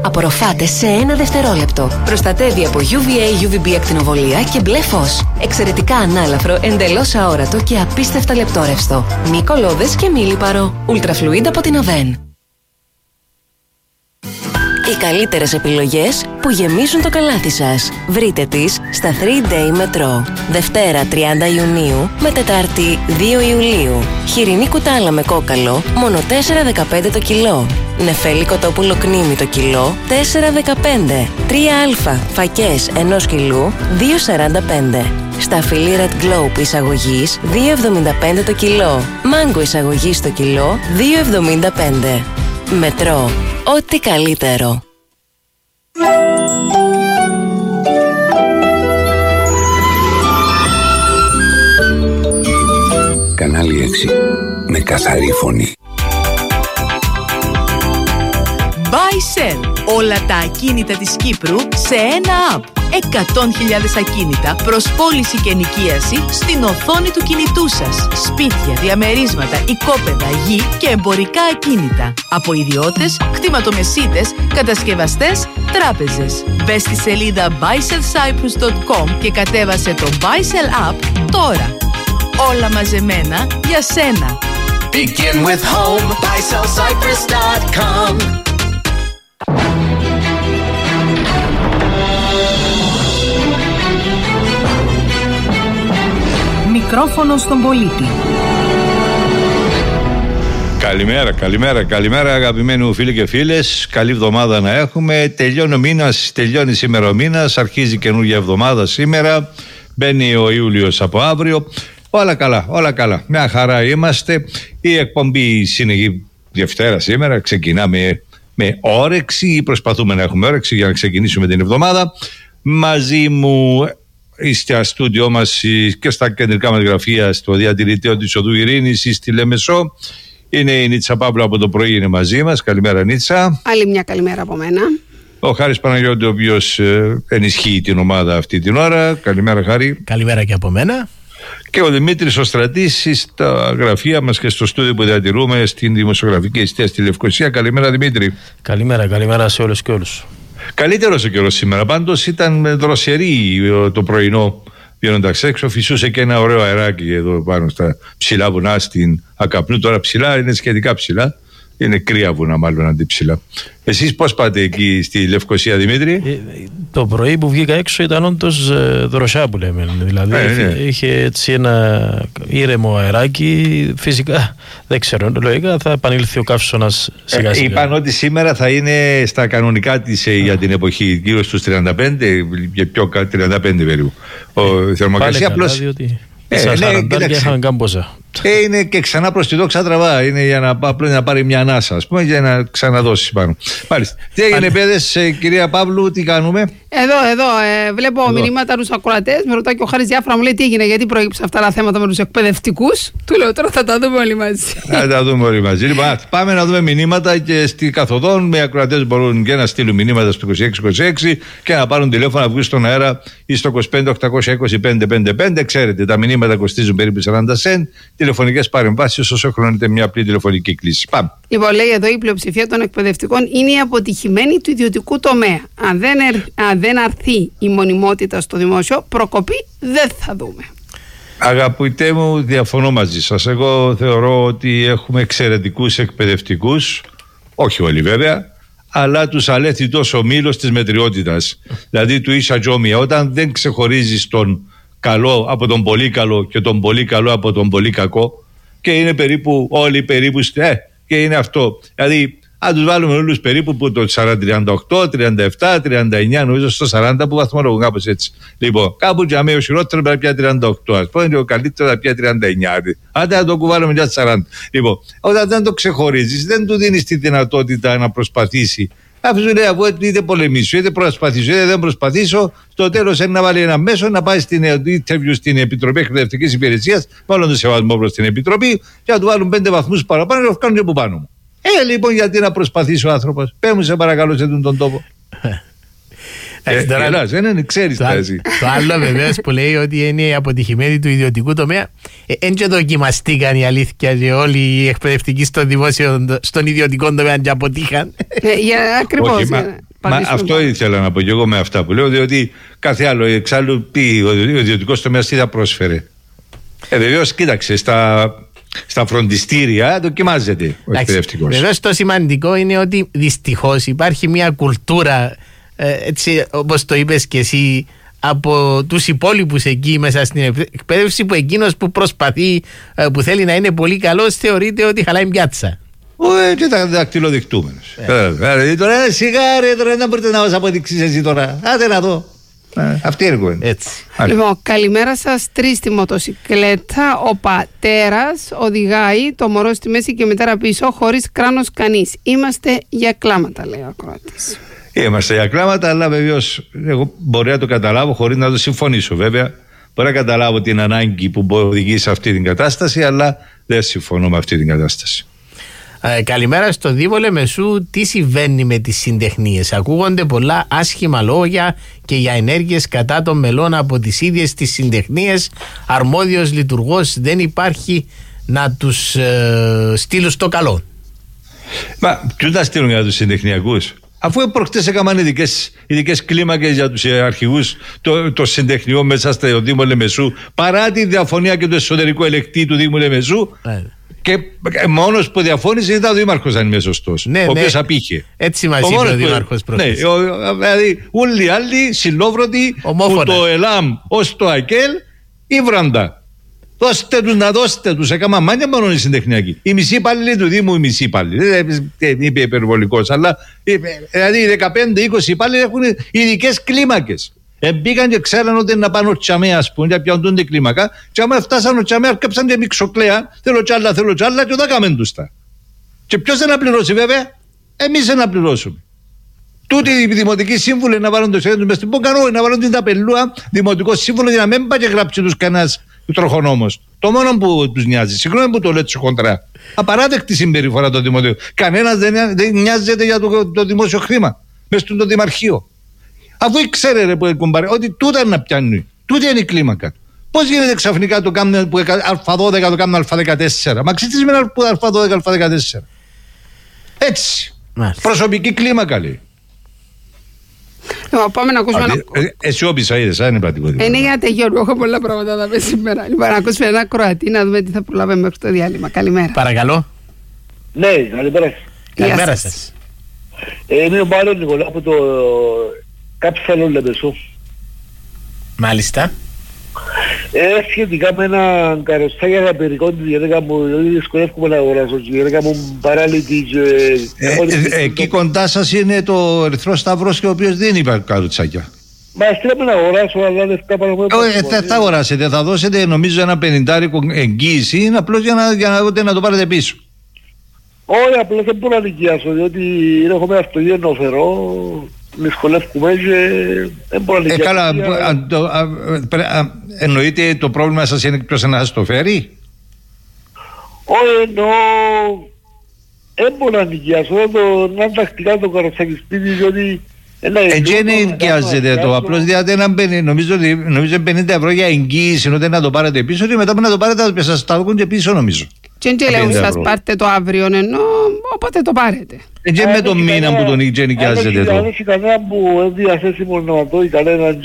Απορροφάται σε 1 δευτερόλεπτο. Προστατεύει από UVA-UVB ακτινοβολία και μπλε φως. Εξαιρετικά ανάλαφρο, εντελώς αόρατο και απίστευτα λεπτόρευστο. Μη κολλώδες και μη λιπαρό. Ultra Fluid από την Avène. Οι καλύτερες επιλογές που γεμίζουν το καλάθι σας. Βρείτε τις στα 3-Day Metro. Δευτέρα 30 Ιουνίου με Τετάρτη 2 Ιουλίου. Χοιρινή κουτάλα με κόκαλο, μόνο 4,15 το κιλό. Νεφέλη κοτόπουλο κνήμι το κιλό, 4,15. 3α φακές 1 κιλού, 2,45. Σταφύλι Red Globe εισαγωγής, 2,75 το κιλό. Μάγκο εισαγωγής το κιλό, 2,75. Μετρό. Ό,τι καλύτερο. Κανάλι 6. Με καθαρή φωνή. Buy Sell. Όλα τα ακίνητα της Κύπρου σε ένα app. 100.000 ακίνητα προς πώληση και ενοικίαση στην οθόνη του κινητού σας. Σπίτια, διαμερίσματα, οικόπεδα, γη και εμπορικά ακίνητα. Από ιδιώτες, κτηματομεσίτες, κατασκευαστές, τράπεζες. Μπες στη σελίδα buysellcyprus.com και κατέβασε το Buy Sell app τώρα. Όλα μαζεμένα για σένα. Begin with home. buysellcyprus.com. Μικρόφωνο στον πολίτη. Καλημέρα αγαπημένοι φίλοι και φίλες. Καλή εβδομάδα να έχουμε. Τελειώνει ο μήνας, τελειώνει σήμερα ο μήνας. Αρχίζει καινούργια εβδομάδα σήμερα. Μπαίνει ο Ιούλιος από αύριο. Όλα καλά. Μια χαρά είμαστε. Η εκπομπή συνεχεί Δευτέρα σήμερα. Ξεκινάμε με όρεξη ή προσπαθούμε να έχουμε όρεξη για να ξεκινήσουμε την εβδομάδα. Μαζί μου στα στούντιό μας και στα κεντρικά μας γραφεία στο διατηρητήριο της Οδού Ειρήνης στη Λέμεσο είναι η Νίτσα Παύλου από το πρωί, είναι μαζί μας. Καλημέρα Νίτσα. Άλλη μια καλημέρα από μένα. Ο Χάρης Παναγιώτη, ο οποίος ενισχύει την ομάδα αυτή την ώρα. Καλημέρα Χάρη. Καλημέρα και από μένα. Και ο Δημήτρης ο Στρατής στα γραφεία μας και στο στούντιο που διατηρούμε στην δημοσιογραφική εστία στη Λευκοσία. Καλημέρα Δημήτρη. Καλημέρα σε όλους και όλους. Καλύτερος ο καιρός σήμερα. Πάντως ήταν δροσερή το πρωινό βγαίνοντας έξω. Φυσούσε και ένα ωραίο αεράκι εδώ πάνω στα ψηλά βουνά στην Ακαπνού. Τώρα ψηλά είναι σχετικά ψηλά. Είναι κρύα βουνά, μάλλον αντί ψηλά. Εσείς πώς πάτε εκεί στη Λευκοσία, Δημήτρη? Το πρωί που βγήκα έξω ήταν όντως δροσιά που λέμε. Δηλαδή είχε έτσι ένα ήρεμο αεράκι. Φυσικά δεν ξέρω, λογικά θα επανήλθει ο καύσωνας σιγά σιγά. Είπαν ότι σήμερα θα είναι στα κανονικά της για την εποχή, γύρω στους 35 και πιο 35 περίπου. Η θερμοκρασία απλώς. Είχαμε κάμποσα. Είναι και ξανά προς τη δόξα τραβά. Είναι για να πάρει μια ανάσα, ας πούμε, για να ξαναδώσει πάνω. Μάλιστα. Τι έγινε, παιδες, κυρία Παύλου, τι κάνουμε? Εδώ, βλέπω μηνύματα από τους ακροατές. Με ρωτάει και ο Χάρης διάφορα, μου λέει τι έγινε, γιατί προέκυψε αυτά τα θέματα με τους εκπαιδευτικούς. Του λέω τώρα θα τα δούμε όλοι μαζί. Θα τα δούμε όλοι μαζί. Λοιπόν, πάμε να δούμε μηνύματα και στη καθοδόν. Οι ακροατές μπορούν και να στείλουν μηνύματα στο 2626 και να πάρουν τηλέφωνο να βγουν στον αέρα ή στο 25-820-555. Ξέρετε, τα μηνύματα κοστίζουν περίπου 40 cent. Τηλεφωνικές παρεμβάσεις όσο χρονείται μια απλή τηλεφωνική κλήση. Πάμε. Λοιπόν, λέει εδώ η πλειοψηφία των εκπαιδευτικών είναι η αποτυχημένη του ιδιωτικού τομέα. Αν δεν αρθεί η μονιμότητα στο δημόσιο, προκοπή δεν θα δούμε. Αγαπητέ μου, διαφωνώ μαζί σας. Εγώ θεωρώ ότι έχουμε εξαιρετικούς εκπαιδευτικούς, όχι όλοι βέβαια, αλλά τους αλέθη τόσο μήλος της μετριότητας. Δηλαδή του ίσα τζόμια, όταν δεν ξεχωρίζεις τον καλό από τον πολύ καλό και τον πολύ καλό από τον πολύ κακό, και είναι περίπου όλοι περίπου και είναι αυτό. Δηλαδή αν τους βάλουμε όλους περίπου που το 38, 37, 39, νομίζω στο 40 που βαθμολογούν, κάπως έτσι. Λοιπόν, κάπου για μένα ο χειρότερο πρέπει να πια 38, ας πούμε, και ο καλύτερο να πια 39. Άντε να το κουβάλουμε για 40. Λοιπόν, όταν δεν το ξεχωρίζεις, δεν του δίνεις τη δυνατότητα να προσπαθήσει. Αφού σου λέει, αφού είτε πολεμήσω, είτε προσπαθήσω, είτε δεν προσπαθήσω, στο τέλος είναι να βάλει ένα μέσο να πάει στην interview στην Επιτροπή Εκπαιδευτικής Υπηρεσίας, με όλο τον σεβασμό προς την Επιτροπή, και να του βάλουν 5 βαθμούς παραπάνω και να κάνουν και από πάνω μου. Λοιπόν, γιατί να προσπαθήσει ο άνθρωπος? Πες μου, σε παρακαλώ, σε τον τόπο. Δεν ξέρεις τα εσύ. Το άλλο βεβαίως που λέει ότι είναι αποτυχημένη του ιδιωτικού τομέα, εν και δοκιμαστήκαν η αλήθεια και όλοι οι εκπαιδευτικοί στον ιδιωτικό τομέα και αποτύχαν. Ακριβώς. απαντήσουμε. Αυτό ήθελα να πω και εγώ με αυτά που λέω, διότι κάθε άλλο, εξάλλου, ο ιδιωτικός τομέας τι θα πρόσφερε. Βεβαίως, κοίταξε, στα φροντιστήρια δοκιμάζεται ο εκπαιδευτικός. Βεβαίως το σημαντικό είναι ότι δυστυχώς υπάρχει μια κουλτούρα, έτσι όπως το είπες και εσύ, από τους υπόλοιπους εκεί μέσα στην εκπαίδευση, που εκείνος που προσπαθεί, που θέλει να είναι πολύ καλός, θεωρείται ότι χαλάει πιάτσα. Και ήταν δακτυλοδεικτούμενος. Δηλαδή τώρα σιγά ρε, τώρα δεν μπορείτε να μας αποδείξεις εσύ τώρα. Άντε να δω. Αυτή έργο είναι. Έτσι. Λοιπόν, καλημέρα σας. 3 στη μοτοσυκλέτα. Ο πατέρας οδηγάει το μωρό στη μέση και η μητέρα πίσω, χωρίς κράνος κανείς. Είμαστε για κλάματα, λέει ο ακροατής. Είμαστε για κλάματα, αλλά βεβαίως εγώ μπορεί να το καταλάβω χωρίς να το συμφωνήσω. Βέβαια, μπορεί να καταλάβω την ανάγκη που μπορεί να οδηγήσει σε αυτή την κατάσταση, αλλά δεν συμφωνώ με αυτή την κατάσταση. Καλημέρα στο Δήμο Λεμεσού. Τι συμβαίνει με τις συντεχνίες? Ακούγονται πολλά άσχημα λόγια και για ενέργειες κατά των μελών από τις ίδιες τις συντεχνίες. Αρμόδιος λειτουργός δεν υπάρχει να τους στείλουν στο καλό. Μα ποιους να στείλουν για τους συντεχνιακούς? Αφού προχτές έκαναν ειδικές κλίμακες για τους αρχηγούς των συντεχνιών μέσα στο Δήμο Λεμεσού, παρά τη διαφωνία και το εσωτερικό ελεκτή του Δήμου Λεμεσού. Και μόνος που διαφώνησε ήταν ο Δήμαρχος, αν είμαι σωστός, ο οποίος απήχε. Έτσι μας είπε ο Δήμαρχος προχθές. Δηλαδή όλοι οι άλλοι συλλόβρωτοι, που το ΕΛΑΜ ως το ΑΚΕΛ υβραντα. Δώστε τους, έκανα μάνια μόνο οι συντεχνιακοί. Οι μισοί υπάλληλοι του Δήμου, οι μισοί υπάλληλοι. Δεν είπε υπερβολικός, αλλά δηλαδή οι 15-20 υπάλληλοι έχουν ειδικές κλίμακες. Μπήκαν και ξέραν ότι να πάνε ο τσαμέ, ας πούμε, για πιαντούν την κλίμακα. Και άμα φτάσαν ο τσαμέ, αρκέψαν και μιξοκλέα. Θέλω κι άλλα, και δεν κάμεν τους τα. Και ποιος δεν να πληρώσει, βέβαια? Εμείς δεν να πληρώσουμε. Τούτοι οι δημοτικοί σύμβουλοι να βάλουν το σχέδιο τους μες στην Ποκανό, να βάλουν την ταπελούα δημοτικό σύμβουλο για να μην πάει και γράψει τους κανένας τροχονόμος. Το μόνο που τους νοιάζει, συγγνώμη που το λέω έτσι χοντρά, απαράδεκτη συμπεριφορά των δημοτικών. Κανένας δεν νοιάζεται για το δημόσιο χρήμα μες στο δημαρχείο. Αφού ήξερε ρε, που ότι τούτα να πιάνει, τούτα είναι η κλίμακα. Πώς γίνεται ξαφνικά το κάνουν που Α12 το κάνουν Α14? Μα ξέρεις με ένα Α12 Α14? Έτσι. Προσωπική κλίμακα, λέει. Πάμε να ακούσουμε εσύ όπισα είδες, αν είναι πραγματικότητα. Είναι γιατί Γιώργο, έχω πολλά πράγματα να πει σήμερα. Λοιπόν, να ακούσουμε ένα Κροατή, να δούμε τι θα προλάβουμε μέχρι το διάλειμμα. Καλημέρα. Παρακαλώ. Ναι, καλημέρα. Καλημέρα σας. Είμαι ο Μάλλον Νικολά από το Κάψαλο Λεμεσού. Μάλιστα. Σχετικά με ένα καροτσάκι αγαπηρικό της γυναίκα μου, δυσκολεύομαι να αγοράσω. Η γυναίκα μου παράλυτη και... Εκεί κοντά σας είναι το Ερυθρό Σταυρός, και ο οποίος δεν υπάρχει καροτσάκια. Μα θέλω να αγοράσω, αλλά λεφτά πάνω από... Θα αγοράσετε, θα δώσετε νομίζω ένα 50 εγγύηση, είναι απλώς για να το πάρετε πίσω. Όχι, απλώς δεν μπορώ να νοικιάσω, διότι έχουμε αυτοκίνητο φερό, δυσκολεύουμε και δεν μπορώ να νοικιάσω. Καλά, εννοείται το πρόβλημα σας είναι ποιος να σας το φέρει? Όχι, εννοώ, δεν μπορώ να νοικιάσω, να τακτικά το καροτσάκι σπίτι, διότι... Έτσι δεν ενοικιάζεται το, απλώς διάτε νομίζω 50 ευρώ για εγγύηση, ότι να το πάρετε πίσω και μετά που να το πάρετε σας τα δουν και πίσω, νομίζω. Και λέω σας πάρτε το αύριο, ενώ όποτε το πάρετε. Έτσι με το μήνα που τον ενοικιάζεται το. Αν έχει κανένα που είναι διαθέσιμο να το ή κανέναν.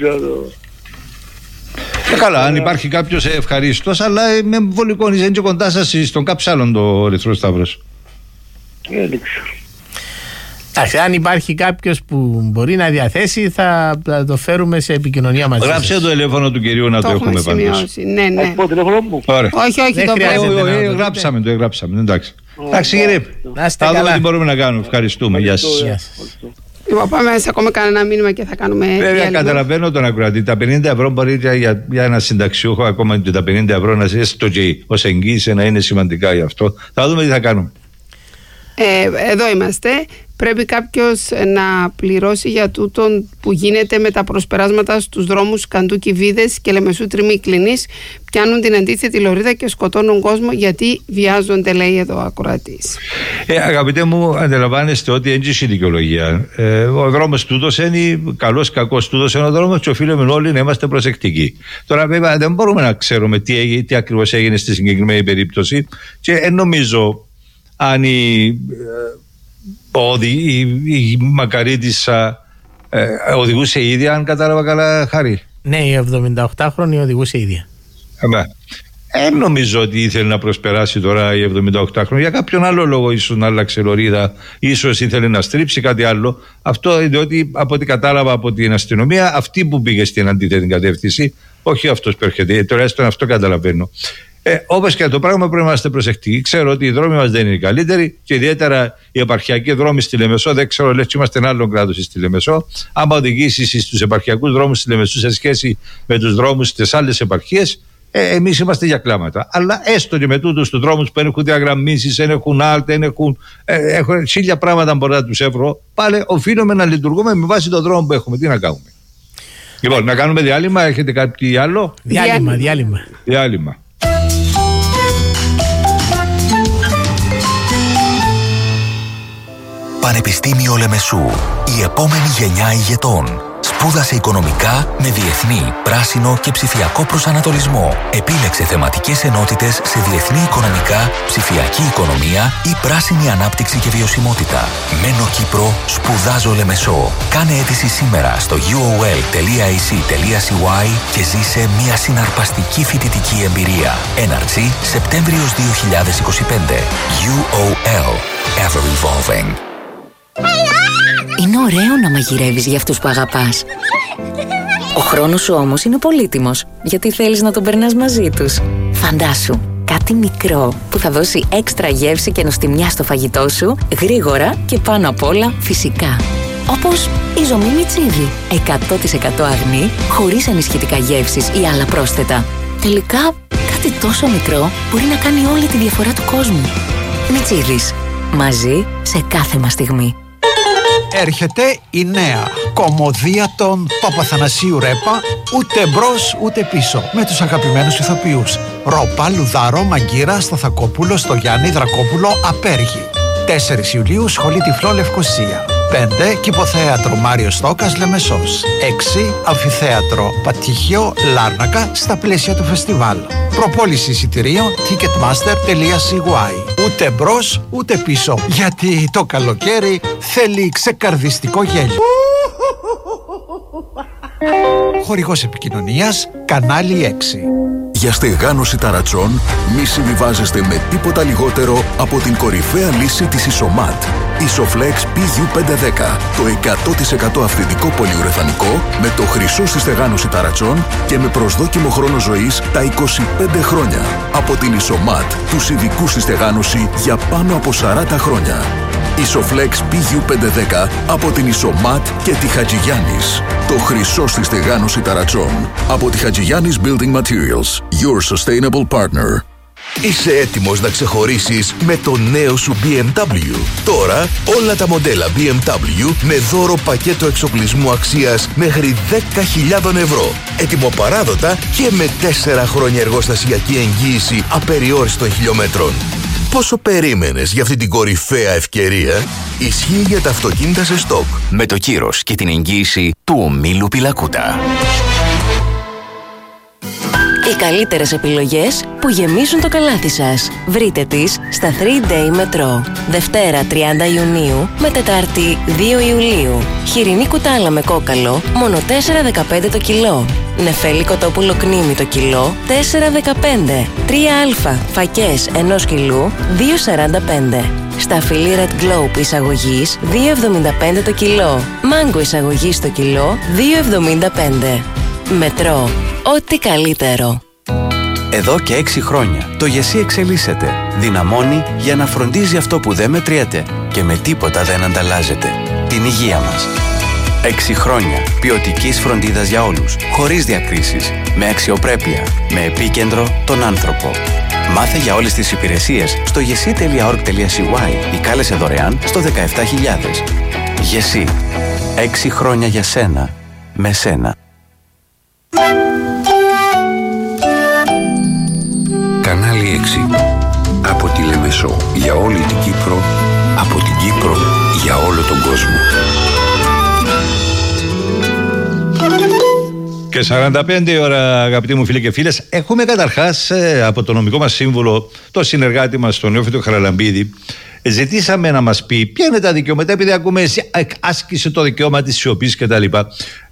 Καλά, αν υπάρχει κάποιος ευχαρίστως, αλλά με βολικό είναι και κοντά σας στον Καψάλον το Ερυθρό Σταύρος. Δεν ξέρω. Εντάξει, αν υπάρχει κάποιος που μπορεί να διαθέσει, θα το φέρουμε σε επικοινωνία μαζί. Γράψε το τηλέφωνο του κυρίου να το έχουμε πάντως. Ναι, ναι. Έχω τηλέφωνο μου. Όχι, το πρέπει. Γράψαμε, εντάξει. Εντάξει κύριε, θα δούμε τι μπορούμε να κάνουμε. Ευχαριστούμε, γεια σας. Λοιπόν, πάμε σε ακόμα κανένα μήνυμα και θα κάνουμε. Βέβαια, καταλαβαίνω τον ακροατή. Τα 50 ευρώ μπορεί για ένα συνταξιούχο, ακόμα και τα 50 ευρώ να έστω και ως εγγύηση να είναι σημαντικά γι' αυτό. Θα δούμε τι θα κάνουμε. Εδώ είμαστε. Πρέπει κάποιος να πληρώσει για τούτον που γίνεται με τα προσπεράσματα στους δρόμους Καντούκι Βίδες και Λεμεσού Τριμίκλινης. Πιάνουν την αντίθετη λωρίδα και σκοτώνουν κόσμο γιατί βιάζονται, λέει εδώ ο ακροατής. Αγαπητέ μου, αντιλαμβάνεστε ότι έτσι είναι η δικαιολογία. Ο δρόμος τούτος είναι, καλός κακός τούτος είναι ο δρόμος και οφείλουμε όλοι να είμαστε προσεκτικοί. Τώρα βέβαια δεν μπορούμε να ξέρουμε τι ακριβώς έγινε στη συγκεκριμένη περίπτωση και νομίζω αν η Μακαρίτισσα Οδηγούσε η ίδια, αν κατάλαβα καλά, Χάρη. Ναι, η 78χρονη οδηγούσε η ίδια. Νομίζω ότι ήθελε να προσπεράσει τώρα η 78χρονη. Για κάποιον άλλο λόγο, ίσως να άλλαξε λωρίδα, ίσως ήθελε να στρίψει κάτι άλλο. Αυτό διότι από ό,τι κατάλαβα από την αστυνομία, αυτή που πήγε στην αντίθετη κατεύθυνση, όχι αυτός που έρχεται. Τουλάχιστον αυτό καταλαβαίνω. Όπως και το πράγμα, πρέπει να είμαστε προσεκτικοί. Ξέρω ότι οι δρόμοι μας δεν είναι οι καλύτεροι και ιδιαίτερα οι επαρχιακοί δρόμοι στη Λεμεσό. Δεν ξέρω, λες, είμαστε ένα άλλο κράτος στη Λεμεσό. Άμα οδηγήσεις στους επαρχιακούς δρόμους στη Λεμεσό σε σχέση με τους δρόμους στις άλλες επαρχίες, εμείς είμαστε για κλάματα. Αλλά έστω και με τούτους τους δρόμους που έχουν διαγραμμίσεις, έχουν άλτα, έχουν χίλια πράγματα μπορεί να τους έβρω, πάλι οφείλουμε να λειτουργούμε με βάση τον δρόμο που έχουμε. Τι να κάνουμε. Λοιπόν, να κάνουμε διάλειμμα. Έχετε κάτι άλλο? Διάλειμμα. Πανεπιστήμιο Λεμεσού. Η επόμενη γενιά ηγετών. Σπούδασε οικονομικά με διεθνή, πράσινο και ψηφιακό προσανατολισμό. Επίλεξε θεματικές ενότητες σε διεθνή οικονομικά, ψηφιακή οικονομία ή πράσινη ανάπτυξη και βιωσιμότητα. Μένω Κύπρο, σπουδάζω Λεμεσό. Κάνε αίτηση σήμερα στο uol.ac.cy και ζήσε μια συναρπαστική φοιτητική εμπειρία. Έναρξη Σεπτέμβριος 2025. UOL. Ever evolving. Είναι ωραίο να μαγειρεύεις για αυτούς που αγαπάς. Ο χρόνος σου όμως είναι πολύτιμος, γιατί θέλεις να τον περνάς μαζί τους. Φαντάσου, κάτι μικρό που θα δώσει έξτρα γεύση και νοστιμιά στο φαγητό σου, γρήγορα και πάνω απ' όλα φυσικά. Όπως η ζομή μιτσίδι. 100% αγνή, χωρίς ενισχυτικά γεύσεις ή άλλα πρόσθετα. Τελικά, κάτι τόσο μικρό μπορεί να κάνει όλη τη διαφορά του κόσμου. Μιτσίδις. Μαζί σε κάθε μας στιγμή. Έρχεται η νέα κομμωδία των Παπαθανασίου Ρέπα, ούτε μπρος ούτε πίσω, με τους αγαπημένους ηθοποιούς Ρόπα, Λουδάρο, Μαγκύρα, Σταθακόπουλο, Στογιάννη, Δρακόπουλο, Απέργη. 4 Ιουλίου, Σχολή Τυφλό, Λευκοσία. 5 Κηποθέατρο Μάριο Στόκας, Λεμεσός. 6 Αμφιθέατρο Πατήχιο, Λάρνακα, στα πλαίσια του φεστιβάλ. Προπόληση εισιτηρίων ticketmaster.cy. Ούτε μπρος ούτε πίσω, γιατί το καλοκαίρι θέλει ξεκαρδιστικό γέλιο. Χορηγός επικοινωνίας Κανάλι 6. Για στεγάνωση ταρατσών μη συμβιβάζεστε με τίποτα λιγότερο από την κορυφαία λύση της Ισομάτ. Isoflex PU510, το 100% αυθεντικό πολυουρεθανικό με το χρυσό στη στεγάνωση ταρατσών και με προσδόκιμο χρόνο ζωής τα 25 χρόνια. Από την Ισομάτ, τους ειδικούς στη στεγάνωση για πάνω από 40 χρόνια. Isoflex PU510 από την Ισομάτ και τη Χατζηγιάννης. Το χρυσό στη στεγάνωση ταρατσών. Από τη Χατζηγιάννης Building Materials. Your sustainable partner. Είσαι έτοιμος να ξεχωρίσεις με το νέο σου BMW. Τώρα όλα τα μοντέλα BMW με δώρο πακέτο εξοπλισμού αξίας μέχρι 10.000 ευρώ. Ετοιμοπαράδοτα και με 4 χρόνια εργοστασιακή εγγύηση απεριόριστων χιλιόμετρων. Πόσο περίμενες για αυτή την κορυφαία ευκαιρία? Ισχύει για τα αυτοκίνητα σε στόκ με το κύρος και την εγγύηση του ομίλου Πιλακούτα. Οι καλύτερες επιλογές που γεμίζουν το καλάθι σας. Βρείτε τις στα 3-Day Metro. Δευτέρα 30 Ιουνίου με Τετάρτη 2 Ιουλίου. Χοιρινή κουτάλα με κόκαλο μόνο 4,15 το κιλό. Νεφέλι κοτόπουλο κνήμι το κιλό 4,15. 3α φακές 1 κιλού 2,45. Σταφυλί Red Globe εισαγωγής 2,75 το κιλό. Μάγκο εισαγωγής το κιλό 2,75. Μετρό. Ό,τι καλύτερο. Εδώ και 6 χρόνια το ΓΕΣΥ εξελίσσεται. Δυναμώνει για να φροντίζει αυτό που δεν μετριέται και με τίποτα δεν ανταλλάζεται. Την υγεία μας. 6 χρόνια ποιοτικής φροντίδας για όλους, χωρίς διακρίσεις, με αξιοπρέπεια, με επίκεντρο τον άνθρωπο. Μάθε για όλες τις υπηρεσίες στο gesi.org.cy ή κάλεσε δωρεάν στο 17.000. ΓΕΣΥ. 6 χρόνια για σένα, με σένα. Κανάλι 6. Από τη Λεμεσό για όλη την Κύπρο, από την Κύπρο για όλο τον κόσμο. Και 45 ώρα, αγαπητοί μου φίλοι και φίλες, έχουμε καταρχάς από το νομικό μας σύμβουλο, το συνεργάτη μας, τον Νεόφυτο Χαραλαμπίδη, ζητήσαμε να μας πει ποια είναι τα δικαιώματα, επειδή ακούμε άσκησε το δικαίωμα της σιωπής και τα λοιπά.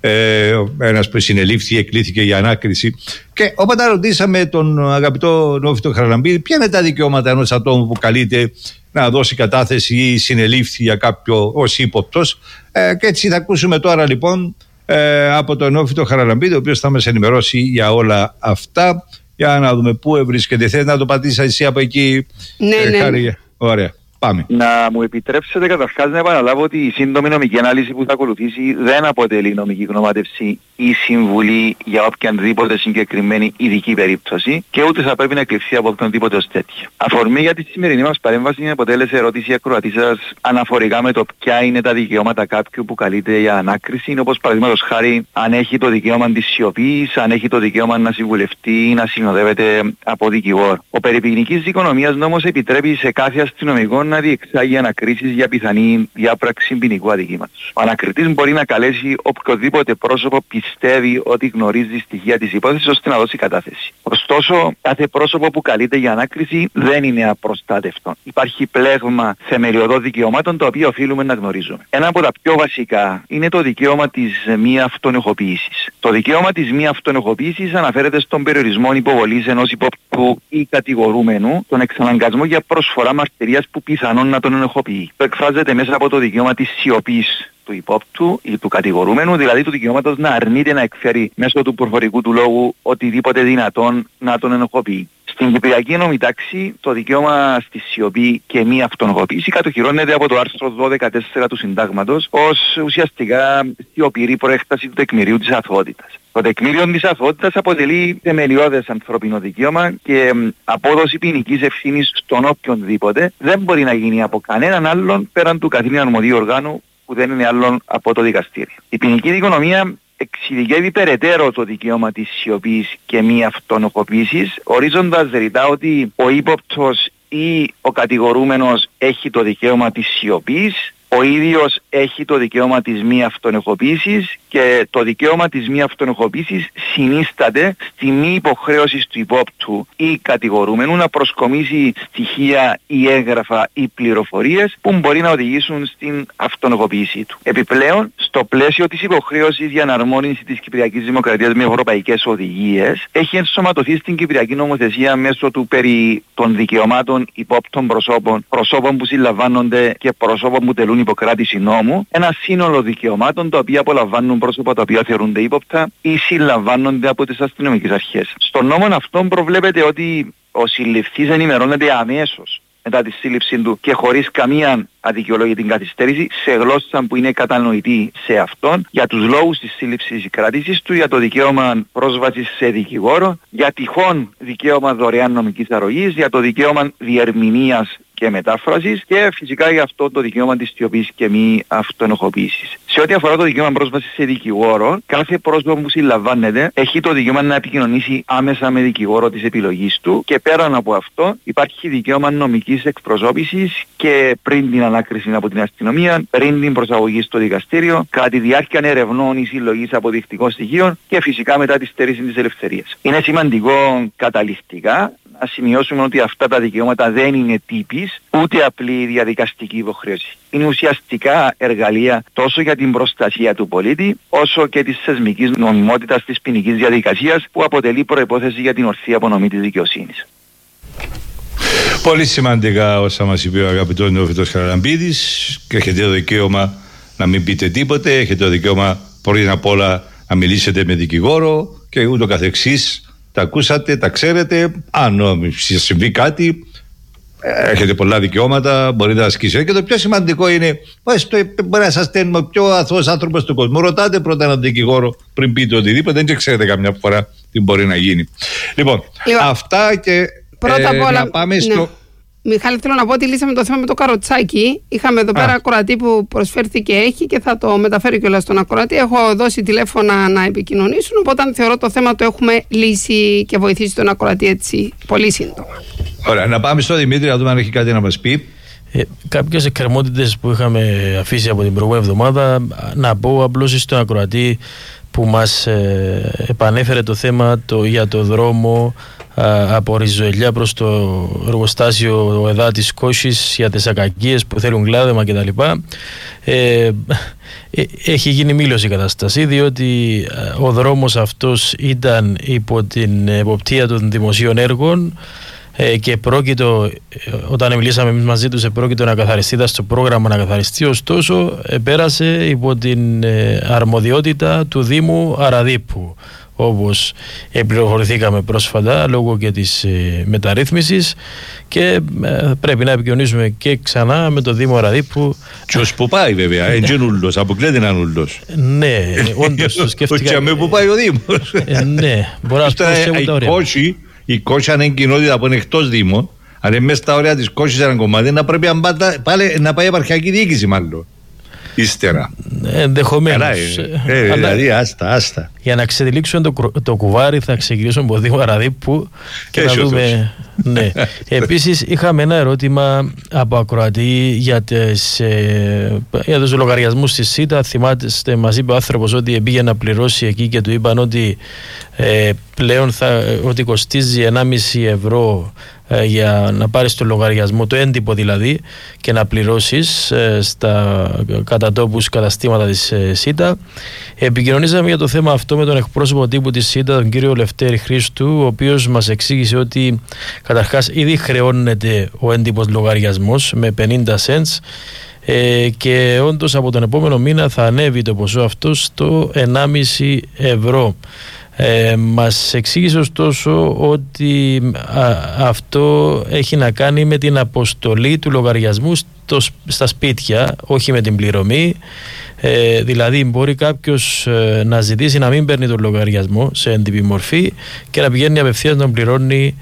Ένας που συνελήφθη, εκλήθηκε για ανάκριση. Και όταν ρωτήσαμε τον αγαπητό Νόφιτο Χαραλαμπίδη ποια είναι τα δικαιώματα ενός ατόμου που καλείται να δώσει κατάθεση ή συνελήφθη για κάποιο ως ύποπτος, και έτσι θα ακούσουμε τώρα λοιπόν από τον Νόφιτο Χαραλαμπίδη, ο οποίος θα μας ενημερώσει για όλα αυτά. Για να δούμε πού βρίσκεται. Θέλετε να το πατήσεις εσύ από εκεί? Ναι. Χάρη. Ωραία. Πάμε. Να μου επιτρέψετε καταρχάς να επαναλάβω ότι η σύντομη νομική ανάλυση που θα ακολουθήσει δεν αποτελεί νομική γνωμάτευση ή συμβουλή για οποιαδήποτε συγκεκριμένη ειδική περίπτωση και ούτε θα πρέπει να εκλειφθεί από οποιονδήποτε ως τέτοια. Αφορμή για τη σημερινή μας παρέμβαση αποτέλεσε ερώτηση ακροατήσας αναφορικά με το ποια είναι τα δικαιώματα κάποιου που καλείται για ανάκριση, όπως παραδείγματος χάρη αν έχει το δικαίωμα της σιωπής, αν έχει το δικαίωμα να συμβουλευτεί ή να συνοδεύεται από δικηγόρο. Ο περί ποινικής δικονομίας νόμος επιτρέπει σε κάθε αστυνομικό να διεξάγει ανακρίσεις για πιθανή διάπραξη ποινικού αδικήματος. Ο ανακριτής μπορεί να καλέσει οποιοδήποτε πρόσωπο πιστεύει ότι γνωρίζει στοιχεία της υπόθεσης ώστε να δώσει κατάθεση. Ωστόσο, κάθε πρόσωπο που καλείται για ανάκριση δεν είναι απροστάτευτο. Υπάρχει πλέγμα θεμελιωδών δικαιωμάτων τα οποία οφείλουμε να γνωρίζουμε. Ένα από τα πιο βασικά είναι το δικαίωμα της μη αυτονεχοποίησης. Το δικαίωμα της μη αυτονεχοποίησης αναφέρεται στον περιορισμό υποβολής ενός υπόπτου ή κατηγορούμενου, τον εξαναγκασμό για προσφορά μαρτυρίας που πιθανόν να τον ενεχοποιεί. Το εκφράζεται μέσα από το δικαίωμα της σιωπής του υπόπτου ή του κατηγορούμενου, δηλαδή του δικαιώματος να αρνείται να εκφέρει μέσω του προφορικού του λόγου οτιδήποτε δυνατόν να τον ενοχοποιεί. Στην Κυπριακή Ενόμη Τάξη, το δικαίωμα στη σιωπή και μη αυτονοχοποίηση κατοχυρώνεται από το άρθρο 12.4 του Συντάγματος ως ουσιαστικά σιωπηρή προέκταση του τεκμηρίου της αθωότητας. Το τεκμήριο της αθωότητας αποτελεί θεμελιώδες ανθρωπινό δικαίωμα και απόδοση ποινικής ευθύνης στον οποιονδήποτε δεν μπορεί να γίνει από κανέναν άλλον πέραν του καθήλυνα αρμοδίου οργάνου που δεν είναι άλλον από το δικαστήριο. Η ποινική δικονομία εξειδικεύει περαιτέρω το δικαίωμα της σιωπής και μη αυτονοχοποίησης, ορίζοντας ρητά ότι ο ύποπτος ή ο κατηγορούμενος έχει το δικαίωμα της σιωπής, ο ίδιος έχει το δικαίωμα της μη αυτονεχοποίησης και το δικαίωμα της μη αυτονεχοποίησης συνίσταται στη μη υποχρέωση του υπόπτου ή κατηγορούμενου να προσκομίσει στοιχεία ή έγγραφα ή πληροφορίες που μπορεί να οδηγήσουν στην αυτονεχοποίησή του. Επιπλέον, στο πλαίσιο της υποχρέωσης για εναρμόνιση της Κυπριακής Δημοκρατίας με ευρωπαϊκές οδηγίες, έχει ενσωματωθεί στην Κυπριακή νομοθεσία μέσω του περί των δικαιωμάτων υπόπτων προσώπων που συλλαμβάνονται και προσώπων που τελούν υποκράτηση νόμου, ένα σύνολο δικαιωμάτων τα οποία απολαμβάνουν πρόσωπα τα οποία θεωρούνται ύποπτα ή συλλαμβάνονται από τις αστυνομικές αρχές. Στον νόμο αυτόν προβλέπεται ότι ο συλληφθής ενημερώνεται αμέσως μετά τη σύλληψή του και χωρίς καμία αδικαιολόγητη καθυστέρηση σε γλώσσα που είναι κατανοητή σε αυτόν για τους λόγους της σύλληψης κράτησης του, για το δικαίωμα πρόσβασης σε δικηγόρο, για τυχόν δικαίωμα δωρεάν νομικής αρρωγής, για το δικαίωμα διερμηνίας και μετάφρασης και φυσικά για αυτό το δικαίωμα της σιωπής και μη αυτοενοχοποίησης. Σε ό,τι αφορά το δικαίωμα πρόσβασης σε δικηγόρο, κάθε πρόσωπο που συλλαμβάνεται έχει το δικαίωμα να επικοινωνήσει άμεσα με δικηγόρο της επιλογής του και πέραν από αυτό υπάρχει δικαίωμα νομικής εκπροσώπησης και πριν την ανάκριση από την αστυνομία, πριν την προσαγωγή στο δικαστήριο, κατά τη διάρκεια ερευνών ή συλλογής αποδεικτικών στοιχείων και φυσικά μετά τη στέρηση της ελευθερίας. Είναι σημαντικό καταληκτικά να σημειώσουμε ότι αυτά τα δικαιώματα δεν είναι τύπης, ούτε απλή διαδικαστική υποχρέωση. Είναι ουσιαστικά εργαλεία τόσο για την προστασία του πολίτη, όσο και της θεσμικής νομιμότητας της ποινικής διαδικασίας που αποτελεί προϋπόθεση για την ορθή απονομή της δικαιοσύνης. Πολύ σημαντικά όσα μας είπε ο αγαπητός Νόφιτος Χαραλαμπίδης, και έχετε το δικαίωμα να μην πείτε τίποτε, έχετε το δικαίωμα πριν απ' όλα να μιλήσετε με δικηγόρο και ούτω καθεξής. Τα ακούσατε, τα ξέρετε. Αν συμβεί κάτι, έχετε πολλά δικαιώματα, μπορείτε να ασκήσετε. Και το πιο σημαντικό είναι, μπορεί να σας στέλνουμε ο πιο αθώος άνθρωπος του κόσμου. Ρωτάτε πρώτα έναν δικηγόρο πριν πείτε οτιδήποτε, δεν ξέρετε καμιά φορά τι μπορεί να γίνει. Λοιπόν, αυτά και πρώτα απ' όλα, να πάμε στο... Μιχάλη, θέλω να πω ότι λύσαμε το θέμα με το καροτσάκι. Είχαμε εδώ πέρα ακροατή που προσφέρθηκε έχει και θα το μεταφέρει κιόλας στον ακροατή. Έχω δώσει τηλέφωνα να επικοινωνήσουν, οπότε θεωρώ το θέμα το έχουμε λύσει και βοηθήσει τον ακροατή έτσι πολύ σύντομα. Ωραία, να πάμε στο Δημήτρη να δούμε αν έχει κάτι να μας πει. Κάποιες εκκρεμότητες που είχαμε αφήσει από την προηγούμενη εβδομάδα, να πω απλώς στον ακροατή που μας επανέφερε το θέμα για το δρόμο από Ριζοελιά προς το εργοστάσιο ΕΔΑ της Κόχης για τις ακακίες που θέλουν κλάδεμα κτλ. Έχει γίνει μήλωση η κατάσταση, διότι ο δρόμος αυτός ήταν υπό την εποπτεία των δημοσίων έργων και πρόκειτο, όταν μιλήσαμε μαζί τους, πρόκειτο να καθαριστεί, ήταν στο πρόγραμμα να καθαριστεί, ωστόσο πέρασε υπό την αρμοδιότητα του Δήμου Αραδίππου, όπως πληροφορηθήκαμε πρόσφατα λόγω και της μεταρρύθμισης, και πρέπει να επικοινωνήσουμε και ξανά με το Δήμο Αραδίππου. Ποιος που πάει βέβαια, είναι ούλος, αποκλείται να είναι ούλος. Ναι, όντως το σκέφτηκα. Όχι που πάει ο Δήμος. Ναι, μπορεί να πω τα ωραία. Η Κόχη αν είναι κοινότητα που είναι εκτός Δήμων, αν είναι μέσα στα ωραία της Κόχης ένα κομμάτι, να πρέπει να πάει επαρχιακή διοίκηση μάλλον. Ύστερα. Ενδεχομένως. Δηλαδή άστα. Για να ξετυλίξουν το κουβάρι θα ξεκινήσουμε από Δήμο Αραδίππου και να δούμε. Ναι. Επίσης είχαμε ένα ερώτημα από ακροατή για τους λογαριασμούς της ΣΥΤΑ. Θυμάστε, μας είπε ο άνθρωπος ότι πήγε να πληρώσει εκεί και του είπαν ότι πλέον ότι κοστίζει 1,5 ευρώ για να πάρεις το λογαριασμό, το έντυπο δηλαδή, και να πληρώσεις στα κατατόπους καταστήματα της ΣΥΤΑ. Επικοινωνήσαμε για το θέμα αυτό με τον εκπρόσωπο τύπου της ΣΥΤΑ, τον κύριο Λευτέρη Χρήστου, ο οποίος μας εξήγησε ότι καταρχάς ήδη χρεώνεται ο έντυπος λογαριασμός με 50 cents και όντως από τον επόμενο μήνα θα ανέβει το ποσό αυτό στο 1,5 ευρώ. Μας εξήγησε ωστόσο ότι αυτό έχει να κάνει με την αποστολή του λογαριασμού στα σπίτια, όχι με την πληρωμή. Δηλαδή μπορεί κάποιος να ζητήσει να μην παίρνει τον λογαριασμό σε έντυπη μορφή και να πηγαίνει απευθείας να τον πληρώνει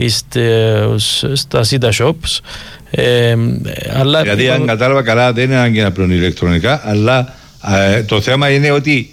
στα SITA Shops. Δηλαδή αν κατάλαβα καλά δεν είναι ανάγκη να πληρώνει ηλεκτρονικά, αλλά το θέμα είναι ότι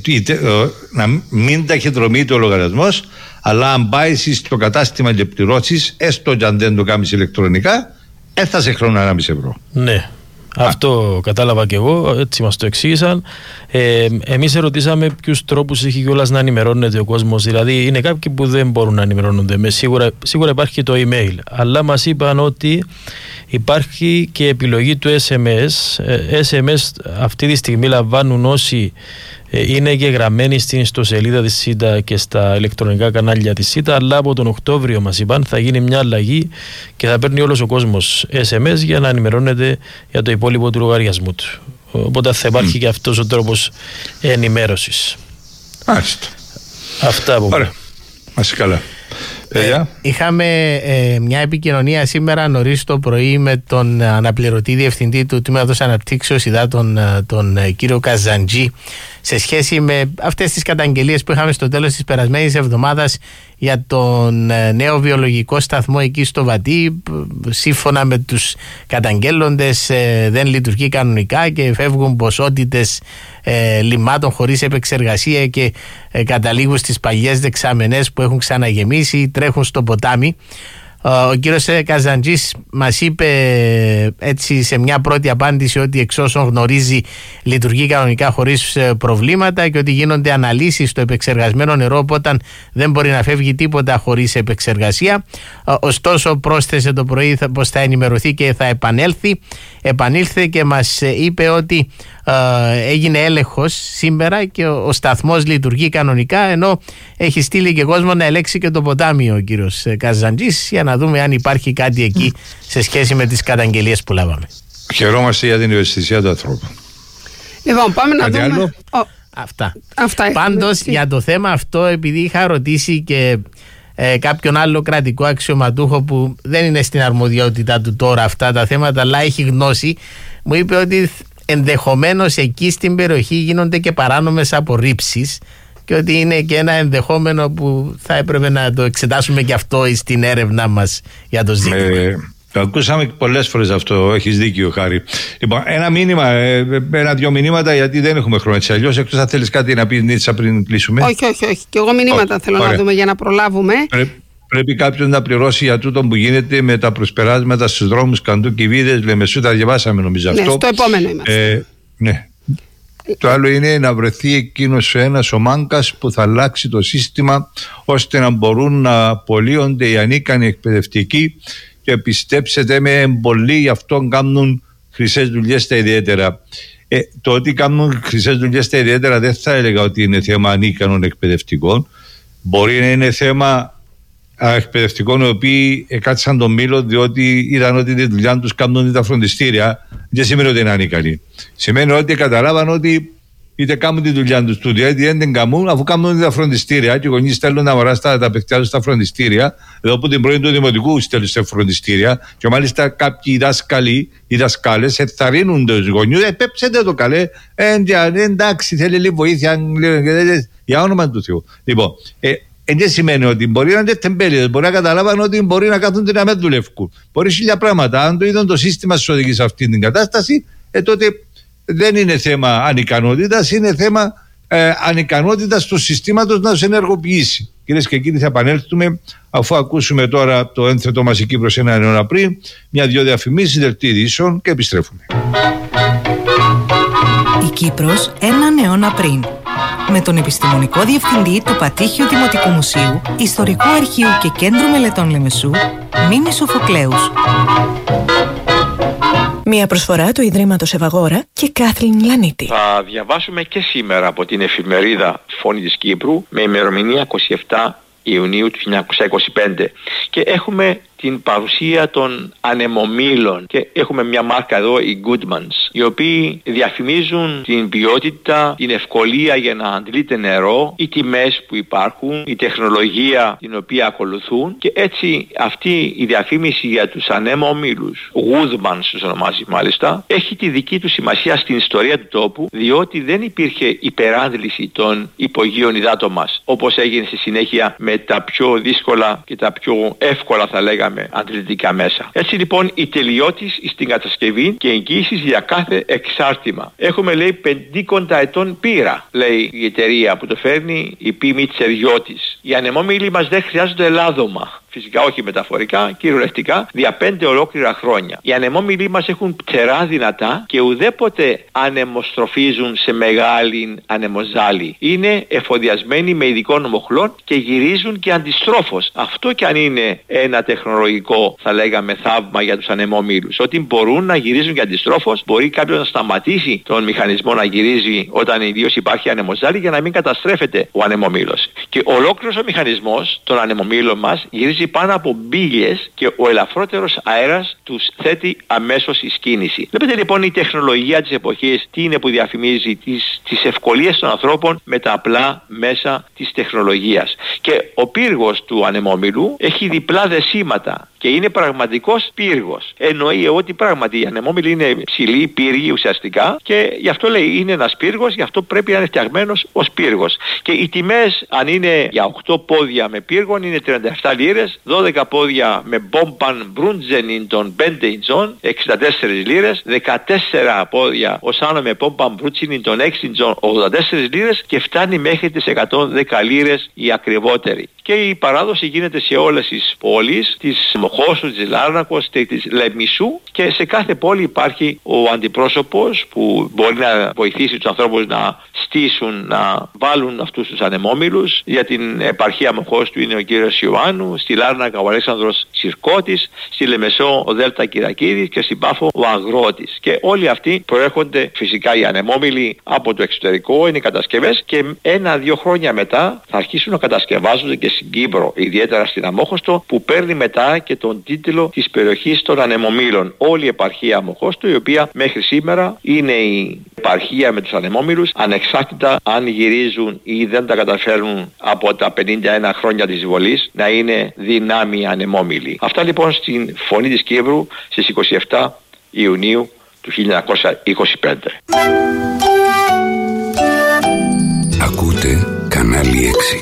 να μην ταχυδρομείται ο λογαριασμός, αλλά αν πάει στο κατάστημα και πληρώσεις, έστω και αν δεν το κάνεις ηλεκτρονικά, θα σε χρόνο 1,5 ευρώ. Ναι. Αυτό κατάλαβα και εγώ, έτσι μας το εξήγησαν. Εμείς ερωτήσαμε ποιους τρόπους έχει κιόλας να ενημερώνεται ο κόσμος. Δηλαδή είναι κάποιοι που δεν μπορούν να ενημερώνονται. Σίγουρα υπάρχει το email, αλλά μας είπαν ότι υπάρχει και επιλογή του SMS. SMS αυτή τη στιγμή λαμβάνουν όσοι είναι εγγεγραμμένοι στην ιστοσελίδα της ΣΥΤΑ και στα ηλεκτρονικά κανάλια της ΣΥΤΑ, αλλά από τον Οκτώβριο μας είπαν θα γίνει μια αλλαγή και θα παίρνει όλος ο κόσμος SMS για να ενημερώνεται για το υπόλοιπο του λογαριασμού του. Οπότε θα υπάρχει και αυτός ο τρόπος ενημέρωσης. Μάλιστα. Αυτά από μένα. Μας καλά. Είχαμε μια επικοινωνία σήμερα νωρίς το πρωί με τον αναπληρωτή διευθυντή του Τμήματος Αναπτύξεως Υδάτων, τον κύριο Καζαντζή, σε σχέση με αυτές τις καταγγελίες που είχαμε στο τέλος της περασμένης εβδομάδας για τον νέο βιολογικό σταθμό εκεί στο Βατί. Σύμφωνα με τους καταγγέλλοντες δεν λειτουργεί κανονικά και φεύγουν ποσότητες λιμάτων χωρίς επεξεργασία και καταλήγουν στις παλιές δεξαμενές που έχουν ξαναγεμίσει, τρέχουν στο ποτάμι. Ο κύριος Καζαντζής μας είπε έτσι σε μια πρώτη απάντηση ότι εξ όσων γνωρίζει λειτουργεί κανονικά χωρίς προβλήματα και ότι γίνονται αναλύσεις στο επεξεργασμένο νερό, οπότε δεν μπορεί να φεύγει τίποτα χωρίς επεξεργασία. Ωστόσο πρόσθεσε το πρωί πως θα ενημερωθεί και θα επανέλθει. Επανήλθε και μας είπε ότι έγινε έλεγχος σήμερα και ο σταθμός λειτουργεί κανονικά, ενώ έχει στείλει και κόσμο να ελέξει και το ποτάμι ο κύριος Καζαντζής για να δούμε αν υπάρχει κάτι εκεί σε σχέση με τις καταγγελίες που λάβαμε. Χαιρόμαστε για την ευαισθησία του ανθρώπου. Λοιπόν, πάμε να δούμε. Άλλο? Αυτά. Πάντως για το θέμα αυτό, επειδή είχα ρωτήσει και κάποιον άλλο κρατικό αξιωματούχο που δεν είναι στην αρμοδιότητά του τώρα αυτά τα θέματα, αλλά έχει γνώση, μου είπε ότι ενδεχομένως εκεί στην περιοχή γίνονται και παράνομες απορρίψεις και ότι είναι και ένα ενδεχόμενο που θα έπρεπε να το εξετάσουμε και αυτό στην έρευνά μας για το ζήτημα. Το ακούσαμε πολλές φορές αυτό, έχεις δίκιο Χάρη. Λοιπόν, ένα μήνυμα, ένα-δυο μηνύματα, γιατί δεν έχουμε χρόνο έτσι αλλιώς, εκτός αν θέλεις κάτι να πεις Νίτσα πριν κλείσουμε. Όχι. Και εγώ μηνύματα θέλω να δούμε για να προλάβουμε. Πρέπει κάποιος να πληρώσει για τούτο που γίνεται με τα προσπεράσματα στους δρόμους Καντού, Κιβίδες, Λεμεσού, τα διαβάσαμε νομίζω αυτό. Ναι, στο επόμενο είμαστε. Ναι. Το άλλο είναι να βρεθεί εκείνος ένας ο μάγκας που θα αλλάξει το σύστημα ώστε να μπορούν να απολύονται οι ανίκανοι εκπαιδευτικοί, και πιστέψτε με, πολλοί γι' αυτό κάνουν χρυσές δουλειές στα ιδιαίτερα. Το ότι κάνουν χρυσές δουλειές στα ιδιαίτερα δεν θα έλεγα ότι είναι θέμα ανίκανων εκπαιδευτικών. Μπορεί να είναι θέμα εκπαιδευτικών οι οποίοι κάτσαν τον μήλο διότι είδαν ότι τη δουλειά τους κάνουν τα φροντιστήρια. Δεν σημαίνει ότι είναι ανίκανοι. Σημαίνει ότι καταλάβαν ότι είτε κάνουν τη δουλειά τους του είτε δεν κάνουν, αφού κάνουν τα φροντιστήρια και οι γονείς στέλνουν τα μωρά τα παιδιά τους στα φροντιστήρια, εδώ από την πρώην του δημοτικού στέλνουν στα φροντιστήρια, και μάλιστα κάποιοι δάσκαλοι, οι δασκάλες εθαρρύνουν τους γονιούς, πέψετε το καλέ, εντάξει θέλει λίγη βοήθεια, για όνομα του Θεού. Λοιπόν, δεν σημαίνει ότι μπορεί να είναι τεμπέληδες, μπορεί να καταλάβουν ότι μπορεί να κάθονται να με δουλεύουν. Μπορεί χίλια πράγματα. Αν το είδαν το σύστημα σας οδηγεί σε αυτή την κατάσταση, τότε δεν είναι θέμα ανικανότητας, είναι θέμα ανικανότητας του συστήματος να τους ενεργοποιήσει. Κυρίες και κύριοι, θα επανέλθουμε αφού ακούσουμε τώρα το ένθετο μας η Κύπρος έναν αιώνα πριν, μια-δυο διαφημίσεις, δελτίο ειδήσεων και επιστρέφουμε. Η Κύπρος έναν αιώνα πριν. Με τον επιστημονικό διευθυντή του Πατήχιου Δημοτικού Μουσείου, Ιστορικού Αρχείου και Κέντρου Μελετών Λεμεσού, Μίμη Σοφοκλέους. Μια προσφορά του Ιδρύματος Ευαγόρα και Κάθλιν Λανίτη. Θα διαβάσουμε και σήμερα από την εφημερίδα Φωνή της Κύπρου με ημερομηνία 27 Ιουνίου του 1925 και έχουμε την παρουσία των ανεμομήλων και έχουμε μια μάρκα εδώ, οι Goodmans, οι οποίοι διαφημίζουν την ποιότητα, την ευκολία για να αντλείται νερό, οι τιμές που υπάρχουν, η τεχνολογία την οποία ακολουθούν, και έτσι αυτή η διαφήμιση για τους ανεμομήλους, Goodmans τους ονομάζει μάλιστα, έχει τη δική του σημασία στην ιστορία του τόπου, διότι δεν υπήρχε υπεράντληση των υπογείων υδάτων μας, όπως έγινε στη συνέχεια με τα πιο δύσκολα και τα πιο εύκολα, θα λέγαμε, αντιλητικά μέσα. Έτσι λοιπόν η τελειότης στην κατασκευή και εγγύησεις για κάθε εξάρτημα. Έχουμε, λέει, 50 ετών πείρα, λέει η εταιρεία που το φέρνει, η Π. Μιτσεριώτης. Οι ανεμόμυλοι μας δεν χρειάζονται ελάδωμα. Φυσικά όχι μεταφορικά, κυριολεκτικά, δια 5 ολόκληρα χρόνια. Οι ανεμόμυλοι μας έχουν πτερά δυνατά και ουδέποτε ανεμοστροφίζουν σε μεγάλη ανεμοζάλη. Είναι εφοδιασμένοι με ειδικών μοχλών και γυρίζουν και αντιστρόφως. Αυτό κι αν είναι ένα τεχνολογικό, θα λέγαμε, θαύμα για τους ανεμόμυλους. Ότι μπορούν να γυρίζουν και αντιστρόφως, μπορεί κάποιος να σταματήσει τον μηχανισμό να γυρίζει όταν ιδίως υπάρχει ανεμοζάλη για να μην καταστρέφεται ο ανεμόμυλος. Και ολόκληρος ο μηχανισμός των ανεμομύλων μας γυρίζει πάνω από μπίλιες και ο ελαφρότερος αέρας τους θέτει αμέσως εις κίνηση. Βλέπετε λοιπόν η τεχνολογία της εποχής τι είναι που διαφημίζει, τις ευκολίες των ανθρώπων με τα απλά μέσα της τεχνολογίας. Και ο πύργος του ανεμόμυλου έχει διπλά δεσίματα και είναι πραγματικός πύργος. Εννοεί ότι πράγματι οι ανεμόμυλοι είναι ψηλοί πύργοι ουσιαστικά και γι' αυτό λέει είναι ένας πύργος, γι' αυτό πρέπει να είναι φτιαγμένος ως πύργος. Και οι τιμές, αν είναι για 8 πόδια με πύργον, είναι 37 λίρες, 12 πόδια με μπόμπαν μπρούντζεν των 5 ιντσών, 64 λίρες, 14 πόδια ως άνω με μπόμπαν μπρούντζεν των 6 ιντσών, 84 λίρες, και φτάνει μέχρι τις 110 λίρες η ακριβότερη. Και η παράδοση γίνεται σε όλες τις πόλεις, της Μοχώστου, της Λάρνακος, της Λεμισού, και σε κάθε πόλη υπάρχει ο αντιπρόσωπος που μπορεί να βοηθήσει τους ανθρώπους να στήσουν, να βάλουν αυτούς τους ανεμόμυλους. Για την επαρχία Μοχώστου είναι ο κύριος Ιωάννου, στη Λάρνακα ο Αλέξανδρος Συρκώτης, στη Λεμεσό ο Δέλτα Κυρακίδης και στην Πάφο ο Αγρότης. Και όλοι αυτοί προέρχονται, φυσικά οι ανεμόμυλοι, από το εξωτερικό, είναι κατασκευές, και 1-2 χρόνια μετά θα αρχίσουν να κατασκευάζονται και στην Κύπρο, ιδιαίτερα στην Αμόχωστο, που παίρνει μετά και τον τίτλο της περιοχής των ανεμομύλων. Όλη η επαρχία Αμοχώστου, η οποία μέχρι σήμερα είναι η επαρχία με τους ανεμόμυλους, ανεξάρτητα αν γυρίζουν ή δεν τα καταφέρνουν από τα 51 χρόνια της εισβολής να είναι δυνάμει ανεμόμυλοι. Αυτά λοιπόν στην Φωνή της Κύπρου στις 27 Ιουνίου του 1925. Ακούτε κανάλι 6.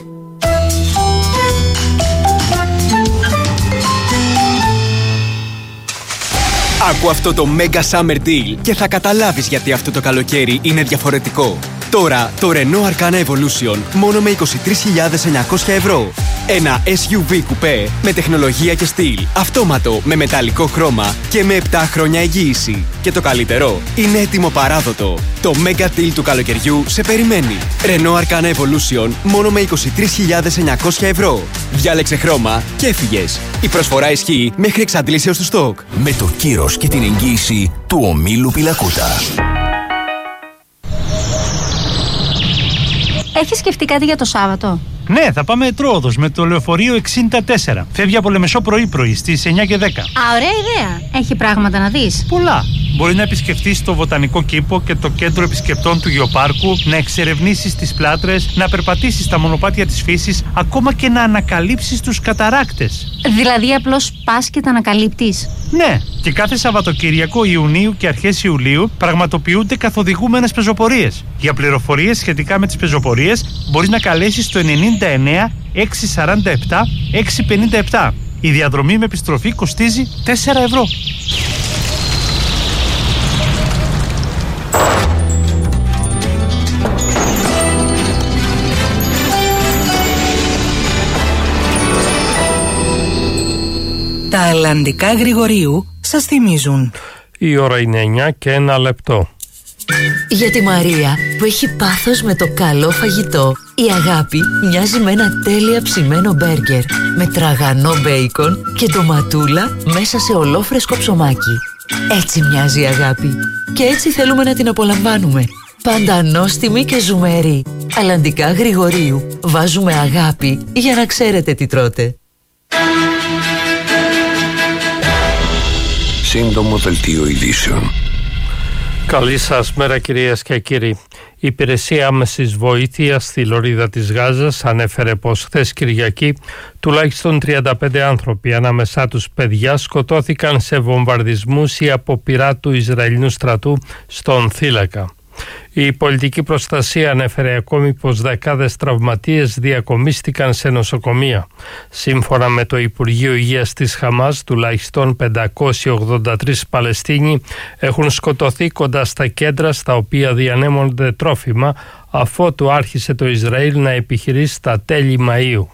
Άκου αυτό το Mega Summer Deal και θα καταλάβεις γιατί αυτό το καλοκαίρι είναι διαφορετικό. Τώρα το Renault Arcana Evolution μόνο με 23.900 ευρώ. Ένα SUV κουπέ με τεχνολογία και στυλ, αυτόματο με μεταλλικό χρώμα και με 7 χρόνια εγγύηση. Και το καλύτερο, είναι έτοιμο παράδοτο. Το Mega Deal του καλοκαιριού σε περιμένει. Renault Arcana Evolution μόνο με 23.900 ευρώ. Διάλεξε χρώμα και έφυγες. Η προσφορά ισχύει μέχρι εξαντλήσεως του στόκ. Με το κύρος και την εγγύηση του ομίλου Πιλακούτα. Έχεις σκεφτεί κάτι για το Σάββατο? Ναι, θα πάμε Ετρόοδος με το λεωφορείο 64. Φεύγει από Λεμεσό πρωί-πρωί στις 9 και 10. Ωραία ιδέα. Έχει πράγματα να δεις? Πολλά. Μπορεί να επισκεφτείς το Βοτανικό Κήπο και το Κέντρο Επισκεπτών του Γεωπάρκου, να εξερευνήσεις τις πλάτρες, να περπατήσεις στα μονοπάτια της φύσης, ακόμα και να ανακαλύψεις τους καταράκτες. Δηλαδή απλώς πας και τα ανακαλύπτεις? Ναι, και κάθε Σαββατοκύριακο Ιουνίου και αρχές Ιουλίου πραγματοποιούνται καθοδηγούμενες πεζοπορίες. Για πληροφορίες σχετικά με τις πεζοπορίες μπορείς να καλέσεις το 99 647 657. Η διαδρομή με επιστροφή κοστίζει 4 ευρώ. Τα αλλαντικά Γρηγορίου σας θυμίζουν. Η ώρα είναι 9 και 1 λεπτό. Για τη Μαρία που έχει πάθος με το καλό φαγητό, η αγάπη μοιάζει με ένα τέλεια ψημένο μπέργκερ με τραγανό μπέικον και ντοματούλα μέσα σε ολόφρεσκο ψωμάκι. Έτσι μοιάζει η αγάπη και έτσι θέλουμε να την απολαμβάνουμε. Πάντα νόστιμη και ζουμερή. Αλλαντικά Γρηγορίου. Βάζουμε αγάπη για να ξέρετε τι τρώτε. Σύντομο δελτίο ειδήσεων. Καλή σας μέρα κυρίες και κύριοι. Η Υπηρεσία Άμεσης Βοήθειας στη Λωρίδα της Γάζας ανέφερε πως χθες Κυριακή τουλάχιστον 35 άνθρωποι, ανάμεσά τους παιδιά, σκοτώθηκαν σε βομβαρδισμούς ή αποπειρά του Ισραηλινού στρατού στον Θύλακα. Η πολιτική προστασία ανέφερε ακόμη πως δεκάδες τραυματίες διακομίστηκαν σε νοσοκομεία. Σύμφωνα με το Υπουργείο Υγείας της Χαμάς, τουλάχιστον 583 Παλαιστίνοι έχουν σκοτωθεί κοντά στα κέντρα στα οποία διανέμονται τρόφιμα, αφότου άρχισε το Ισραήλ να επιχειρεί στα τέλη Μαΐου.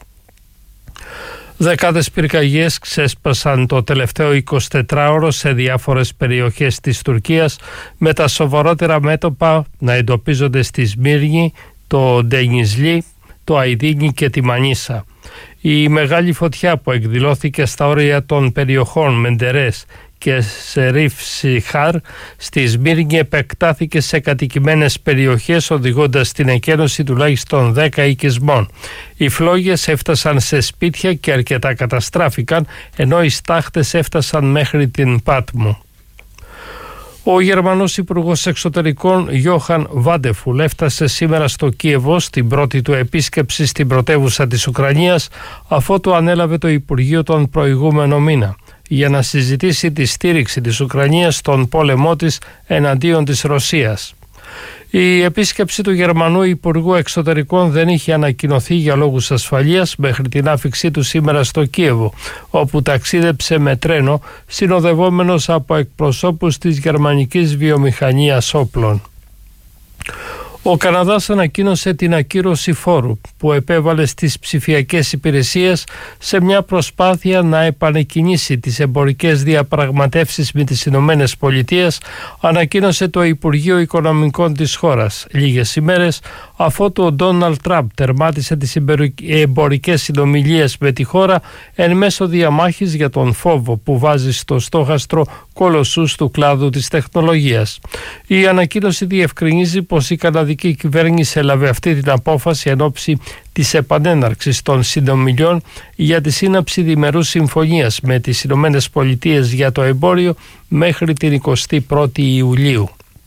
Δεκάδες πυρκαγιές ξέσπασαν το τελευταίο 24ωρο σε διάφορες περιοχές της Τουρκίας, με τα σοβαρότερα μέτωπα να εντοπίζονται στη Σμύρνη, το Ντενιζλί, το Αϊδίνι και τη Μανίσα. Η μεγάλη φωτιά που εκδηλώθηκε στα όρια των περιοχών Μεντερές και Σερίφ Σιχάρ στη Σμύρνη επεκτάθηκε σε κατοικημένες περιοχές, οδηγώντας στην εκένωση τουλάχιστον 10 οικισμών. Οι φλόγες έφτασαν σε σπίτια και αρκετά καταστράφηκαν, ενώ οι στάχτες έφτασαν μέχρι την Πάτμο. Ο Γερμανός Υπουργός Εξωτερικών Γιόχαν Βάντεφουλ έφτασε σήμερα στο Κίεβο στην πρώτη του επίσκεψη στην πρωτεύουσα της Ουκρανίας, αφότου ανέλαβε το Υπουργείο τον προηγούμενο μήνα, για να συζητήσει τη στήριξη της Ουκρανίας στον πόλεμό της εναντίον της Ρωσίας. Η επίσκεψη του Γερμανού Υπουργού Εξωτερικών δεν είχε ανακοινωθεί για λόγους ασφαλείας μέχρι την άφιξή του σήμερα στο Κίεβο, όπου ταξίδεψε με τρένο συνοδευόμενος από εκπροσώπους της γερμανικής βιομηχανίας όπλων. Ο Καναδάς ανακοίνωσε την ακύρωση φόρου που επέβαλε στις ψηφιακές υπηρεσίες σε μια προσπάθεια να επανεκκινήσει τις εμπορικές διαπραγματεύσεις με τις Ηνωμένες Πολιτείες, ανακοίνωσε το Υπουργείο Οικονομικών της χώρας, λίγες ημέρες αφότου ο Ντόναλντ Τραμπ τερμάτισε τις εμπορικές συνομιλίες με τη χώρα εν μέσω διαμάχης για τον φόβο που βάζει στο στόχαστρο κολοσσούς του κλάδου της τεχνολογίας. Η ανακοίνωση διευκρινίζει πως η καναδική κυβέρνηση έλαβε αυτή την απόφαση εν ώψη της επανέναρξης των συνομιλιών για τη σύναψη διμερούς συμφωνίας με τις Ηνωμένες Πολιτείες για το εμπόριο μέχρι την 21η Ιουλίου.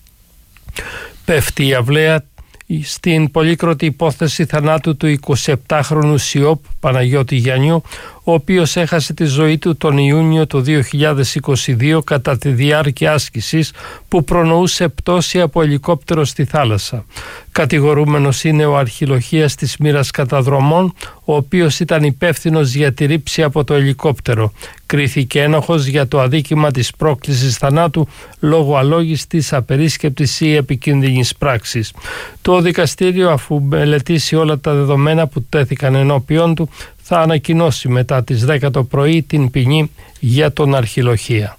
Πέφτει η αυλαία στην πολύκροτη υπόθεση θανάτου του 27χρονου Σιόπ Παναγιώτη Γιαννιού, ο οποίος έχασε τη ζωή του τον Ιούνιο του 2022 κατά τη διάρκεια άσκησης που προνοούσε πτώση από ελικόπτερο στη θάλασσα. Κατηγορούμενος είναι ο αρχιλοχείας της μοίρας καταδρομών, ο οποίος ήταν υπεύθυνος για τη ρήψη από το ελικόπτερο. Κρίθηκε ένοχος για το αδίκημα της πρόκλησης θανάτου λόγω αλόγιστης, απερίσκεπτης ή επικίνδυνης πράξης. Το δικαστήριο, αφού μελετήσει όλα τα δεδομένα που τέθηκαν ενώπιον του, θα ανακοινώσει μετά τις 10 το πρωί την ποινή για τον αρχιλοχεία.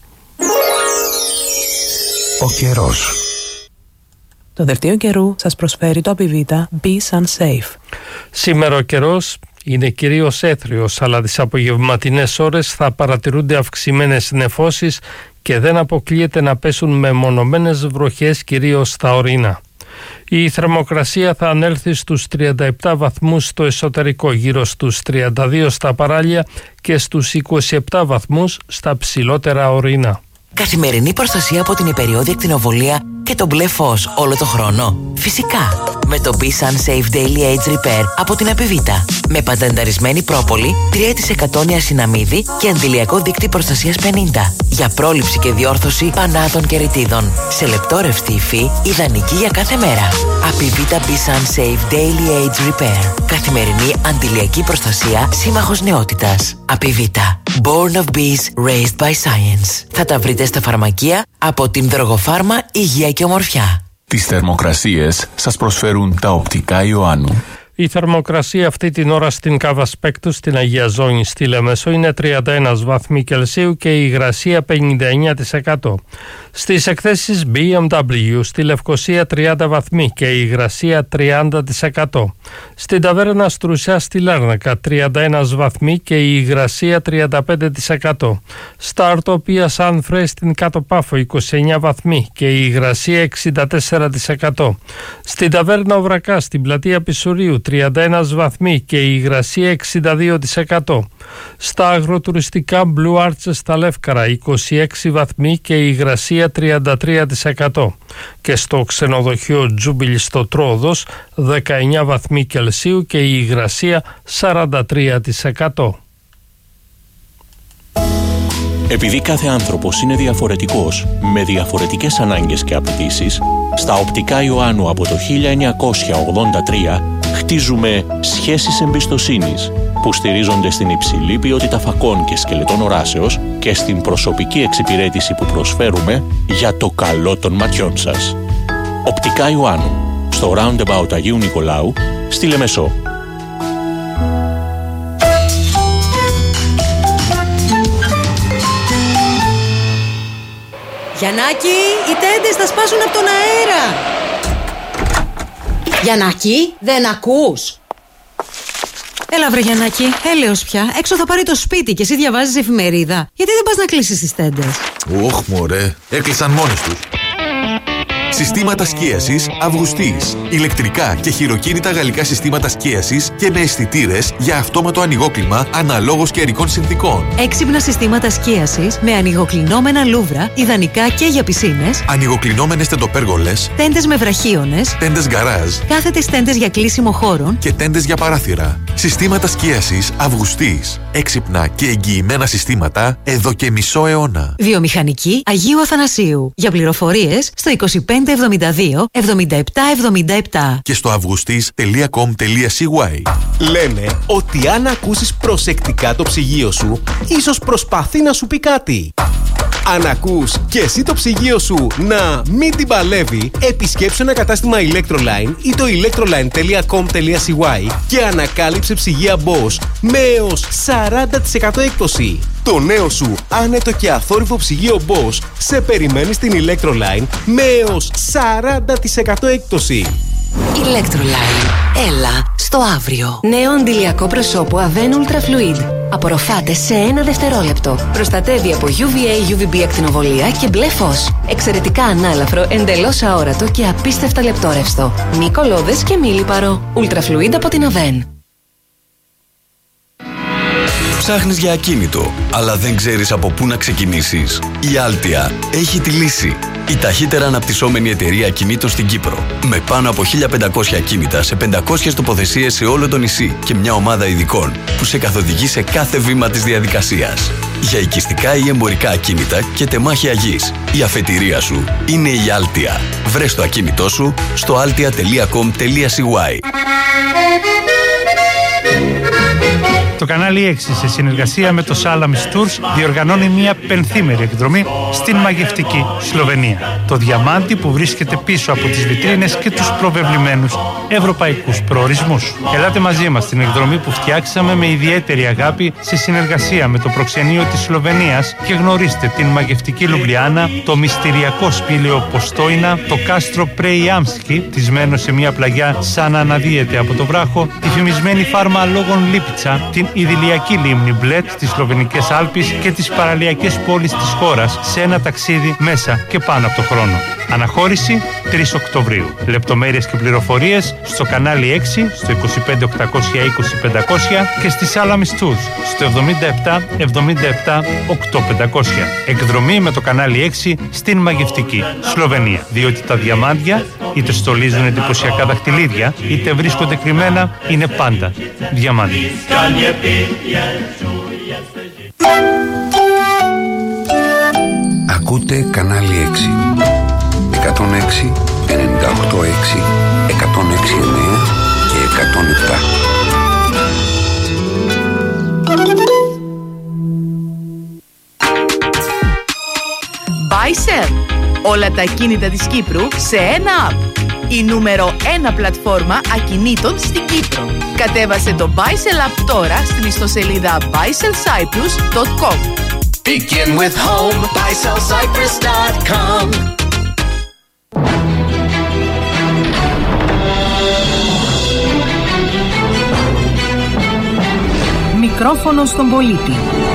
Ο καιρός. Το δελτίο καιρού σας προσφέρει το Apivita Be Sun Safe. Σήμερα ο καιρός είναι κυρίως έθριος, αλλά τις απογευματινές ώρες θα παρατηρούνται αυξημένες νεφώσεις και δεν αποκλείεται να πέσουν μεμονωμένες βροχές κυρίως στα ορεινά. Η θερμοκρασία θα ανέλθει στους 37 βαθμούς στο εσωτερικό, γύρω στους 32 στα παράλια και στους 27 βαθμούς στα ψηλότερα ορεινά. Καθημερινή προστασία από την υπεριόδια ακτινοβολία και το μπλε φως όλο το χρόνο. Φυσικά, με το Be Sun Safe Daily Age Repair από την Apivita. Με πατενταρισμένη πρόπολη, 3% νιασιναμίδι και αντιλιακό δίκτυ προστασίας 50. Για πρόληψη και διόρθωση πανάτων και ρητίδων. Σε λεπτόρευστη υφή, ιδανική για κάθε μέρα. Apivita Be Sun Safe Daily Age Repair. Καθημερινή αντιλιακή προστασία, σύμμαχος νεότητας. Apivita. Born of bees, raised by science. Θα τα βρείτε στα φαρμακεία από την Δρογοφάρμα Υγεία και Ομορφιά. Τις θερμοκρασίες σας προσφέρουν τα οπτικά Ιωάννου. Η θερμοκρασία αυτή την ώρα στην Κάβα Σπέκτου, στην Αγία Ζώνη, στη Λεμεσό είναι 31 βαθμοί Κελσίου και η υγρασία 59%. Στις εκθέσεις BMW στη Λευκοσία 30 βαθμοί και η υγρασία 30%. Στην Ταβέρνα Στρουσιά στη Λάρνακα 31 βαθμοί και η υγρασία 35%. Στα Αρτοπία Σάνφρε στην Κάτω Πάφο 29 βαθμοί και η υγρασία 64%. Στην Ταβέρνα Οβρακά στην Πλατεία Πισουρίου 31 βαθμοί και η υγρασία 62%. Στα αγροτουριστικά Blue Arches στα Λεύκαρα 26 βαθμοί και η υγρασία 33%. Και στο ξενοδοχείο Τζούμπιλ στο Τρόδος 19 βαθμοί Κελσίου και η υγρασία 43%. Επειδή κάθε άνθρωπος είναι διαφορετικός, με διαφορετικές ανάγκες και απαιτήσεις, στα οπτικά Ιωάννου από το 1983 χτίζουμε σχέσεις εμπιστοσύνης που στηρίζονται στην υψηλή ποιότητα φακών και σκελετών οράσεως και στην προσωπική εξυπηρέτηση που προσφέρουμε για το καλό των ματιών σας. Οπτικά Ιωάννου, στο Roundabout Αγίου Νικολάου, στη Λεμεσό. Γιαννάκη, οι τέντες θα σπάσουν από τον αέρα. Γιαννάκη, δεν ακούς? Έλα βρε Γιαννάκη, έλεος πια. Έξω θα πάρει το σπίτι και εσύ διαβάζεις εφημερίδα. Γιατί δεν πας να κλείσεις τις τέντες? Ωχ μωρέ, έκλεισαν μόνες τους. Συστήματα σκίασης Αυγουστής. Ηλεκτρικά και χειροκίνητα γαλλικά συστήματα σκίασης και με αισθητήρες για αυτόματο ανοιγόκλιμα αναλόγως καιρικών συνθήκων. Έξυπνα συστήματα σκίασης με ανοιγοκλεινόμενα λούβρα, ιδανικά και για πισίνες. Ανοιγοκλεινόμενες τεντοπέργολες. Τέντες με βραχίονες. Τέντες γκαράζ. Κάθετες τέντες για κλείσιμο χώρων. Και τέντες για παράθυρα. Συστήματα σκίασης Αυγουστής. Έξυπνα και εγγυημένα συστήματα εδώ και μισό αιώνα. Βιομηχανική Αγίου Αθανασίου. Για πληροφορίες στο 2572 7777 και στο augustis.com.cy. Λένε ότι αν ακούσεις προσεκτικά το ψυγείο σου, ίσως προσπαθεί να σου πει κάτι. Αν ακούς και εσύ το ψυγείο σου να μην την παλεύει, επισκέψου ένα κατάστημα Electroline ή το electroline.com.cy και ανακάλυψε ψυγεία Bosch με έως 40% έκπτωση. Το νέο σου άνετο και αθόρυβο ψυγείο Bosch σε περιμένει στην Electroline με έως 40% έκπτωση. Electroline. Έλα στο αύριο. Νέο αντιλιακό προσώπου Avène Ultra Fluid. Απορροφάται σε 1 δευτερόλεπτο. Προστατεύει από UVA, UVB ακτινοβολία και μπλε φως. Εξαιρετικά ανάλαφρο, εντελώς αόρατο και απίστευτα λεπτόρευστο. Μη κολλώδες και μη λιπαρό. Ultra Fluid από την Avène. Ψάχνεις για ακίνητο, αλλά δεν ξέρεις από πού να ξεκινήσεις? Η Altia έχει τη λύση. Η ταχύτερα αναπτυσσόμενη εταιρεία ακινήτων στην Κύπρο. Με πάνω από 1500 ακίνητα σε 500 τοποθεσίες σε όλο το νησί και μια ομάδα ειδικών που σε καθοδηγεί σε κάθε βήμα της διαδικασίας. Για οικιστικά ή εμπορικά ακίνητα και τεμάχια γης, η αφετηρία σου είναι η Altia. Βρες το ακίνητό σου στο altia.com.cy. Το κανάλι 6 σε συνεργασία με το Salamis Tours διοργανώνει μια πενθήμερη εκδρομή στην μαγευτική Σλοβενία. Το διαμάντι που βρίσκεται πίσω από τις βιτρίνες και τους προβεβλημένους ευρωπαϊκούς προορισμούς. Ελάτε μαζί μας στην εκδρομή που φτιάξαμε με ιδιαίτερη αγάπη σε συνεργασία με το προξενείο της Σλοβενίας και γνωρίστε την μαγευτική Λουμπλιάνα, το μυστηριακό σπήλαιο Ποστόινα, το κάστρο Πρεϊάμσκι, τισμένο σε μια πλαγιά σαν να αναδύεται από το βράχο, τη φημισμένη φάρμα λόγων Λίπιτσα, την ιδηλιακή λίμνη Μπλέτ, τις Σλοβενικές Άλπεις και τις παραλιακές πόλεις της χώρας σε ένα ταξίδι μέσα και πάνω από το χρόνο. Αναχώρηση 3 Οκτωβρίου. Λεπτομέρειες και πληροφορίες στο κανάλι 6, στο 25 820 500 και στη Salamis Tours στο 77 77 8500. Εκδρομή με το κανάλι 6 στην μαγευτική Σλοβενία. Διότι τα διαμάντια είτε στολίζουν εντυπωσιακά δαχτυλίδια, είτε βρίσκονται κρυμμένα, είναι πάντα διαμάντια. Ακούτε κανάλι 6. 106, 98,6, 106,9 και 107. Buy-Sell. Όλα τα ακίνητα της Κύπρου σε ένα app. Η νούμερο 1 πλατφόρμα ακινήτων στην Κύπρο. Κατέβασε το Buy-Sell app τώρα στην ιστοσελίδα buysellcyprus.com. Begin with home, buysellcyprus.com. Μικρόφωνο στον πολίτη.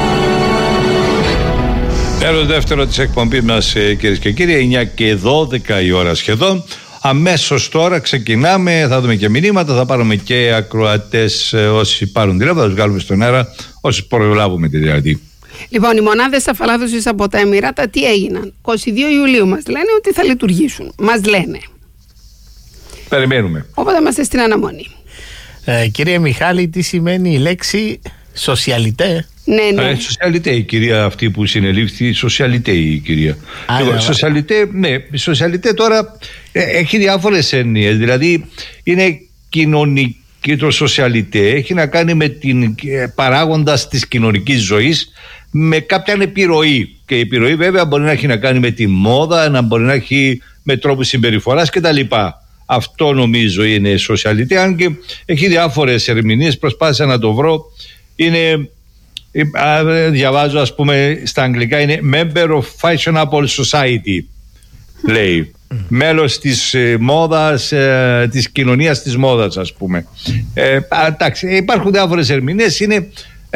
Τέλος δεύτερο της εκπομπής μας, κυρίες και κύριοι, 9 και 12 η ώρα σχεδόν. Αμέσως τώρα ξεκινάμε, θα δούμε και μηνύματα, θα πάρουμε και ακροατές όσοι πάρουν τηλέφωνο, θα τους βγάλουμε στον αέρα, όσοι προλάβουμε τη δηλαδή. Λοιπόν, οι μονάδες αφαλάθωσης από τα Εμιράτα τι έγιναν? 22 Ιουλίου μας λένε ότι θα λειτουργήσουν. Μας λένε. Περιμένουμε. Οπότε είμαστε στην αναμονή. Κύριε Μιχάλη, τι σημαίνει η λέξη σοσιαλιτέ? Ναι. Σοσιαλιτέ η κυρία αυτή που συνελήφθη, σοσιαλιτέ η κυρία. Σοσιαλιτέ, ναι, σοσιαλιτέ τώρα έχει διάφορες έννοιες. Δηλαδή είναι κοινωνική. Και το σοσιαλιτέ έχει να κάνει με την παράγοντας της κοινωνικής ζωής με κάποια επιρροή. Και η επιρροή βέβαια μπορεί να έχει να κάνει με τη μόδα, να μπορεί να έχει με τρόπους συμπεριφοράς κτλ. Αυτό νομίζω είναι σοσιαλιτέ, αν και έχει διάφορες ερμηνείες, προσπάθησα να το βρω. Είναι, διαβάζω ας πούμε στα αγγλικά, είναι member of fashionable society, λέει. Μέλος της μόδας, της κοινωνίας της μόδας ας πούμε. Εντάξει, υπάρχουν διάφορες ερμηνείες. Είναι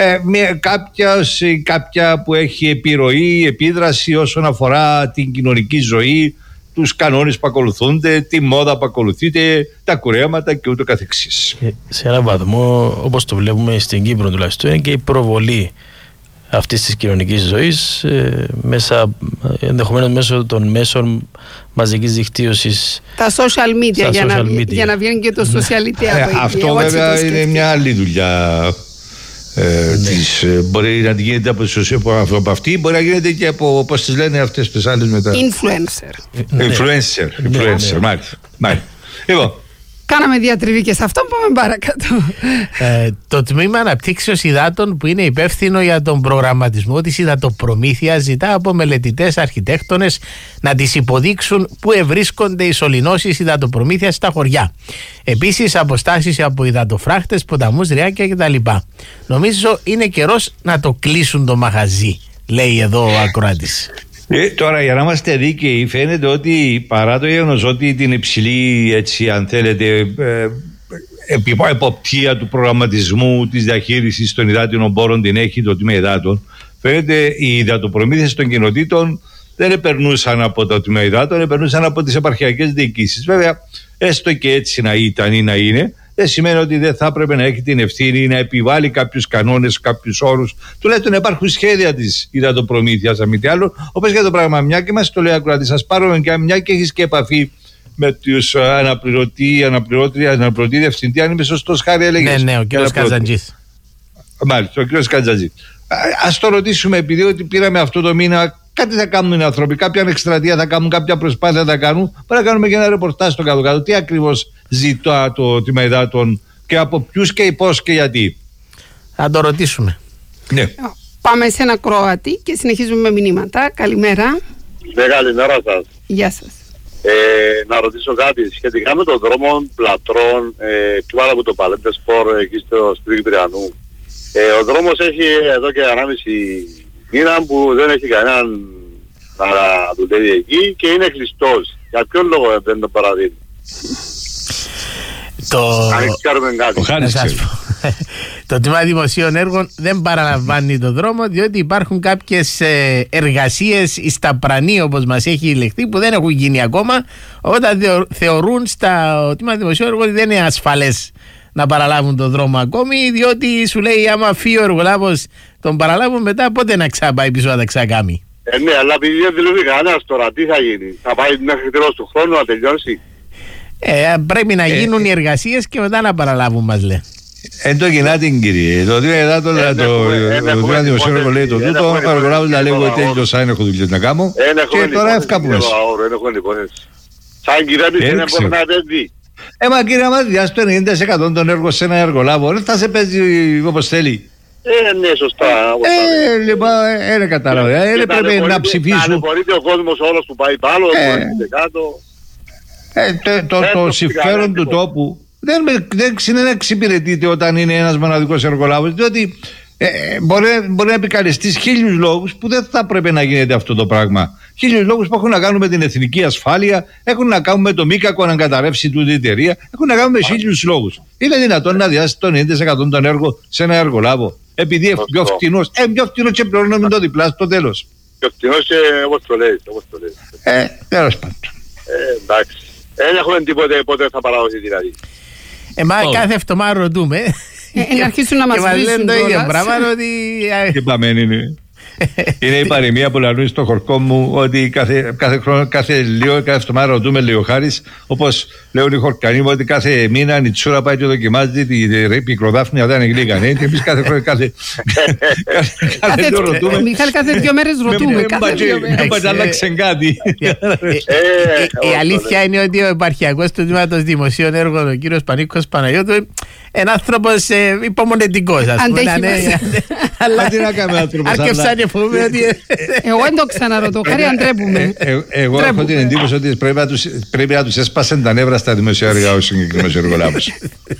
κάποια που έχει επιρροή, επίδραση όσον αφορά την κοινωνική ζωή, τους κανόνες που ακολουθούνται, τη μόδα που ακολουθείται, τα κουρέματα και ούτω καθεξής. Σε έναν βαθμό, όπως το βλέπουμε στην Κύπρο τουλάχιστον, είναι και η προβολή αυτής της κοινωνικής ζωής ενδεχομένως μέσω των μέσων μαζικής δικτύωσης, τα social media, για να βγαίνει και το σοσιαλιτέ. Αυτό βέβαια είναι μια άλλη δουλειά. Μπορεί να γίνεται από αυτή, μπορεί να γίνεται και από, πώς τις λένε αυτές τις άλλες μετά, influencer. Μάλιστα. Λοιπόν, κάναμε διατριβή και σε αυτό, πάμε παρακάτω. Το Τμήμα Αναπτύξεως Υδάτων, που είναι υπεύθυνο για τον προγραμματισμό της υδατοπρομήθειας, ζητά από μελετητές αρχιτέκτονες να τις υποδείξουν πού ευρίσκονται οι σωληνώσεις υδατοπρομήθειας στα χωριά. Επίσης, αποστάσεις από υδατοφράχτες, ποταμούς, ριάκια κτλ. Νομίζω είναι καιρός να το κλείσουν το μαγαζί, λέει εδώ ο ακροατής. Τώρα, για να είμαστε δίκαιοι, φαίνεται ότι παρά το γεγονός ότι την υψηλή, έτσι αν θέλετε, εποπτεία του προγραμματισμού της διαχείρισης των υδάτινων πόρων την έχει το Τμήμα Υδάτων, φαίνεται οι υδατοπρομήθειες των κοινοτήτων δεν επερνούσαν από το Τμήμα Υδάτων, επερνούσαν από τις επαρχιακές διοικήσεις. Βέβαια, έστω και έτσι να ήταν ή να είναι, δεν σημαίνει ότι δεν θα έπρεπε να έχει την ευθύνη να επιβάλλει κάποιους κανόνες, κάποιους όρους. Τουλάχιστον υπάρχουν σχέδια της υδατοπρομήθειας, αν μη τι άλλο. Όπως για το πράγμα, μια και μας το λέει ακροατή, σας πάρουμε και μια και έχεις και επαφή με τους αναπληρωτή διευθυντή, αν είμαι σωστός, Χάρη, έλεγες. Ναι, ο κύριος Καζαντζής. Μάλιστα, ο κύριος Καζαντζής. Ας το ρωτήσουμε, επειδή ότι πήραμε αυτό το μήνα. Κάτι θα κάνουν οι άνθρωποι, κάποια εκστρατεία θα κάνουν, κάποια προσπάθεια θα κάνουν. Πρέπει να κάνουμε και ένα ρεπορτάζ στο κάτω-κάτω. Τι ακριβώς ζητά το Τμήμα Υδάτων και από ποιους και πώς και γιατί. Θα το ρωτήσουμε. Ναι. Πάμε σε ένα Κροάτι και συνεχίζουμε με μηνύματα. Καλημέρα. Ναι, καλημέρα σας. Γεια σας. Να ρωτήσω κάτι σχετικά με τον δρόμο Πλατρών, πάνω από το Παλέντε Σπορ εκεί στο Σπίτι Τριανού. Ο δρόμος έχει εδώ και 1,5 μήνα που δεν έχει κανέναν να δουλεύει εκεί και είναι κλειστός. Για ποιον λόγο δεν το παραδείγει? Το τμήμα δημοσίων έργων δεν παραλαμβάνει το δρόμο, διότι υπάρχουν κάποιες εργασίες στα πρανή, όπως μας έχει ηλεχθεί, που δεν έχουν γίνει ακόμα, όταν θεωρούν στα τμήμα δημοσίων έργων ότι δεν είναι ασφαλές να παραλάβουν το δρόμο ακόμη, διότι σου λέει άμα φύγει ο εργολάβος τον παραλάβουν, μετά πότε να ξαπάει πίσω να τα ξακάμει. Ναι, αλλά επειδή δεν δουλεύει κανένας τώρα, τι θα γίνει? Θα πάει μέχρι τέλος του χρόνου να τελειώσει? Πρέπει να γίνουν οι εργασίες και μετά να παραλάβουν, μας λέει. Εν το κοινάτε, κύριε. Το Τμήμα Δημοσίων Έργων λέει το τούτο, ο εργολάβος να λέει ότι τέλειωσα, δεν έχω δουλειές να κάνω και τώρα ευκάπουμε. Σαν κυβέρνηση δεν μπορεί να δει. Μα κύριε Αμάδη, το 90% των έργων σε ένα εργολάβο δεν θα σε παίζει όπως θέλει. Ναι, σωστά. Λοιπόν, δεν κατάλαβα. Δεν πρέπει να ψηφίσουν. Ταλαιπωρείται ο κόσμος όλος που πάει πάνω, το συμφέρον του τόπου δεν εξυπηρετείται όταν είναι ένας μοναδικός εργολάβος, διότι μπορεί να επικαλεστείς 1000 λόγους που δεν θα πρέπει να γίνεται αυτό το πράγμα. 1000 λόγους που έχουν να κάνουν με την εθνική ασφάλεια, έχουν να κάνουν με το μη κακό να καταρρεύσει τούτη η εταιρεία, έχουν να κάνουν με 1000 λόγους. Είναι δυνατόν να διάσει το 90% των έργων σε ένα εργολάβο, επειδή πιο φτηνός, και πληρώνουμε το διπλά στο τέλος. Πιο φτηνός και όπως το λέει. Τέλος πάντων. Εντάξει. Δεν έχουμε τίποτε πότε θα παραδοθεί δηλαδή. Κάθε εβδομάδα ρωτούμε. Να αρχίσουν να μας βρίσουν το ίδιο πράγμα ότι... Και πάμε είναι. Είναι η παροιμία που λαλούν στο χορκό μου ότι κάθε εβδομάδα ρωτούμε, λέει ο Χάρης, όπως λέουν οι χορκανοί μου ότι κάθε μήνα η τσούρα πάει και δοκιμάζει τη πικροδάφνια, δεν είναι γλύκα. Εμείς κάθε χρόνο κάθε ρωτούμε. Μιχάλη, κάθε 2 μέρες ρωτούμε. Δεν πάει να αλλάξει κάτι. Η αλήθεια είναι ότι ο επαρχιακός του Τμήματος Δημοσίων Έργων, ο κύριος Πανίκος Παναγιώτου, είναι άνθρωπος υπομονετικός, ας πούμε. Αλλά τι να κάνουμε άνθρωπος. Εγώ δεν το ξαναρωτώ, Χάρη, αν τρέπουμε. Εγώ έχω την εντύπωση ότι πρέπει να τους έσπασαν τα νεύρα στα δημοσιοργά ο συγκεκριμένος εργολάβος.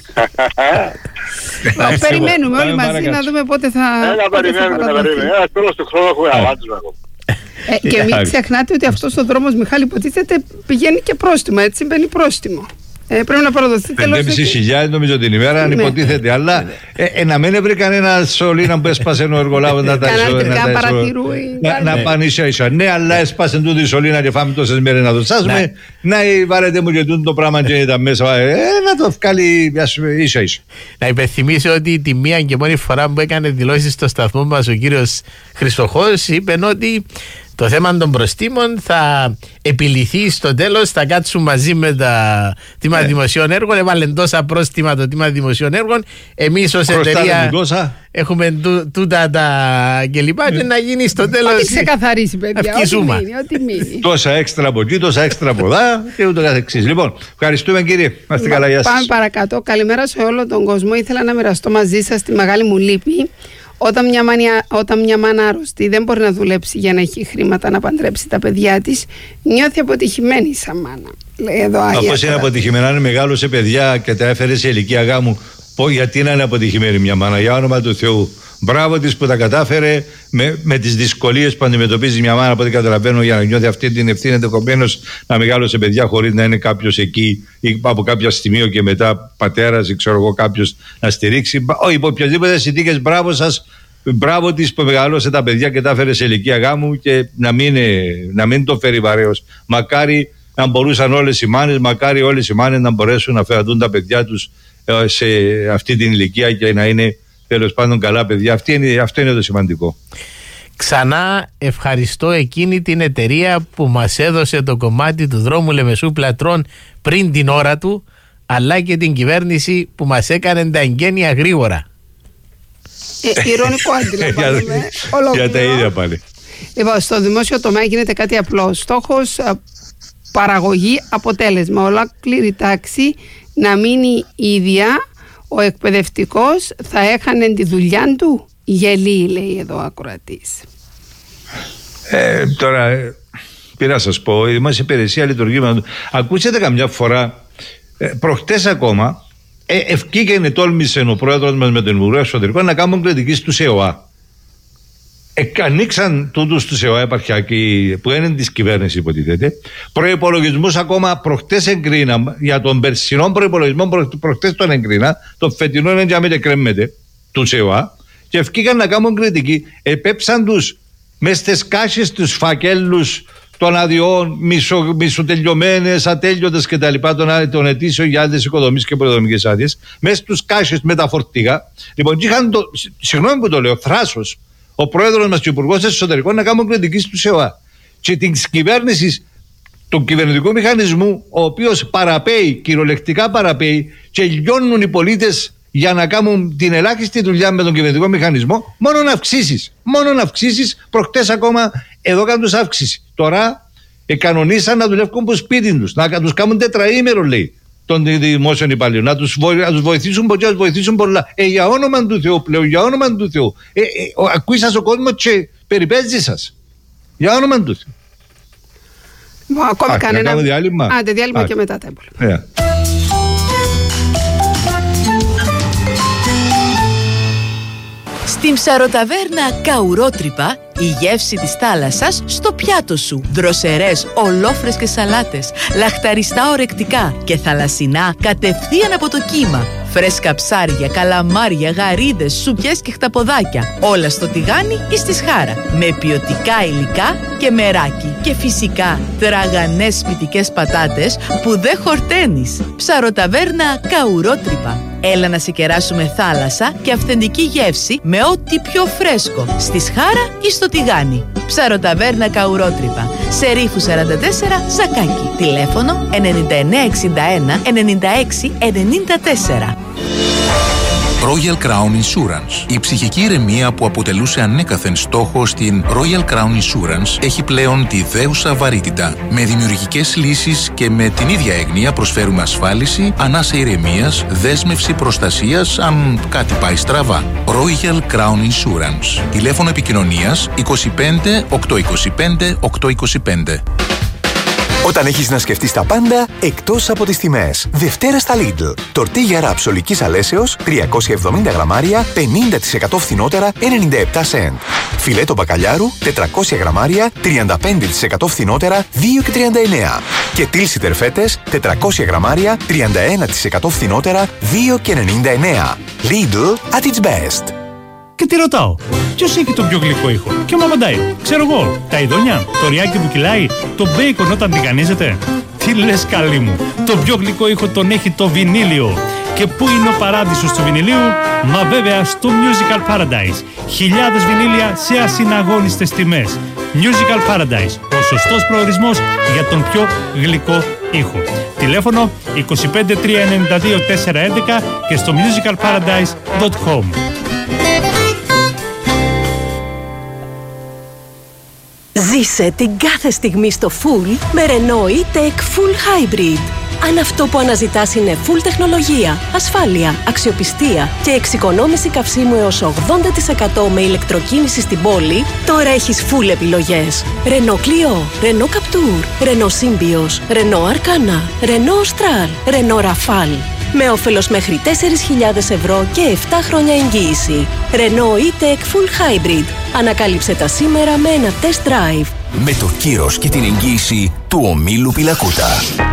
Περιμένουμε όλοι μαζί να δούμε πότε θα παραδοθεί. Τέλος του χρόνου έχουμε αβάντισμα ακόμα. Και μην ξεχνάτε ότι αυτός ο δρόμος, Μιχάλη, υποτίθεται πηγαίνει και πρόστιμο, έτσι μπαίνει πρόστιμο. Πρέπει να παραδοθεί τέλος. 5.500 νομίζω την ημέρα, αν υποτίθεται. Αλλά να μην βρει κανένα σωλήνα που έσπασε ο εργολάβος να τα να πάνε ίσα-ίσα. Ναι, αλλά έσπασε τούτη σωλήνα και φάμε τόσες μέρες να το σάσουμε. Να βάρετε μου και το πράγμα και τα μέσα. Να το βγάλει ίσα-ίσα. Να υπενθυμίσω ότι τη μία και μόνη φορά που έκανε δηλώσεις στο σταθμό μας ο κύριος Χριστοχός είπε ότι το θέμα των προστήμων θα επιληθεί στο τέλος, θα κάτσουν μαζί με τα τμήματα δημοσίων έργων. Έβαλαν τόσα πρόστιμα το τμήμα δημοσίων έργων. Εμείς ως εταιρεία έχουμε τούτα τα κλπ. Και να γίνει στο τέλος. Ό,τι ξεκαθαρίσει, παιδιά. Ό,τι μείνει. Τόσα έξτρα από εκεί, τόσα έξτρα από εδώ και ούτω καθεξής. Λοιπόν, ευχαριστούμε κύριε. Είμαστε καλά, γεια σας. Πάμε παρακάτω. Καλημέρα σε όλο τον κόσμο. Ήθελα να μοιραστώ μαζί σας τη μεγάλη μου λύπη. Όταν μια μάνα άρρωστη δεν μπορεί να δουλέψει για να έχει χρήματα να παντρέψει τα παιδιά της, νιώθει αποτυχημένη σαν μάνα. Αφού είναι αποτυχημένη, αν μεγάλωσε παιδιά και τα έφερε σε ηλικία γάμου, γιατί να είναι αποτυχημένη μια μάνα, για όνομα του Θεού. Μπράβο της που τα κατάφερε με τις δυσκολίες που αντιμετωπίζει μια μάνα, από ό,τι καταλαβαίνω, για να νιώθει αυτή την ευθύνη, ενδεχομένως να μεγάλωσε παιδιά χωρίς να είναι κάποιος εκεί ή από κάποια στιγμή και μετά πατέρας ή ξέρω εγώ κάποιος να στηρίξει. Υπό οποιασδήποτε συνθήκες, μπράβο σας. Μπράβο της που μεγαλώσε τα παιδιά και τα έφερε σε ηλικία γάμου και να μην το φέρει βαρέως. Μακάρι να μπορούσαν όλες οι μάνες, μακάρι όλες οι μάνες να μπορέσουν να φέρουν τα παιδιά τους σε αυτή την ηλικία και να είναι τέλος πάντων καλά παιδιά. Αυτό είναι το σημαντικό. Ξανά ευχαριστώ εκείνη την εταιρεία που μας έδωσε το κομμάτι του δρόμου Λεμεσού Πλατρών πριν την ώρα του, αλλά και την κυβέρνηση που μας έκανε τα εγγένεια γρήγορα. Ηρωνικό αντιλαμβάνομαι. Για τα ίδια πάλι. Λοιπόν, στο δημόσιο τομέα γίνεται κάτι απλό. Στόχος παραγωγή, αποτέλεσμα. Ολόκληρη τάξη να μείνει ίδια, ο εκπαιδευτικός θα έχανε τη δουλειά του? Γελεί, λέει εδώ ο ακροατής. Τώρα, τι να σας πω, η δημόσια υπηρεσία λειτουργεί με... Ακούσατε καμιά φορά, προχτές ακόμα, ευκήκαινε, τόλμησε ο πρόεδρος μας με τον Υπουργό Εσωτερικών να κάνουν κριτική στους ΕΟΑ. Ανοίξαν τούτους τους ΕΟΑ επαρχιακοί που είναι της κυβέρνησης, υποτίθεται. Προϋπολογισμούς ακόμα προχτές εγκρίνα, για τον περσινό προϋπολογισμό προχτές τον εγκρίνα, το φετινό είναι για μην κρέμμεται, τους ΕΟΑ, και ευκήκαν να κάνουν κριτική. Επέψαν τους μες στις κάσες τους φακέλους των αδειών, μισοτελειωμένες, ατέλειωτες κτλ. Των αιτήσεων για άδειες οικοδομής και προεδομικές άδειες, μέσα στους κάσες με τα φορτίγα. Λοιπόν, και είχαν συγγνώμη που το λέω, θράσος ο πρόεδρος μας και ο Υπουργός Εσωτερικών να κάνουν κριτική στους ΕΟΑ. Και της κυβέρνησης, του κυβερνητικού μηχανισμού, ο οποίος παραπέει, κυριολεκτικά παραπέει, και λιώνουν οι πολίτες για να κάνουν την ελάχιστη δουλειά με τον κυβερνητικό μηχανισμό, μόνο να αυξήσεις. Μόνο να αυξήσεις. Προχτές ακόμα εδώ κάνουν τους αύξηση. Τώρα κανονίσαν να δουλεύουν από σπίτι τους, να τους κάνουν τετραήμερο, λέει, των δημόσιων υπαλλήλων, να τους βοηθήσουν πολλοί, να τους βοηθήσουν πολλά. Για όνομα του Θεού πλέον, για όνομα του Θεού. Ακούει σας ο κόσμος και περιπέζει σας. Για όνομα του Θεού. Ακόμη κανένα διάλειμμα. Άντε, διάλειμμα και μετά τα υπόλοιπα. Στην ψαροταβέρνα Καουρότρυπα, η γεύση της θάλασσας στο πιάτο σου. Δροσερές, ολόφρεσκες σαλάτες, λαχταριστά ορεκτικά και θαλασσινά κατευθείαν από το κύμα. Φρέσκα ψάρια, καλαμάρια, γαρίδες, σουπιές και χταποδάκια. Όλα στο τηγάνι ή στη σχάρα. Με ποιοτικά υλικά και μεράκι. Και φυσικά τραγανές σπιτικές πατάτες που δεν χορταίνεις. Ψαροταβέρνα Καουρότρυπα. Έλα να σε κεράσουμε θάλασσα και αυθεντική γεύση με ό,τι πιο φρέσκο. Στη σχάρα ή στο τηγάνι. Ψαροταβέρνα Καουρότρυπα. Σε Ρήφου 44, Ζακάκι. Τηλέφωνο 9961 96 94. Royal Crown Insurance. Η ψυχική ηρεμία που αποτελούσε ανέκαθεν στόχο στην Royal Crown Insurance έχει πλέον τη δέουσα βαρύτητα. Με δημιουργικές λύσεις και με την ίδια έγνοια προσφέρουμε ασφάλιση, ανάσα ηρεμίας, δέσμευση προστασίας αν κάτι πάει στραβά. Royal Crown Insurance. Τηλέφωνο επικοινωνίας 25 825 825. Όταν έχεις να σκεφτείς τα πάντα, εκτός από τις τιμές. Δευτέρα στα Lidl. Τορτίγια ράψ ολικής αλέσεως, 370 γραμμάρια, 50% φθηνότερα, 97 σεντ. Φιλέτο μπακαλιάρου, 400 γραμμάρια, 35% φθηνότερα, 2,39. Και τίλσιτερ φέτες, 400 γραμμάρια, 31% φθηνότερα, 2,99. Lidl at its best. Και τι ρωτάω, ποιος έχει τον πιο γλυκό ήχο? Και μου απαντάει, ξέρω εγώ, τα ειδόνια, το ριάκι που κυλάει, το μπέικον όταν τηγανίζεται. Τι λες, καλή μου, το πιο γλυκό ήχο τον έχει το βινίλιο. Και πού είναι ο παράδεισος του βινιλίου? Μα βέβαια στο Musical Paradise. Χιλιάδες βινίλια σε ασυναγώνιστες τιμές. Musical Paradise, ο σωστός προορισμός για τον πιο γλυκό ήχο. Τηλέφωνο 25 392 411 και στο musicalparadise.com. Ζήσε την κάθε στιγμή στο full με Renault E-Tech Full Hybrid. Αν αυτό που αναζητάς είναι full τεχνολογία, ασφάλεια, αξιοπιστία και εξοικονόμηση καυσίμου έως 80% με ηλεκτροκίνηση στην πόλη, τώρα έχεις full επιλογές. Renault Clio, Renault Captur, Renault Symbioz, Renault Arcana, Renault Austral, Renault Rafale. Με όφελος μέχρι 4.000 ευρώ και 7 χρόνια εγγύηση. Renault E-Tech Full Hybrid. Ανακάλυψε τα σήμερα με ένα test drive. Με το κύρος και την εγγύηση του ομίλου Πιλακούτα.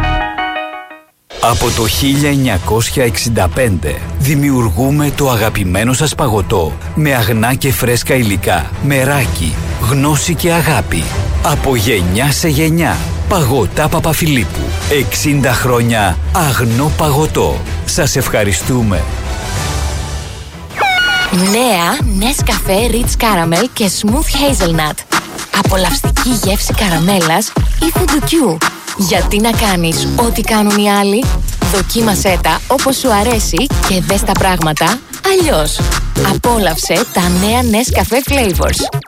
Από το 1965 δημιουργούμε το αγαπημένο σας παγωτό με αγνά και φρέσκα υλικά, μεράκι, γνώση και αγάπη. Από γενιά σε γενιά. Παγωτά Παπαφιλίππου. 60 χρόνια αγνό παγωτό. Σας ευχαριστούμε. Νέα Nescafé Rich Caramel και Smooth Hazelnut. Απολαυστική γεύση καραμέλας ή φουντουκιού. Γιατί να κάνεις ό,τι κάνουν οι άλλοι? Δοκίμασέ τα όπως σου αρέσει και δες τα πράγματα αλλιώς. Απόλαυσε τα νέα Nescafé Flavors.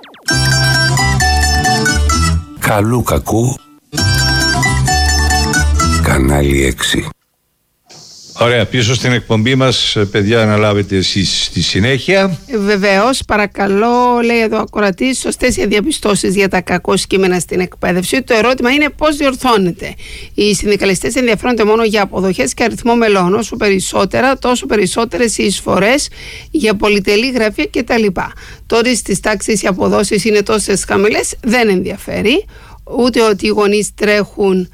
Καλού κακού. Κανάλι 6. Ωραία, πίσω στην εκπομπή μας, παιδιά, αναλάβετε εσείς στη συνέχεια. Βεβαίως, παρακαλώ, λέει εδώ ο ακροατής, σωστές οι διαπιστώσεις για τα κακό κείμενα στην εκπαίδευση. Το ερώτημα είναι πώς διορθώνεται. Οι συνδικαλιστές ενδιαφέρονται μόνο για αποδοχές και αριθμό μελών. Όσο περισσότερα, τόσο περισσότερες οι εισφορές για πολυτελή γραφεία κτλ. Τώρα στις τάξεις οι αποδόσεις είναι τόσες χαμηλές, δεν ενδιαφέρει. Ούτε ότι οι γονείς τρέχουν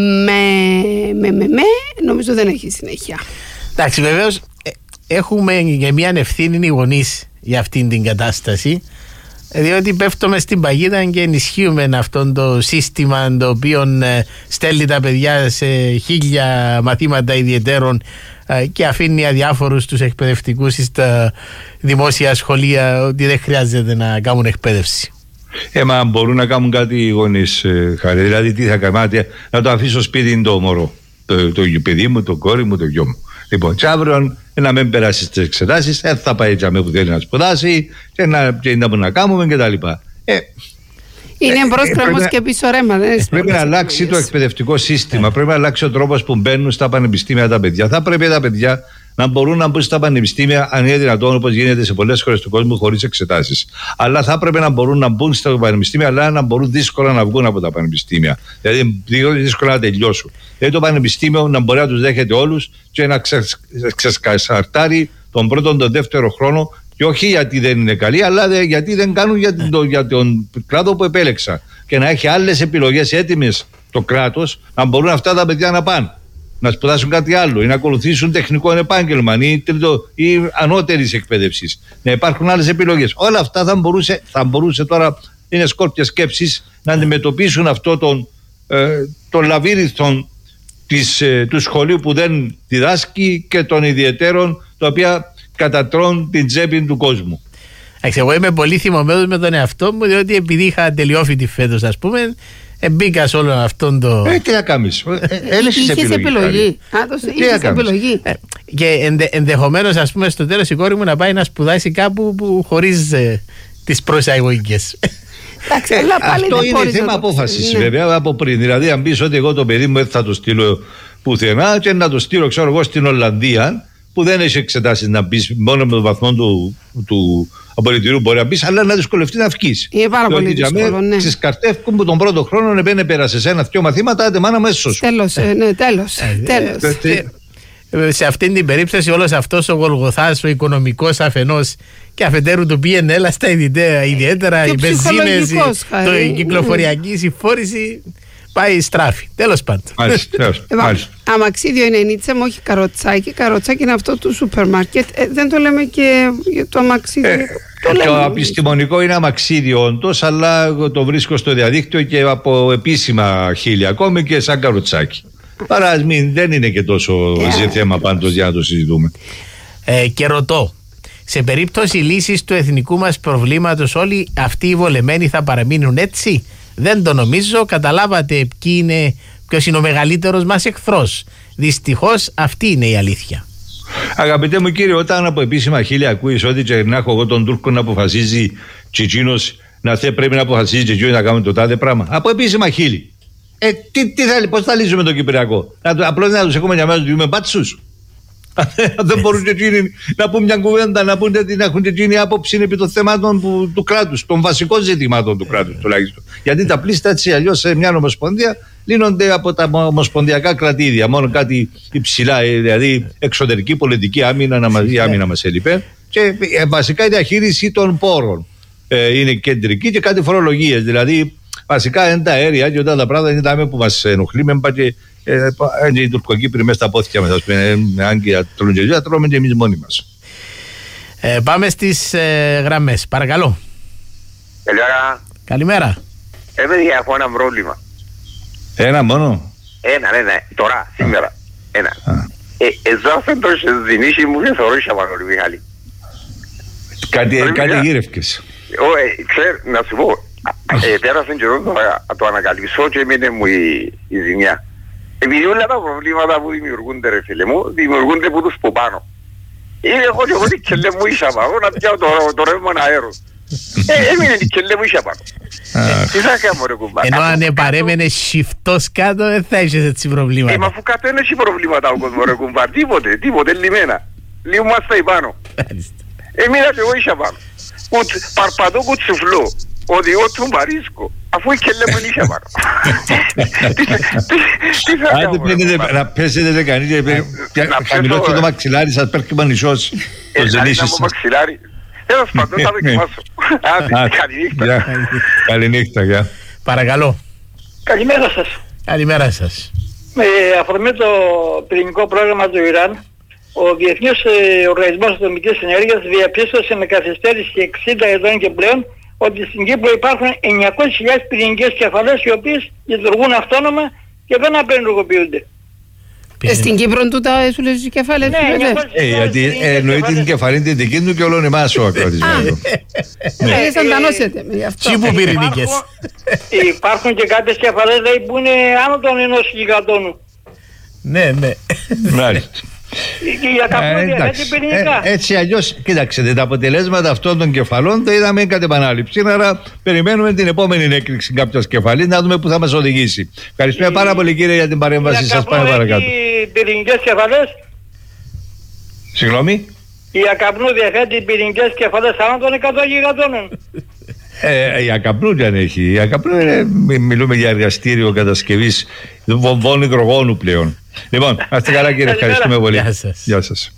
νομίζω δεν έχει συνέχεια. Εντάξει, βεβαίως έχουμε και μια ευθύνη οι γονείς για αυτήν την κατάσταση, διότι πέφτουμε στην παγίδα και ενισχύουμε αυτό το σύστημα το οποίο στέλνει τα παιδιά σε 1000 μαθήματα ιδιαιτέρων και αφήνει αδιάφορους τους εκπαιδευτικούς στα δημόσια σχολεία ότι δεν χρειάζεται να κάνουν εκπαίδευση. Μα μπορούν να κάνουν κάτι οι γονείς, Χάρη. Δηλαδή, τι θα κάνετε, να το αφήσω σπίτι το μωρό, το παιδί μου, το κόρη μου, το γιο μου. Λοιπόν, και αύριο να μην περάσει στις εξετάσεις, θα πάει τζαμί που θέλει να σπουδάσει και να κάνουμε κτλ. Είναι μπρος κρεμός και πίσω ρέμα. Πρέπει να αλλάξει το εκπαιδευτικό σύστημα. Πρέπει να αλλάξει ο τρόπος που μπαίνουν στα πανεπιστήμια τα παιδιά. Θα πρέπει τα παιδιά να μπορούν να μπουν στα πανεπιστήμια, αν είναι δυνατόν, όπως γίνεται σε πολλές χώρες του κόσμου, χωρίς εξετάσεις. Αλλά θα πρέπει να μπορούν να μπουν στα πανεπιστήμια, αλλά να μπορούν δύσκολα να βγουν από τα πανεπιστήμια. Δηλαδή, δύσκολα να τελειώσουν. Δηλαδή, το πανεπιστήμιο να μπορεί να τους δέχεται όλους και να ξεσκασαρτάρει τον πρώτο, τον δεύτερο χρόνο. Και όχι γιατί δεν είναι καλοί, αλλά γιατί δεν κάνουν για τον κλάδο που επέλεξα. Και να έχει άλλες επιλογές έτοιμες το κράτος, να μπορούν αυτά τα παιδιά να πάνε. Να σπουδάσουν κάτι άλλο ή να ακολουθήσουν τεχνικό επάγγελμα ή ανώτερης εκπαίδευσης. Να υπάρχουν άλλες επιλογές. Όλα αυτά θα μπορούσε τώρα, είναι σκόρπια σκέψης, να αντιμετωπίσουν αυτό τον λαβύρινθο του σχολείου που δεν διδάσκει και των ιδιαιτέρων, τα οποία κατατρώνουν την τσέπη του κόσμου. Εγώ είμαι πολύ θυμωμένος με τον εαυτό μου, διότι επειδή είχα τελειόφοιτη φέτος, ας πούμε, μπήκα σε όλο αυτόν το. Τι να κάνεις. Είχες επιλογή. Είχες επιλογή. Και ενδεχομένως, ας πούμε, στο τέλος η κόρη μου να πάει να σπουδάσει κάπου χωρίς τις προεισαγωγικές. Αυτό είναι θέμα απόφασης, βέβαια, από πριν. Δηλαδή, αν πεις ότι εγώ το παιδί μου δεν θα το στείλω πουθενά και να το στείλω, ξέρω εγώ, στην Ολλανδία, που δεν έχει εξετάσεις να μπει, μόνο με τον βαθμό του απολυτηρίου μπορεί να μπει, αλλά να δυσκολευτεί να βγει. Είναι πάρα πολύ δύσκολο, ναι. Στις καρτεύκουν που τον πρώτο χρόνο δεν πέρασε ένα-δυο μαθήματα, άντε μάνα μέσα σου. Τέλος, ναι, τέλος. Σε αυτήν την περίπτωση όλος αυτός ο Γολγοθάς, ο οικονομικός αφενός και αφετέρου του πήγαινε έλα στα ιδιαίτερα, οι μπενζίνες, η κυκλοφοριακή συμφόρηση. Πάει στράφη. Τέλος πάντων. Αμαξίδιο είναι νίτσα μου, όχι καροτσάκι. Καροτσάκι είναι αυτό του σούπερ μάρκετ. Δεν το λέμε και για το αμαξίδιο. Το επιστημονικό είναι αμαξίδιο όντως, αλλά το βρίσκω στο διαδίκτυο και από επίσημα χείλη ακόμη και σαν καροτσάκι. Παρά δεν είναι και τόσο θέμα πάντως για να το συζητούμε. Και ρωτώ, σε περίπτωση λύσης του εθνικού μας προβλήματος, όλοι αυτοί οι βολεμένοι θα παραμείνουν έτσι? Δεν το νομίζω. Καταλάβατε ποιος είναι ο μεγαλύτερος μας εχθρός. Δυστυχώς αυτή είναι η αλήθεια. Αγαπητέ μου κύριε, όταν από επίσημα χείλη ακούεις ότι και να έχω εγώ τον Τούρκο να αποφασίζει και εκείνος πρέπει να αποφασίζει και εκείνος να κάνουμε το τάδε πράγμα. Από επίσημα χείλη. Πώς θα λύσουμε το Κυπριακό? Απλώς να τους έχουμε για μένα να τους μπάτσους. Δεν μπορούν και εκείνοι να πούν μια κουβέντα, να έχουν και εκείνοι άποψη επί των θεμάτων του κράτους, των βασικών ζητημάτων του κράτους τουλάχιστον. Γιατί τα πλήστα έτσι αλλιώς σε μια ομοσπονδία λύνονται από τα ομοσπονδιακά κρατήδια. Μόνο κάτι υψηλά, δηλαδή εξωτερική πολιτική άμυνα μας έλειπε. Και βασικά η διαχείριση των πόρων είναι κεντρική και κάτι φορολογίες. Δηλαδή βασικά είναι τα αέρια και όταν τα πράγματα είναι τα που μας ενοχλεί. Είναι οι Τουρκοκύπροι μέσα στα πόθηκια μας, με άγκια τρονγελιά, τρώμε και εμείς μόνοι μας. Πάμε στις γραμμές, παρακαλώ. Καλημέρα. Παιδιά, έχω ένα πρόβλημα. Ένα μόνο? Ναι, τώρα, σήμερα. Ένα. Εδώ φέντος δυνήσι μου και θωρώ είσαι Μανώλη Μιχάλη. Κάτι γύρευκες. Ξέρω, να σου πω, πέρασαν καιρό το ανακαλυψώ και έμεινε μου η ζημιά. Επειδή όλα τα προβλήματα που δημιουργούνται ρε φίλε μου, δημιουργούνται από τους που πάνω. Έχω και εγώ την μου ίσα πάνω, να πιάω το ρεύμα αέρο. Έμεινε την κελέ μου ίσα πάνω. Τι θα κάνω ρε κουμπάρ. Ενώ αν παρέμενε σιφτός κάτω δεν θα έχεις έτσι προβλήματα. Μα αφού κάτω δεν έχει προβλήματα ο κόσμος ρε κουμπάρ. Τίποτε λιμένα. Λίγο μας τα υπάνω. Εμείνα και εγώ είχα πάνω. Παρπατώ κουτσουφλό. Οδηγώ του μπαρίσκο. Αφού και λέμε είχα πάνω. Τι θα κάνω ρε κουμπάρ. Να πέσετε δε κανείς. Χαμηλώστε το μαξιλάρι σας πέρχει μανισός. Το ζελίσι σας. Τέλος πάντων θα δοκιμάσω. Καληνύχτα. Καληνύχτα, γεια. Παρακαλώ. Καλημέρα σας. Καλημέρα σας. Με αφορμή το πυρηνικό πρόγραμμα του Ιράν, ο Διεθνής Οργανισμός Ατομικής Ενέργειας διαπίστωσε με καθυστέρηση 60 ετών και πλέον ότι στην Κύπρο υπάρχουν 900.000 πυρηνικές κεφαλές οι οποίες λειτουργούν αυτόνομα και δεν απενεργοποιούνται. Στην Κύπρο τούτα σου λέει τις κεφάλες. Γιατί εννοεί την κεφαλή την δική του και όλων εμάς ο ακροατισμένος. Αντανώσετε με γι' αυτό. Τσίπου πυρηνικές. Υπάρχουν και κάποιες κεφαλές που είναι άνω των 1 γιγατόνου. Ναι. Μάλιστα. Έτσι αλλιώς, κοίταξτε, τα αποτελέσματα αυτών των κεφαλών τα είδαμε κατ' επανάληψη. Άρα περιμένουμε την επόμενη έκρηξη κάποιας κεφαλής να δούμε πού θα μας οδηγήσει. Ευχαριστούμε πάρα πολύ κύριε για την παρέμβαση σας. Πάμε παρακάτω. Οι πυρηνικές κεφαλές. Συγγνώμη. Η Ακαπνού διαθέτει πυρηνικές κεφαλές άνω των 100 γιγατόνων. Η Ακαπνού δεν έχει. Η Ακαπνού μιλούμε για εργαστήριο κατασκευής βομβών υδρογόνου πλέον. Λοιπόν, άστε καλά κύριε, ευχαριστούμε πολύ. Γεια σας.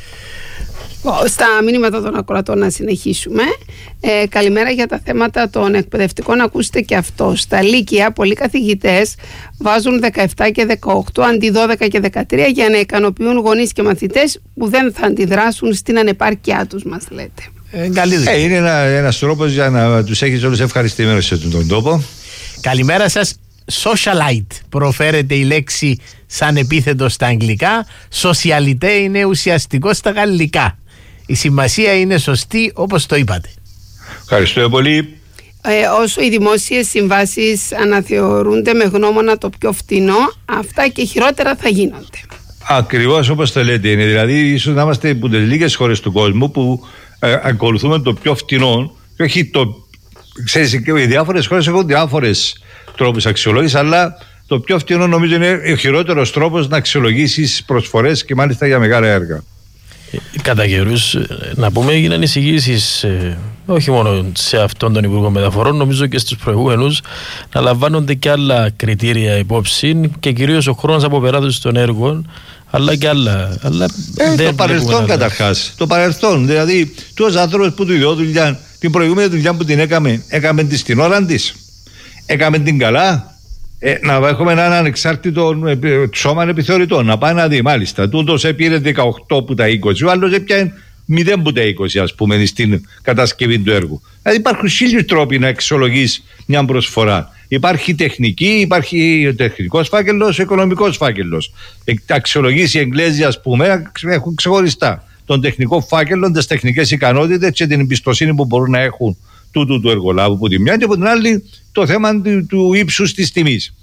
Στα μηνύματα των ακροατών να συνεχίσουμε. Καλημέρα για τα θέματα των εκπαιδευτικών. Ακούστε και αυτό. Στα Λύκεια πολλοί καθηγητές βάζουν 17 και 18 αντί 12 και 13 για να ικανοποιούν γονείς και μαθητές που δεν θα αντιδράσουν στην ανεπάρκειά τους, μας λέτε. Είναι ένας τρόπος για να τους έχεις όλους ευχαριστημένους σε τον τόπο. Καλημέρα σας. Socialite προφέρεται η λέξη σαν επίθετο στα αγγλικά. Socialite είναι ουσιαστικό στα γαλλικά. Η σημασία είναι σωστή όπως το είπατε. Ευχαριστώ πολύ. Όσο οι δημόσιες συμβάσεις αναθεωρούνται με γνώμονα το πιο φτηνό, αυτά και χειρότερα θα γίνονται. Ακριβώς όπως το λέτε είναι. Δηλαδή ίσως να είμαστε από τις λίγες χώρες του κόσμου που ακολουθούμε το πιο φτηνό και όχι το... Ξέρεις, οι διάφορες χώρες έχουν διάφορες τρόπους αξιολόγησης, αλλά το πιο φτηνό νομίζω είναι ο χειρότερος τρόπος να αξιολογήσεις προσφορές και μάλιστα για μεγάλα έργα. Κατά καιρούς, να πούμε, έγιναν εισηγήσεις όχι μόνο σε αυτόν τον Υπουργό Μεταφορών, νομίζω και στους προηγούμενους, να λαμβάνονται και άλλα κριτήρια υπόψη και κυρίως ο χρόνος αποπεράτωσης των έργων, αλλά και άλλα. Το παρελθόν καταρχάς. Το παρελθόν. Δηλαδή, τους άνθρωπους που του ιδιώ δουλειά, την προηγούμενη δουλειά που την έκαμε τη στην ώρα της. Έκαμε την καλά. Να έχουμε έναν ανεξάρτητο σώμα επιθεωρητών. Να πάει να δει, μάλιστα. Τούτος έπήρε 18 που τα 20, ο άλλος έπιανε 0 που τα 20, ας πούμε, στην κατασκευή του έργου. Δηλαδή υπάρχουν 1000 τρόποι να αξιολογείς μια προσφορά. Υπάρχει τεχνική, υπάρχει ο τεχνικός φάκελος, ο οικονομικός φάκελος. Αξιολογείς οι Εγγλέζοι, ας πούμε, έχουν ξεχωριστά τον τεχνικό φάκελο, τις τεχνικές ικανότητες και την εμπιστοσύνη που μπορούν να έχουν του εργολάβου από τη μια και από την άλλη το θέμα του ύψους της τιμής.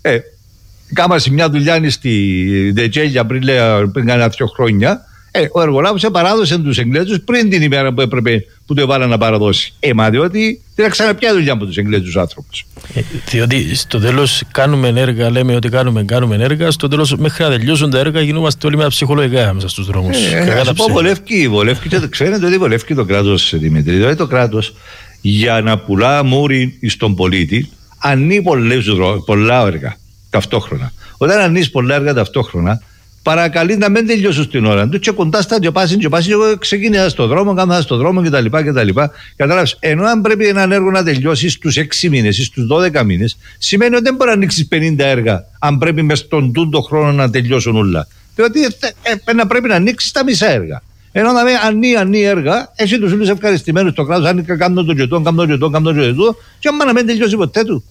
Κάμασε μια δουλειά στη Δετζέλια πριν κάνα 2 χρόνια. Ο εργολάβος παράδοσε τους Εγγλέζους πριν την ημέρα που έπρεπε που το έβαλαν να παραδώσει. Μα διότι δεν θα ξαναπιά δουλειά από τους Εγγλέζους άνθρωπους. Διότι στο τέλος κάνουμε έργα, λέμε ότι κάνουμε έργα, στο τέλος μέχρι να τελειώσουν τα έργα γινόμαστε όλοι με τα ψυχολογικά μέσα στους δρόμους. Να σου πω, βολεύει και ξέρετε ότι βολεύει το κράτος, Δημήτρη. Δηλαδή το κράτος για να πουλά μούρι στον πολίτη ανεί πολλά έργα ταυτόχρονα. Όταν ανείς πολλά έργα ταυτόχρονα, παρακαλεί να μην τελειώσουν στην ώρα του και κοντά στα και πάσουν και εγώ ξεκίνησα στον δρόμο, κάμασα στον δρόμο κτλ. Κατάλαβες, ενώ αν πρέπει ένα έργο να τελειώσει στους 6 μήνες ή στους 12 μήνες, σημαίνει ότι δεν μπορεί να ανοίξεις 50 έργα αν πρέπει μες στον τούτο χρόνο να τελειώσουν όλα. Διότι πρέπει να ανοίξεις τα μισά έργα. Ενώ να με ανή έργα, εσύ τους όλους ευχαριστημένους στο κράτος, αν κάνουν τον γετό, και άμα να μην τελειώσει ποτέ του.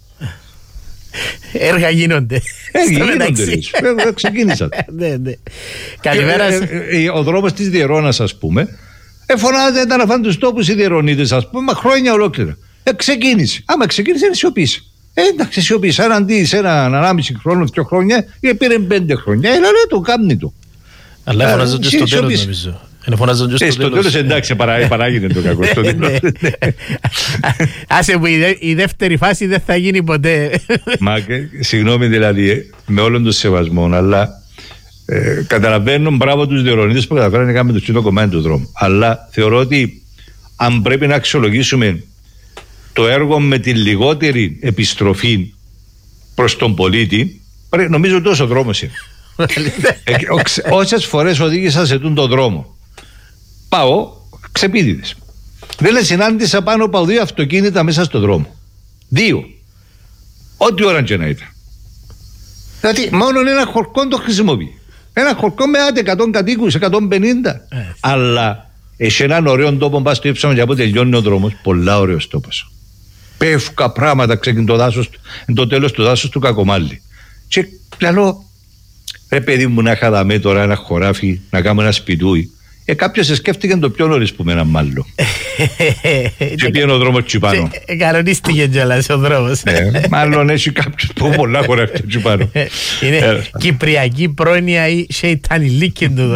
Έργα γίνονται. Ξεκίνησαν. Καλημέρα. Ο δρόμος της Διερώνας, ας πούμε, φωνάζεται να φάνε τους τόπους οι Διερωνίτες, ας πούμε, χρόνια ολόκληρα. Ξεκίνησε. Άμα ξεκίνησε, σιωπήσε. Εντάξει, σιωπήσε. Αν αντί σε έναν 1,5 χρόνο, 2 χρόνια, πήρε 5 χρόνια. Λέει το κάμνη του. Αλλά φωνάζεται στο τέλος, νομίζω. Στο τέλος εντάξει παράγεται το κακό. Άσε που η δεύτερη φάση δεν θα γίνει ποτέ. Μα συγγνώμη δηλαδή, με όλον τον σεβασμό, αλλά καταλαβαίνω μπράβο τους διορρονίτες που καταφέρανε να κάνουμε το κοινό κομμάτι του δρόμου. Αλλά θεωρώ ότι αν πρέπει να αξιολογήσουμε το έργο με τη λιγότερη επιστροφή προς τον πολίτη, νομίζω τόσο δρόμος είναι. Όσες φορές οδήγησα σε τον δρόμο, πάω ξεπίδιδες. Δεν συνάντησα πάνω από 2 αυτοκίνητα μέσα στο δρόμο. 2. Ό,τι ώρα και να ήταν. Δηλαδή μόνο ένα χορκό το χρησιμοποιεί. Ένα χορκό με άντε 100 κατοίκους, 150. Αλλά έχει έναν ωραίο τόπο, πας στο ύψαμα και από τελειώνει ο δρόμος. Πολλά ωραίος τόπος. Πέφκα πράγματα, ξεκινεί το τέλος του δάσους του Κακομάλλη. Και λέω, ρε παιδί μου, να είχα δαμέ τώρα ένα χωράφι, να κάνω ένα σπιτούι. Κάποιος σε σκέφτηκε το πιο νωρίς που μένα μάλλον. Και πήγαινε ο δρόμος τσιπάνω. Κανονίστηκε κιόλας ο δρόμος. Μάλλον έχει κάποιος που πολλά χωράφια τσιπάνω. Είναι κυπριακή πρόνοια ή σεϊτανιλίκη του.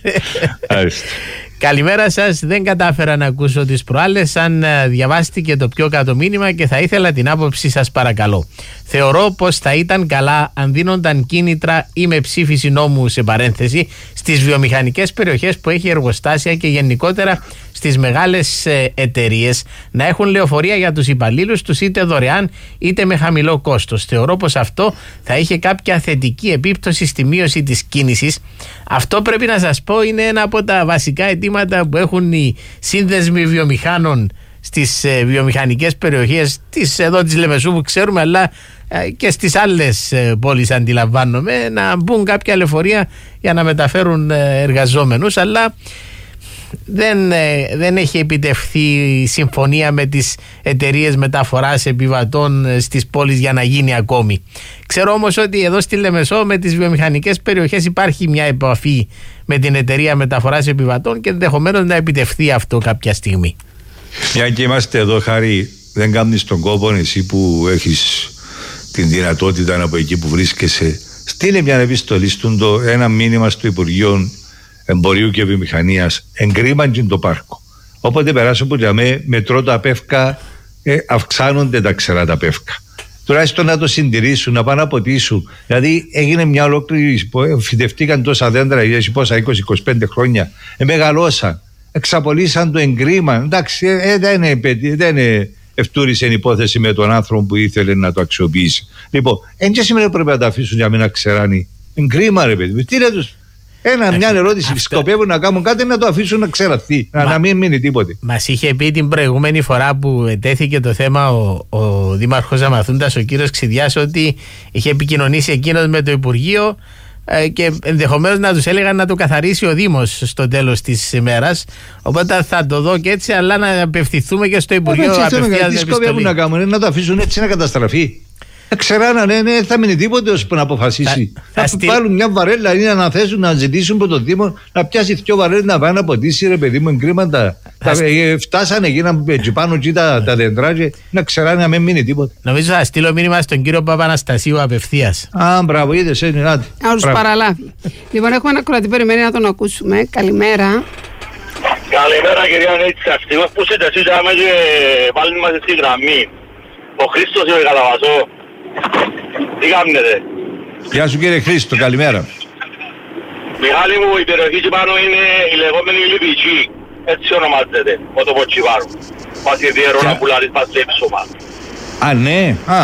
Καλημέρα σας, δεν κατάφερα να ακούσω τις προάλλες. Αν διαβάστηκε το πιο κάτω μήνυμα και θα ήθελα την άποψη σας παρακαλώ. Θεωρώ πως θα ήταν καλά αν δίνονταν κίνητρα ή με ψήφιση νόμου σε παρένθεση στις βιομηχανικές περιοχές που έχει εργοστάσια και γενικότερα στις μεγάλες εταιρείες να έχουν λεωφορεία για τους υπαλλήλους τους είτε δωρεάν είτε με χαμηλό κόστος. Θεωρώ πως αυτό θα είχε κάποια θετική επίπτωση στη μείωση της κίνησης. Αυτό πρέπει να σας πω είναι ένα από τα βασικά αιτήματα που έχουν οι σύνδεσμοι βιομηχάνων στις βιομηχανικές περιοχές εδώ της Λεμεσού που ξέρουμε, αλλά και στις άλλες πόλεις αντιλαμβάνομαι, να μπουν κάποια λεωφορεία για να μεταφέρουν εργαζόμενους, αλλά δεν έχει επιτευχθεί συμφωνία με τις εταιρείες μεταφοράς επιβατών στις πόλεις για να γίνει ακόμη. Ξέρω όμως ότι εδώ στη Λεμεσό με τις βιομηχανικές περιοχές υπάρχει μια επαφή με την εταιρεία μεταφοράς επιβατών και ενδεχομένως να επιτευχθεί αυτό κάποια στιγμή. Μια και είμαστε εδώ, Χάρη, δεν κάνεις τον κόπο εσύ που έχεις την δυνατότητα από εκεί που βρίσκεσαι, στείλε μια επιστολή ένα μήνυμα στο Υπουργείο Εμπορίου και Βιομηχανίας, εγκρίμαν το πάρκο. Όποτε περάσω που λέμε μετρώ τα πεύκα, αυξάνονται τα ξερά τα πεύκα. Τουλάχιστον να το συντηρήσουν, να πάνε να ποτίσουν. Δηλαδή έγινε μια ολόκληρη, φυτευτήκαν τόσα δέντρα, πόσα 20-25 χρόνια, μεγαλώσαν, εξαπολύσαν το εγκρίμα. Εντάξει, δεν ευτούρισε η υπόθεση με τον άνθρωπο που ήθελε να το αξιοποιήσει. Λοιπόν, και σήμερα πρέπει να τα αφήσουν για να ξεράνει. Εγκρίμα, ρε παιδί. Τι λέτε τους. Μια ερώτηση. Σκοπεύουν να κάνουν κάτι να το αφήσουν να ξεραθεί. Να μην μείνει τίποτε. Μας είχε πει την προηγούμενη φορά που ετέθηκε το θέμα ο Δήμαρχος Αμαθούντας, ο κύριος Ξιδιάς, ότι είχε επικοινωνήσει εκείνος με το Υπουργείο και ενδεχομένως να τους έλεγαν να το καθαρίσει ο Δήμος στο τέλος της ημέρας. Οπότε θα το δω και έτσι, αλλά να απευθυνθούμε και στο Υπουργείο απευθείας. Τι σκοπεύουν να κάνουν, να το αφήσουν έτσι να καταστραφεί. Ξέρανε, δεν θα μείνει τίποτε ώσπου να αποφασίσει. Θα βάλουν μια βαρέλα ή να αναθέσουν να ζητήσουν από τον Δήμο να πιάσει 2 βαρέλες να πάει να ποτίσει, ρε παιδί μου, εγκρίμματα. Φτάσανε εκεί να πάνω εκεί τα δέντρα και να ξέρανε να μην μείνει τίποτα. Νομίζω θα στείλω μήνυμα στον κύριο Παπαναστασίου απευθείας. Μπράβο, είδες, είναι κάτι. Να τους παραλάβει. Λοιπόν, έχουμε ένα κρατή, περιμένει να τον ακούσουμε. Καλημέρα. Καλημέρα, κυρία Νίτσα. Ευτυχώς που είστε εσείς και πάλι μας στη γραμμή. Ο Χρήστος είμαι Καλαβασό. Τι κάνετε? Γεια σου κύριε Χρήστο, καλημέρα. Μιχάλη μου, η περιοχή πάνω είναι η λεγόμενη Λιβική. Έτσι ονομάζεται, ο τόπος Τσιβάρου. Μας η διερώνα που λάρεις μας λέψωμα. Α, ναι,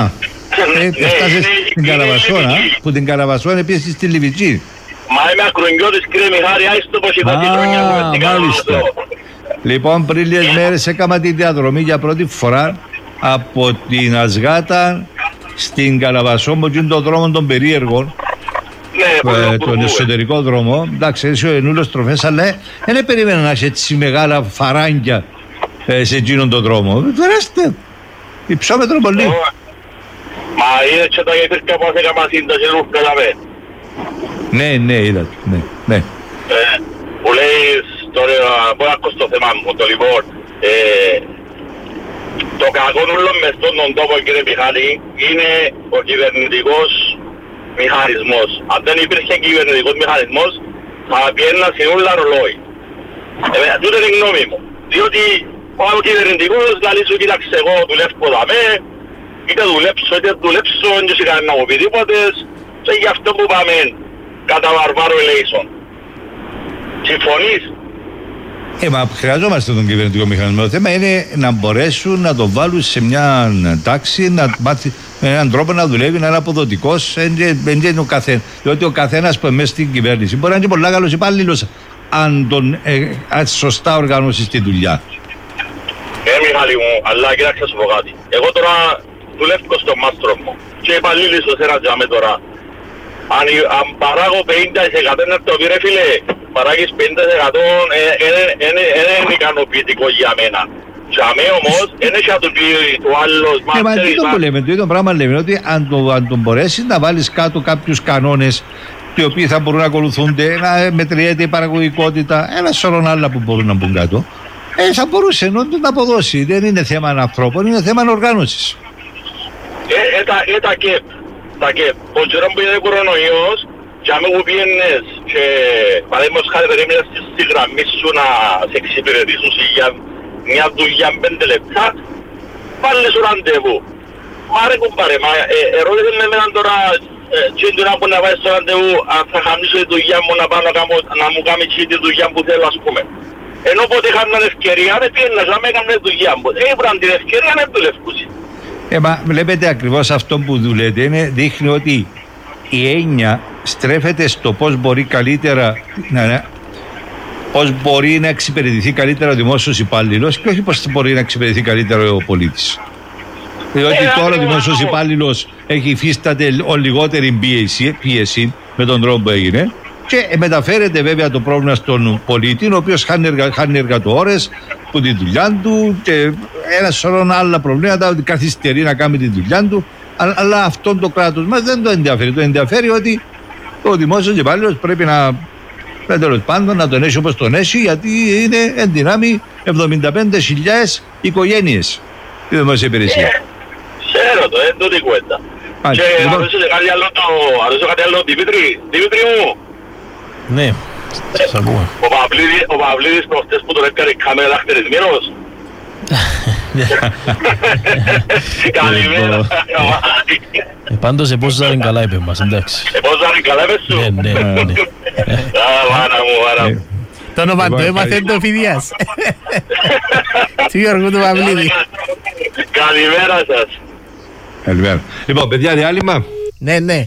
έφτασες στην Καλαβασόνα, που την Καλαβασόνα επίσης στη Λιβική. Μα είμαι ακρουγγιώτης κύριε Μιχάλη, άιστο πως είπα την χρόνια μου με την Καλαβασό. Λοιπόν, πριν λίγες μέρες έκανα τη διαδρομή για πρώτη φορά από την Ασγάτα στην Καλαβασό, με τον δρόμο των περίεργων, τον εσωτερικό δρόμο. Εντάξει, έτσι ο ενούλος τροφές, αλλά δεν περίμενα να έχει έτσι μεγάλα φαράγγια σε εκείνον τον δρόμο. Φερέστε, υψόμετρο πολύ. Μα είδες και τα υπήρχε πως έκανα σύνταση ρούφκα λαβέ. Ναι, είδατε, ναι. Που λέεις, τώρα μπορώ να ακούσω το θέμα μου, το λοιπόν. Το κακό όλων μες στον τόπο, κύριε Μιχάλη, είναι ο κυβερνητικός μηχανισμός. Αν δεν υπήρχε κυβερνητικός μηχανισμός, θα πιέναν σε όλα ρολόι. Τούτο είναι η γνώμη μου. Διότι ο κυβερνητικός λέει σου κοίταξε εγώ δουλεύω δαμέ, είτε δουλέψω, δεν σε κανένα οποιοδήποτε, και γι' αυτό που πάμε κατά βαρβάρο ελέησον. Συμφωνείς? Μα χρειαζόμαστε τον κυβερνητικό μηχανισμό. Το θέμα είναι να μπορέσουν να το βάλουν σε μια τάξη, να μάθει με έναν τρόπο να δουλεύει, να είναι αποδοτικός. Διότι ο καθένας που μέσα στην κυβέρνηση μπορεί να είναι πολύ καλός υπάλληλος αν σωστά οργανώσει τη δουλειά. Μιχάλη μου, αλλά κοίταξε σου πω κάτι. Εγώ τώρα δουλεύω στο μάστρο μου και υπαλλήλισω σε ένα τζάμε τώρα. Αν παράγω 50% να το πει ρε φίλε, παράγεις 50% είναι ικανοποιητικό για μένα. Τζάμε όμως, δεν έχει να του πει το άλλος μάστερ. Το ίδιο πράγμα λέμε, ότι αν τον μπορέσεις να βάλεις κάτω κάποιους κανόνες οι οποίοι θα μπορούν να ακολουθούνται, να μετριέται η παραγωγικότητα, ένα σωρό άλλα που μπορούν να μπουν κάτω, θα μπορούσε να αποδώσει. Δεν είναι θέμα ανθρώπων, είναι θέμα οργάνωσης. Τα ΚΕΠ, ο καιρό που είναι κορονοϊός, και αν μου πιένες και παραδείγματος χάρη περίμενες στη γραμμή σου να σε εξυπηρετήσουν για μια δουλειά 5 λεπτά, πάλι σου ραντεβού. Μα ρε κουμπάρε, ερώτησε με εμένα τώρα και τώρα που να πάει στο ραντεβού, αν θα χαμίσω τη δουλειά μου να μου κάνει τη δουλειά που θέλω, ας πούμε. Ενώ πότε είχα την ευκαιρία, δεν πιένας να με έκανε τη δουλειά μου. Ήβραν την ευκαιρία να δουλεύκουσει. Μα βλέπετε ακριβώς αυτό που δουλεύετε, δείχνει ότι η έννοια στρέφεται στο πώς μπορεί καλύτερα πώς μπορεί να εξυπηρετηθεί καλύτερα ο δημόσιος υπάλληλος και όχι πώς μπορεί να εξυπηρετηθεί καλύτερα ο πολίτης. Διότι τώρα ο δημόσιος υπάλληλος υφίσταται λιγότερη πίεση με τον τρόπο που έγινε και μεταφέρεται βέβαια το πρόβλημα στον πολίτη, ο οποίος χάνει εργατόρες που τη δουλειά του και ένα σωρό άλλα προβλήματα, ότι καθυστερεί να κάνει τη δουλειά του. Αλλά αυτό το κράτος μας δεν το ενδιαφέρει. Το ενδιαφέρει ότι ο δημόσιος υπάλληλος πρέπει τέλος πάντων να τον έχει όπως τον έχει, γιατί είναι εν δυνάμει 75.000 οικογένειες η δημόσια υπηρεσία. Ξέρω το, το τι κουέντα. Και αρέσει κάτι άλλο, Δημήτρη μου. Ναι, σας ακούω. Ο Παυλίδης προχτές που τον έκανε κάμερα χτερισμένος. Καλημέρα. Πάντως επόζαρεν καλά είπε μας, εντάξει. Επόζαρεν καλά είπε σου. Ναι. Άρα μου. Το όνομα του έμαθε το Φιδιάς. Τι Γιώργο του Παυλίδη. Καλημέρα σας. Καλημέρα. Λοιπόν, παιδιά, διάλειμμα. Ναι.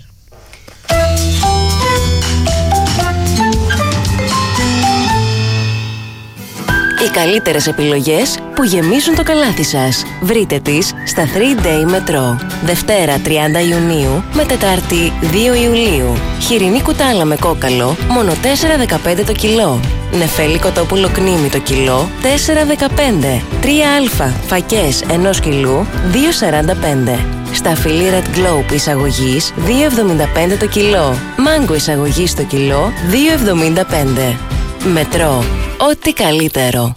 Οι καλύτερες επιλογές που γεμίζουν το καλάθι σας. Βρείτε τις στα 3-Day Metro. Δευτέρα 30 Ιουνίου με Τετάρτη 2 Ιουλίου. Χοιρινή κουτάλα με κόκαλο, μόνο 4,15 το κιλό. Νεφέλι κοτόπουλο κνήμι το κιλό, 4,15. 3α φακές 1 κιλού, 2,45. Σταφυλί Red Globe εισαγωγής, 2,75 το κιλό. Μάγκο εισαγωγής το κιλό, 2,75. Μετρό. Ό,τι καλύτερο.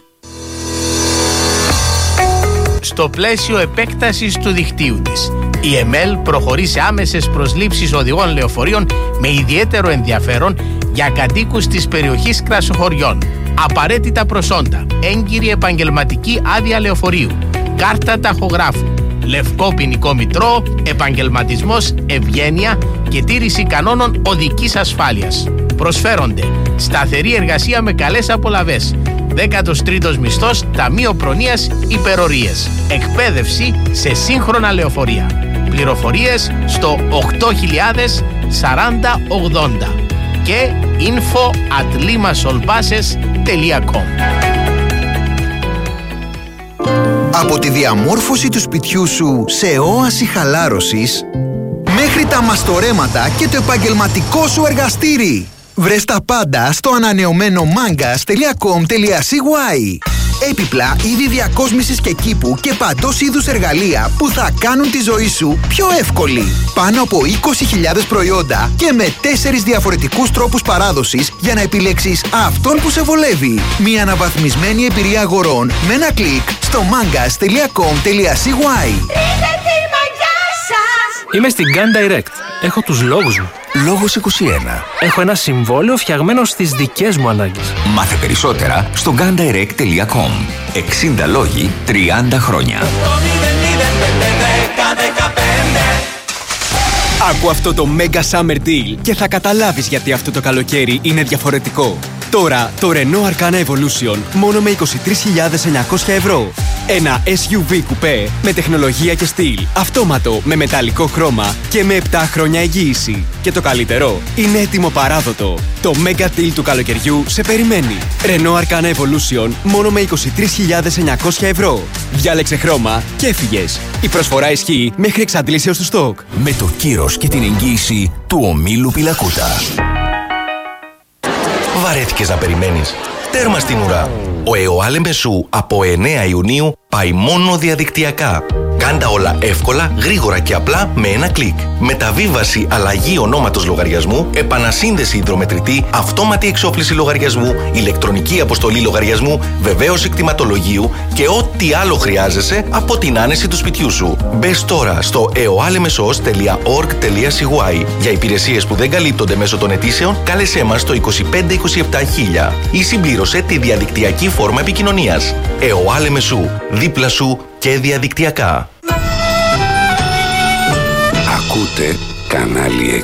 Στο πλαίσιο επέκτασης του δικτύου της, η ΕΜΕΛ προχωρεί σε άμεσες προσλήψεις οδηγών λεωφορείων με ιδιαίτερο ενδιαφέρον για κατοίκους της περιοχής Κρασοχωριών. Απαραίτητα προσόντα: έγκυρη επαγγελματική άδεια λεωφορείου, κάρτα ταχογράφου, λευκό ποινικό μητρό, επαγγελματισμός, ευγένεια και τήρηση κανόνων οδικής ασφάλειας. Προσφέρονται σταθερή εργασία με καλές απολαβές, 13ος μισθός, ταμείο προνοίας, υπερορίες, εκπαίδευση σε σύγχρονα λεωφορεία. Πληροφορίες στο 804080 και info@limasolbases.com. Από τη διαμόρφωση του σπιτιού σου σε όαση χαλάρωσης μέχρι τα μαστορέματα και το επαγγελματικό σου εργαστήρι. Βρες τα πάντα στο ανανεωμένο mangas.com.cy. Έπιπλα, είδη διακόσμησης και κήπου και παντός είδους εργαλεία που θα κάνουν τη ζωή σου πιο εύκολη. Πάνω από 20.000 προϊόντα και με 4 διαφορετικούς τρόπους παράδοσης για να επιλέξεις αυτόν που σε βολεύει. Μια αναβαθμισμένη εμπειρία αγορών με ένα κλικ στο mangas.com.cy. Είμαι στην Gun Direct. Έχω τους λόγους μου. Λόγος 21. Έχω ένα συμβόλαιο φτιαγμένο στις δικές μου ανάγκες. Μάθε περισσότερα στο gandirect.com. 60 λόγοι, 30 χρόνια. Άκου αυτό το Mega Summer Deal και θα καταλάβεις γιατί αυτό το καλοκαίρι είναι διαφορετικό. Τώρα το Renault Arcana Evolution μόνο με 23.900 ευρώ. Ένα SUV κουπέ με τεχνολογία και στυλ, αυτόματο με μεταλλικό χρώμα και με 7 χρόνια εγγύηση. Και το καλύτερο, είναι έτοιμο παράδοτο. Το Mega Deal του καλοκαιριού σε περιμένει. Renault Arcana Evolution μόνο με 23.900 ευρώ. Διάλεξε χρώμα και έφυγες. Η προσφορά ισχύει μέχρι εξαντλήσεως του στόκ. Με το κύρος και την εγγύηση του ομίλου Πιλακούτα. Βαρέθηκες να περιμένεις? Τέρμα στην ουρά. Ο ΕΟΑΛ Μεσού από 9 Ιουνίου πάει μόνο διαδικτυακά. Κάντα όλα εύκολα, γρήγορα και απλά με ένα κλικ. Μεταβίβαση αλλαγή ονόματος λογαριασμού, επανασύνδεση υδρομετρητή, αυτόματη εξόφληση λογαριασμού, ηλεκτρονική αποστολή λογαριασμού, βεβαίωση κτηματολογίου και ό,τι άλλο χρειάζεσαι από την άνεση του σπιτιού σου. Μπες τώρα στο eoalmesos.org.cy. Για υπηρεσίες που δεν καλύπτονται μέσω των αιτήσεων, κάλεσέ μας στο 2527 ή συμπλήρωσε τη διαδικτυακή φόρμα επικοινωνίας. ΕΟΑΛ Μεσού, δίπλα σου και διαδικτυακά. Ακούτε κανάλι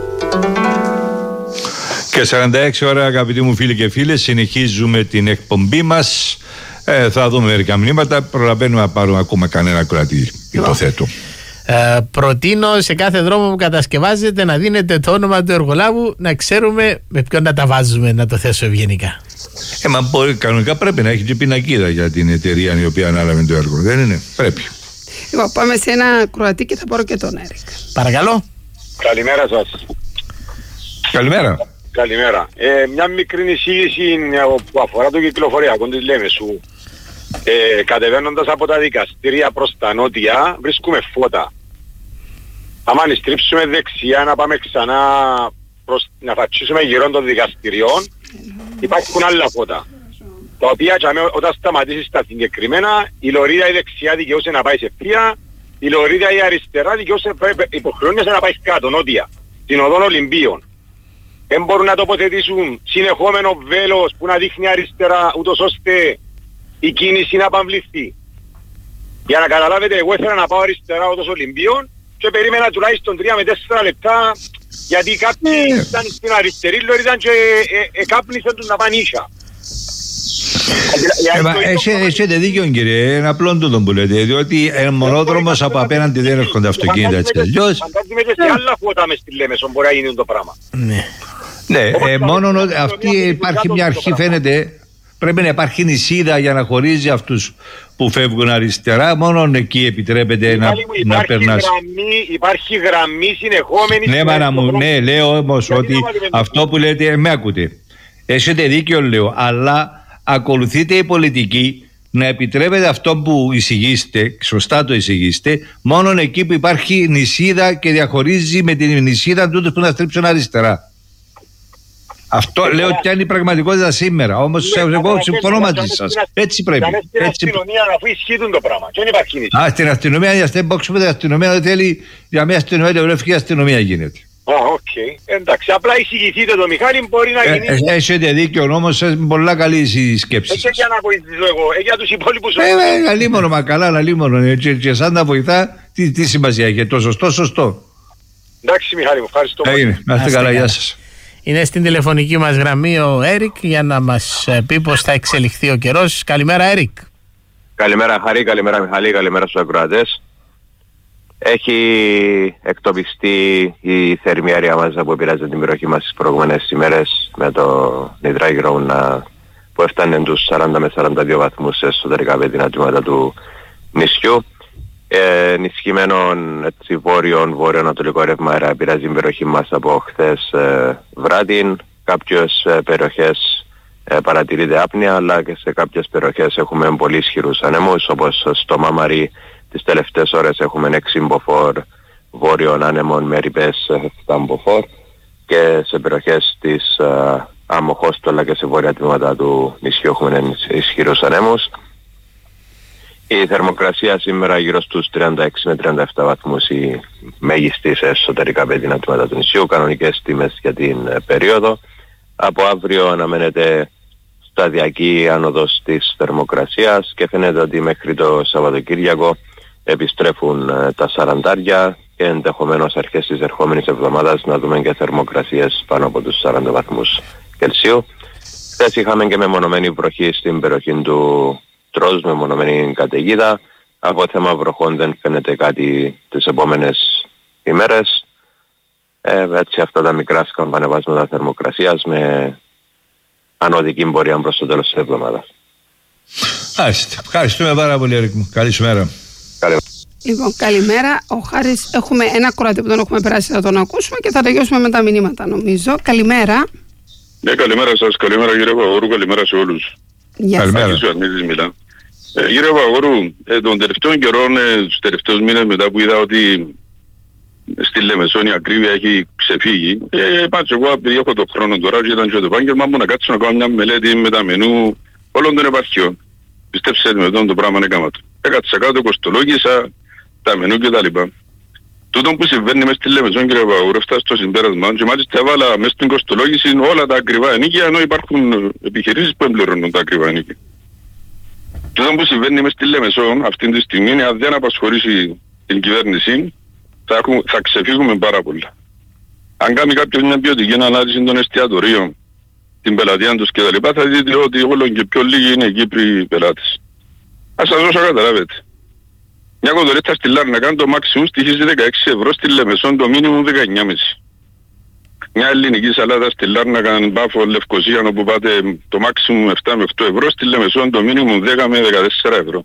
6. Και 46 ώρα, αγαπητοί μου φίλοι και φίλες, συνεχίζουμε την εκπομπή μας. Θα δούμε μερικά μηνύματα. Προλαβαίνουμε να πάρουμε ακόμα κανένα κρατή, υποθέτω. Προτείνω σε κάθε δρόμο που κατασκευάζεται να δίνετε το όνομα του εργολάβου, να ξέρουμε με ποιον να τα βάζουμε, να το θέσω ευγενικά. Μα μπορεί, κανονικά πρέπει να έχει και πινακίδα για την εταιρεία η οποία ανάλαβε το έργο, δεν είναι? Πρέπει. Λοιπόν, πάμε σε ένα Κροατή και θα πάρω και τον Έρικ. Παρακαλώ. Καλημέρα σας. Καλημέρα. Καλημέρα. Μια μικρή εισήγηση που αφορά το κυκλοφοριακό της Λέμεσου. Κατεβαίνοντας από τα δικαστήρια προς τα νότια βρίσκουμε φώτα. άμα στρίψουμε δεξιά να πάμε ξανά να φατσίσουμε γύρω των δικαστηριών, υπάρχουν άλλα φώτα. Τα οποία όταν σταματήσεις τα συγκεκριμένα, η λωρίδα η δεξιά δικαιούσε να πάει σε ευθεία, η λωρίδα η αριστερά υποχρεώνεται να πάει κάτω, νότια, την οδόν Ολυμπίων. Δεν μπορούν να τοποθετήσουν συνεχόμενο βέλος που να δείχνει αριστερά, ούτως ώστε η κίνηση να παμβληθεί. Για να καταλάβετε, εγώ ήθελα να πάω αριστερά οδός Ολυμπίων και περίμενα τουλάχιστον 3 με 4 λεπτά, γιατί κάποιοι ήταν στην αριστερή λωρίδα και κάπνισαν τους να πάνε ίσια. Έχετε δίκιο, κύριε, είναι απλό τούτο που λέτε, διότι μονόδρομος από απέναντι δεν έρχονται αυτοκίνητα έτσι αλλιώς. Φαντάζομαι και σε άλλα φώτα μες στη Λέμεσο μπορεί να γίνει το πράγμα. Ναι, μόνο αυτή υπάρχει μια αρχή, φαίνεται. Πρέπει να υπάρχει νησίδα για να χωρίζει αυτούς που φεύγουν αριστερά. Μόνο εκεί επιτρέπεται να περνάς. Υπάρχει γραμμή συνεχόμενη. Ναι, μάνα μου, ναι, λέω όμως ότι αυτό που λέτε, με ακούτε. Έχετε δίκιο, λέω, αλλά ακολουθείτε η πολιτική να επιτρέπετε αυτό που εισηγείστε, σωστά το εισηγείστε, μόνο εκεί που υπάρχει νησίδα και διαχωρίζει με την νησίδα τούτους που να στρίψουν αριστερά. Αυτό λέω ότι είναι η πραγματικότητα σήμερα. Όμως εγώ συμφωνώ μαζί σας. Έτσι πρέπει. Στην αστυνομία αφού ισχύουν το πράγμα. Και δεν υπάρχει νησίδα. Στην αστυνομία, για στην αστυνομία δεν θέλει, για μια αστυνομία, η αστυνομία γίνεται. Εντάξει, απλά εισηγηθείτε το Μιχάλη, μπορεί να γίνει. Έχετε δίκιο, όμως πολλά καλή η σκέψη. Όχι για να βοηθήσω εγώ, για τους υπόλοιπους. Αλίμονο, μα καλά, αλίμονο. Και σαν να βοηθά, τι σημασία έχει, το σωστό. Εντάξει, Μιχάλη, μου ευχαριστώ. Να είστε καλά, γεια σας. Είναι στην τηλεφωνική μας γραμμή ο Έρικ για να μας πει πώς θα εξελιχθεί ο καιρός. Καλημέρα, Έρικ. Καλημέρα, Χαρή, καλημέρα, Μιχαλή, καλημέρα στους ακροατές. Έχει εκτοπιστεί η θερμή αέρια μάζα που επηρεάζει την περιοχή μας τις προηγούμενες ημέρες με το νητράγυρο που έφτανε τους 40 με 42 βαθμούς σε εσωτερικά πεδινά τμήματα του νησιού. Ενισχυμένον βόρειο-ανατολικό ρεύμα αέρα επηρεάζει την περιοχή μας από χθες βράδυ. Κάποιες περιοχές παρατηρείται άπνοια, αλλά και σε κάποιες περιοχές έχουμε πολύ ισχυρούς ανέμους, όπως στο Μαμαρί τις τελευταίες ώρες έχουμε 6 μποφόρ βόρειων άνεμων με ρηπές 7 μποφόρ και σε περιοχές της Αμοχώστολα και σε βόρεια τμήματα του νησιού έχουμε ισχυρούς ανέμους. Η θερμοκρασία σήμερα γύρω στους 36 με 37 βαθμούς η μέγιστη σε εσωτερικά πεδινά τμήματα του νησιού, κανονικές τιμές για την περίοδο. Από αύριο αναμένεται σταδιακή άνοδος της θερμοκρασίας και φαίνεται ότι μέχρι το Σαββατοκύριακο επιστρέφουν τα 40 και ενδεχομένως αρχές της ερχόμενης εβδομάδας να δούμε και θερμοκρασίες πάνω από τους 40 βαθμούς Κελσίου. Χθες είχαμε και μεμονωμένη βροχή στην περιοχή του Τρός, μεμονωμένη καταιγίδα. Από θέμα βροχών δεν φαίνεται κάτι τις επόμενες ημέρες. Έτσι αυτά τα μικρά σκαμπανεβάσματα θερμοκρασίας με ανωδική πορεία προς το τέλος της εβδομάδας. Ευχαριστούμε πάρα πολύ, Ερικ μου. Καλή σου μέρα. Λοιπόν, καλημέρα. Ο Χάρης, έχουμε ένα κράτη που τον έχουμε περάσει, θα τον ακούσουμε και θα τελειώσουμε με τα μηνύματα, νομίζω. Καλημέρα. Ναι, καλημέρα σας. Καλημέρα κύριε Παγόρου. Καλημέρα σε όλους. Καλημέρα. Κύριε Παγόρου, των τελευταίων καιρών, τους τελευταίους μήνες μετά που είδα ότι στη Λεμεσόν η ακρίβεια έχει ξεφύγει, πάτσω εγώ επειδή έχω το χρόνο τώρα και ήταν και το επάγγελμα μου να κάτσω να κάνω μια μελέτη με τα μενού όλων των επαρχιών. Πιστέψτε με το πράγμα έκανα το. Έκατσα κάτω, κοστολόγησα τα μενού κτλ. Τούτο που συμβαίνει μες στη Λεμεσόν, κύριε Παγόρου, έφτασα στο συμπέρασμα και μάλιστα έβαλα μέσα στην κοστολόγηση όλα τα ακριβά ενοίκια, ενώ υπάρχουν επιχειρήσεις που εμπληρώνουν τα ακριβά ενοίκια. Τούτο που συμβαίνει μες στη Λεμεσόν αυτή τη στιγμή, αν δεν απασχολήσει την κυβέρνηση, θα ξεφύγουμε πάρα πολλά. Αν κάνει κάποιος μια ποιοτική ανάλυση των εστιατορίων, την πελατεία τους κτλ., θα δείτε ότι όλο και πιο λίγοι είναι οι Κύπροι πελάτες. Ας σας δώσω καταλάβετε. Μια κοντολέτα στη Λάρνακα το maximum στοιχίζει 16 ευρώ, στη Λεμεσόν το minimum 19,5. Μια ελληνική σαλάτα στη Λάρνακα, Μπάφο, Λευκοσία, όπου πάτε το maximum 7 με 8 ευρώ, στη Λεμεσόν το minimum 10 με 14 ευρώ.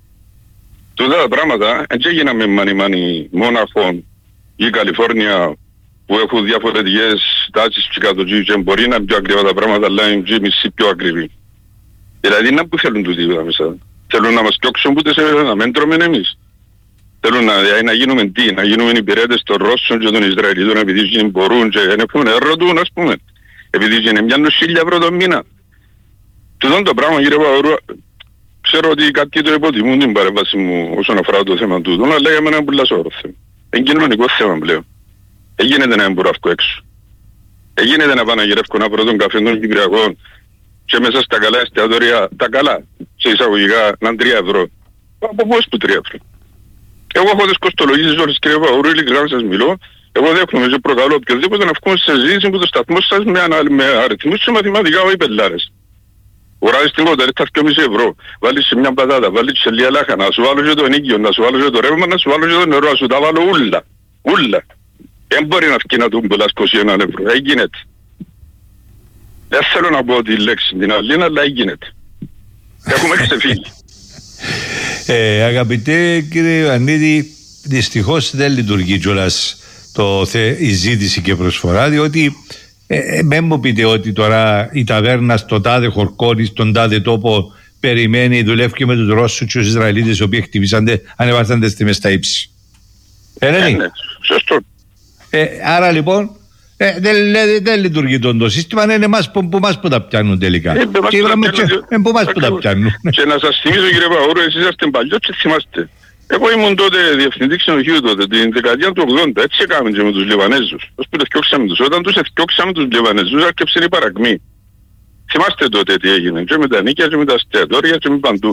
Τούτα τα πράγματα έτσι έγιναν με μανι Μόναχο ή Καλιφόρνια που έχουν διαφορετικές τάσεις ψυχατοτζή και μπορεί να είναι πιο ακριβά τα πράγματα, αλλά είναι μισή πιο ακριβή. Δηλαδή να που θέλουν τούτοι εδώ μέσα. Θέλουν να μας πιώξουν που να μην τρώμε εμείς. Θέλουν να γίνουμε τι, να γίνουμε υπηρέτες των Ρώσων και των Ισραηλιτών επειδή μπορούν και δεν ρωτούν, ας πούμε. Επειδή είναι μια 1.000 ευρώ το μήνα. Τούτον το πράγμα, κύριε Παγορού, ξέρω ότι κάποιοι το υποτιμούν την παρέμβαση μου όσον αφορά το θέμα τούτο, αλλά για μένα είναι πολύ σοβαρό θέμα. Είναι κοινωνικό θέμα πλέον. Εγίνεται να μπορώ αυκό έξω. Εγίνεται να πάω να γυρεύω να βρω τον καφέ των Κυπριακών και μέσα στα καλά εστιατόρια, τα καλά, σε εισαγωγικά, να είναι 3 ευρώ. Από πώς που 3 ευρώ. Εγώ έχω τις κοστολογήσεις όλες, κύριε Παγορού, ειλικρινά να σας μιλώ. Εγώ δέχομαι και προκαλώ οποιοδήποτε να βγούμε σε συζήτηση που το σταθμό σας με αριθμούς και μαθηματικά όχι πελάρες. Ουράζεις την κονταρίστα 2,5 ευρώ, βάλεις σε μια πατάτα, βάλεις σε λίγα λάχανα, να σου βάλω και το ενοίκιο, να σου βάλω και το ρεύμα, να σου βάλω και το νερό, να σου τα βάλω ούλα. Ούλα. Δεν μπορεί να βγει να του πουλάς 21 ευρώ, έγινεται. Δεν θέλω να πω τη λέξη την άλλη, αλλά έγινεται. Έχουμε ξεφύγει. Αγαπητέ κύριε Ιωαννίδη, δυστυχώς δεν λειτουργεί κιόλας η ζήτηση και προσφορά, διότι μην μου πείτε ότι τώρα η ταβέρνα στο τάδε χορκόνι, στον τάδε τόπο περιμένει, δουλεύει και με τους Ρώσους και τους Ισραηλίτες οι οποίοι χτυπήσανται, ανεβάσανται στη μες στα ύψη. Ναι, σωστό. Άρα λοιπόν δεν λειτουργεί το σύστημα, είναι εμάς που τα πιάνουν τελικά. Που μας που τα πιάνουν. Και να σας θυμίσω κύριε Παγόρου, εσείς είσαστε παλιός και θυμάστε. Εγώ ήμουν τότε διευθυντή ξενοδοχείου τότε, την δεκαετία του 80, έτσι έκαναμε και με τους Λιβανέζους. Ως που το φτιώξαμε τους, όταν τους φτιώξαμε τους Λιβανέζους, άρχισε η παρακμή. Θυμάστε τότε τι έγινε, και με τα νίκια και με τα εστιατόρια και με παντού.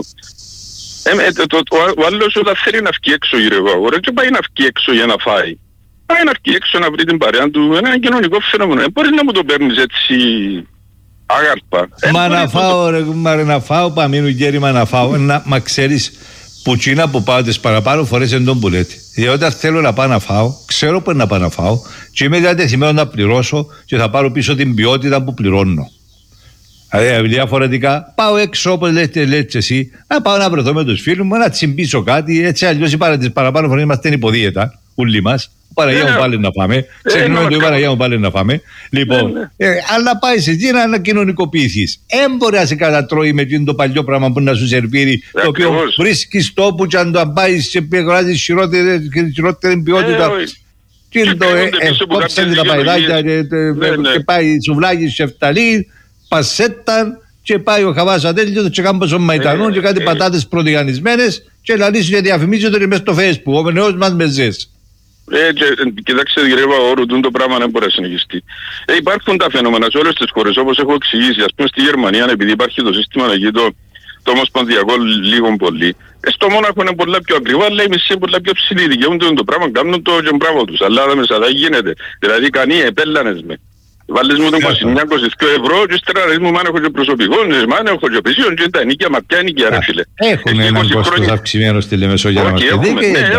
Ο άλλος όταν θέλει να βγει έξω κύριε Παγόρου, και πάει να βγει έξω για να φάει. Πάει να βγει έξω να βρει την παρέα του, ένα κοινωνικό φαινόμενο. Μπορείς να μου το παίρνεις έτσι άγαρπα. Μα να φάω ρε, να φάω παμίνου γέρημα να φάω, μα ξέρεις που τσίνα που πάω τις παραπάνω φορές εν τον που λέτε. Διότι όταν θέλω να πάω να φάω, ξέρω που να πάω να φάω και είμαι διατεθειμένο να πληρώσω και θα πάρω πίσω την ποιότητα που πληρώνω. Δηλαδή διαφορετικά πάω έξω όπως λέτε εσύ, να πάω να βρεθώ με τους φίλους μου, να τσιμπήσω κάτι, έτσι αλλιώς τις παραπάνω φορές είμαστε υποδίαιτα, ούλοι μας. Παναγία μου πάλι να φάμε. Ξεχνάμε το Παναγία μου πάλι να φάμε. Λοιπόν, αλλά πάει σε εκεί να κοινωνικοποιηθείς. Έμπορε να σε κατατρώει με το παλιό πράγμα που να σου σερβίρει, το οποίο βρίσκεις τόπου και αν το αμπάεις και πηγάζεις χειρότερη ποιότητα. Και το κόψανε τα παϊδάκια και πάει σουβλάκι, σεφταλί, πασέτα και πάει ο Χαβάς ατέλειο και κάνει πόσο μαϊτανούν και κάτι πατάτες πρωτογανισμένες και λαλήσει και διαφημίζεται μέσα στο Facebook. Ο νέος μας μεζές. Κοιτάξτε κύριε Παπαγόρου, το πράγμα δεν μπορεί να συνεχιστεί. Υπάρχουν τα φαινόμενα σε όλες τις χώρες, όπως έχω εξηγήσει. Ας πούμε στη Γερμανία, επειδή υπάρχει το σύστημα εκεί το ομοσπονδιακό λίγο πολύ. Στο Μόναχο είναι πολλά πιο ακριβά, αλλά η μισή είναι πολλά πιο ψηλή. Δικαιούνται το πράγμα, κάνουν το και μπράβο τους. Αλλά μέσα δεν γίνεται. Δηλαδή κανεί επέλανες με. Βάλεις μου τον 29-22 ευρώ και ύστερα μου μάνα έχω και προσωπικό, μάνα έχω και πεσίον και τα νίκια, μα ποια νίκια ρε φίλε. Έχουμε έναν κόστος αυξημένο στη Λεμεσό για να μας πει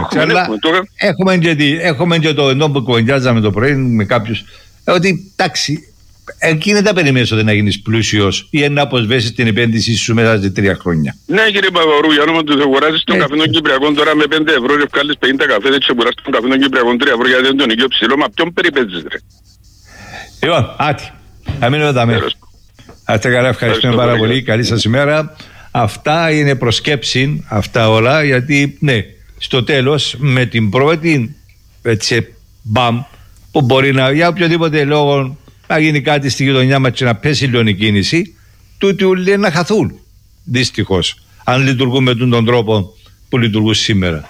έχουμε και το ενώ που κουβεντιάζαμε το πρωί με κάποιους ότι εντάξει, εκείνη τα περιμένεις ότι να γίνεις πλούσιος ή να αποσβέσεις την επένδυση σου μετά σε 3 χρόνια. Ναι κύριε Παπαγορού, για όνομα του αγοράζεις τον καφέ των Κυπριακών τώρα με 5 ευρώ και βγάλεις 50 καφέδες και αγοράζεις τον καφέ των Κυπριακών 3 ευρώ γιατί είναι τον οικείο ψηλό, μα ποιον περιπέζεις ρε. Λοιπόν, άτι, να μείνουμε εδώ. Άστε καλά, ευχαριστούμε πάρα πολύ. Καλή σας ημέρα. Αυτά είναι προσκέψη, αυτά όλα, γιατί ναι, στο τέλος με την πρώτη έτσι, μπαμ, που μπορεί να, για οποιοδήποτε λόγο να γίνει κάτι στη γειτονιά μας και να πέσει λίγο η κίνηση, τούτοι όλοι να χαθούν. Δυστυχώς, αν λειτουργούν με τον τρόπο που λειτουργούν σήμερα.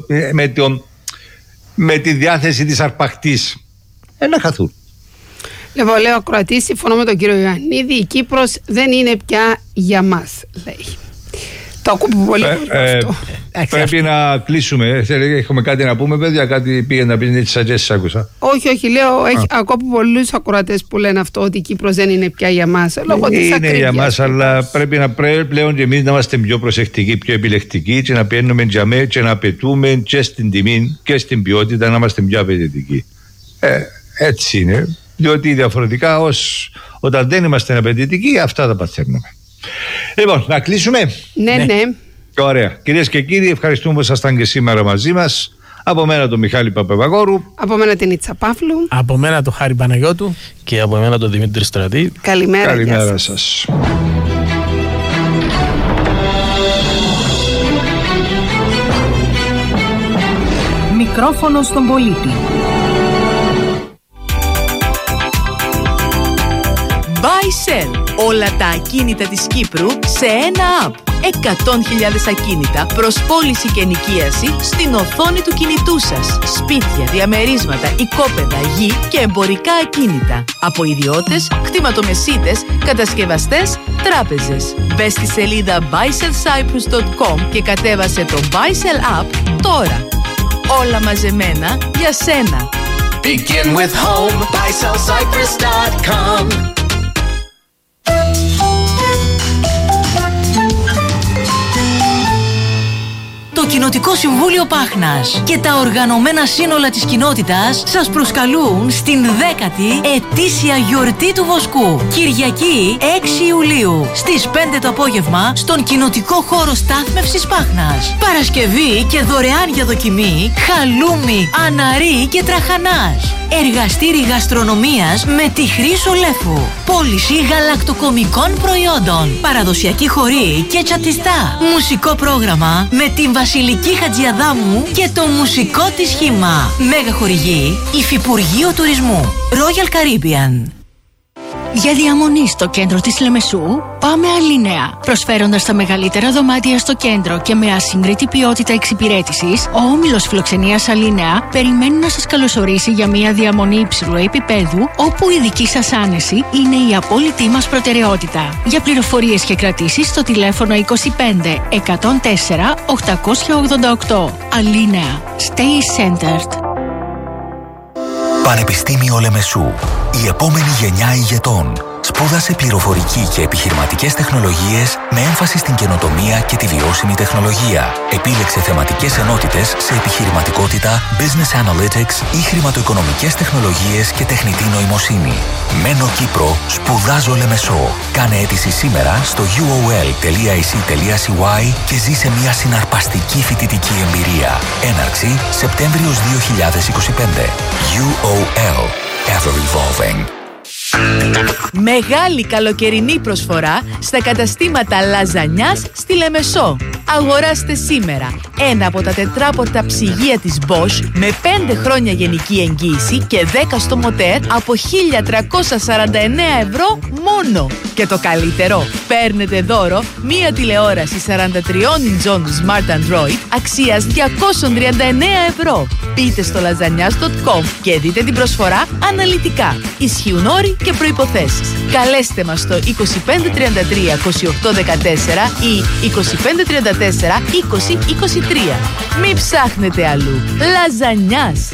Με τη διάθεση της αρπακτής. Να χαθούν. Λοιπόν, λέω ακροατή, συμφωνώ με τον κύριο Ιωαννίδη, η Κύπρος δεν είναι πια για μας, λέει. Το ακούω πολύ αυτό. Πρέπει να κλείσουμε. Έχουμε κάτι να πούμε, παιδιά, κάτι πήγε να πει, τις αγγέσεις άκουσα. Όχι, λέω, ακούω πολλούς ακροατές που λένε αυτό, ότι η Κύπρος δεν είναι πια για μας. Είναι για μας, αλλά πρέπει πλέον και εμείς να είμαστε πιο προσεκτικοί, πιο επιλεκτικοί και να παίρνουμε τζαμέ και να απαιτούμε και στην τιμή και στην ποιότητα να είμαστε πιο απαιτητικοί. Έτσι είναι. Διότι διαφορετικά όταν δεν είμαστε απαιτητικοί, αυτά τα παθαίνουμε. Λοιπόν, να κλείσουμε. Ναι. Ωραία. Κυρίες και κύριοι, ευχαριστούμε που ήσασταν και σήμερα μαζί μας. Από μένα τον Μιχάλη Παπαπαγόρου. Από μένα την Ίτσα Παύλου. Από μένα τον Χάρη Παναγιώτου. Και από μένα τον Δημήτρη Στρατή. Καλημέρα σας. Μικρόφωνο στον πολίτη. Buy-sell. Όλα τα ακίνητα της Κύπρου σε ένα app. 100.000 ακίνητα προς πώληση και ενοικίαση στην οθόνη του κινητού σας. Σπίτια, διαμερίσματα, οικόπεδα, γη και εμπορικά ακίνητα. Από ιδιώτες, κτηματομεσίτες, κατασκευαστές, τράπεζες. Μπες στη σελίδα buysellcyprus.com και κατέβασε το Buy-sell app τώρα. Όλα μαζεμένα για σένα. Begin with home, buysellcyprus.com. Το Κοινοτικό Συμβούλιο Πάχνας και τα οργανωμένα σύνολα της κοινότητας σας προσκαλούν στην 10η ετήσια γιορτή του Βοσκού. Κυριακή 6 Ιουλίου στις 5 το απόγευμα στον Κοινοτικό Χώρο Στάθμευσης Πάχνας. Παρασκευή και δωρεάν για δοκιμή χαλούμι, αναρί και τραχανάς. Εργαστήρι γαστρονομίας με τη Χρύσο Λέφου. Πώληση γαλακτοκομικών προϊόντων. Παραδοσιακή χορή και τσατιστά. Μουσικό πρόγραμμα με την Βασιλική Χατζιαδάμου και το μουσικό της Χήμα. Μέγα χορηγή Υφυπουργείο Τουρισμού. Royal Caribbean. Για διαμονή στο κέντρο της Λεμεσού, πάμε Αλίνεα. Προσφέροντας τα μεγαλύτερα δωμάτια στο κέντρο και με ασύγκριτη ποιότητα εξυπηρέτησης, ο όμιλος φιλοξενίας Αλίνεα περιμένει να σας καλωσορίσει για μια διαμονή υψηλού επίπεδου, όπου η δική σας άνεση είναι η απόλυτη μας προτεραιότητα. Για πληροφορίες και κρατήσεις στο τηλέφωνο 25 104 888. Αλίνεα. Stay centered. Πανεπιστήμιο Λεμεσού. Η επόμενη γενιά ηγετών. Σπούδασε πληροφορική και επιχειρηματικές τεχνολογίες με έμφαση στην καινοτομία και τη βιώσιμη τεχνολογία. Επίλεξε θεματικές ενότητες σε επιχειρηματικότητα, business analytics ή χρηματοοικονομικές τεχνολογίες και τεχνητή νοημοσύνη. Μένω Κύπρο, σπουδάζω Λεμεσό. Κάνε αίτηση σήμερα στο uol.ac.cy και ζήσε μια συναρπαστική φοιτητική εμπειρία. Έναρξη Σεπτέμβριος 2025. UOL. Ever evolving. Μεγάλη καλοκαιρινή προσφορά στα καταστήματα Λαζανιάς στη Λεμεσό. Αγοράστε σήμερα ένα από τα τετράπορτα ψυγεία της Bosch με 5 χρόνια γενική εγγύηση και 10 στο μοτέρ από 1.349 ευρώ μόνο. Και το καλύτερο, παίρνετε δώρο μία τηλεόραση 43 inch Smart Android αξίας 239 ευρώ. Μπείτε στο lasagnas.com και δείτε την προσφορά αναλυτικά. Ισχύουν όροι και προϋποθέσεις. Καλέστε μας στο 2533 2814 ή 2534 2023. Μην ψάχνετε αλλού. Λαζανιάς.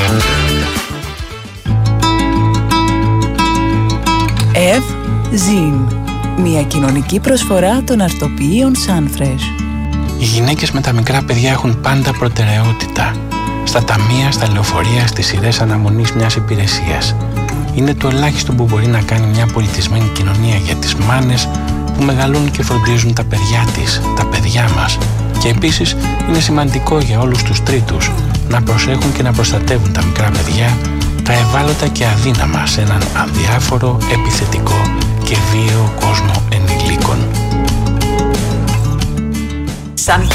Ζιν. Μια κοινωνική προσφορά των αρτοποιείων Sunfresh. Οι γυναίκες με τα μικρά παιδιά έχουν πάντα προτεραιότητα. Στα ταμεία, στα λεωφορεία, στις σειρές αναμονής μιας υπηρεσίας. Είναι το ελάχιστο που μπορεί να κάνει μια πολιτισμένη κοινωνία για τις μάνες που μεγαλούν και φροντίζουν τα παιδιά της, τα παιδιά μας. Και επίσης είναι σημαντικό για όλους τους τρίτους να προσέχουν και να προστατεύουν τα μικρά παιδιά, τα ευάλωτα και αδύναμα σε έναν αδιάφορο, επιθετικό και βίαιο κόσμο ενηλίκων.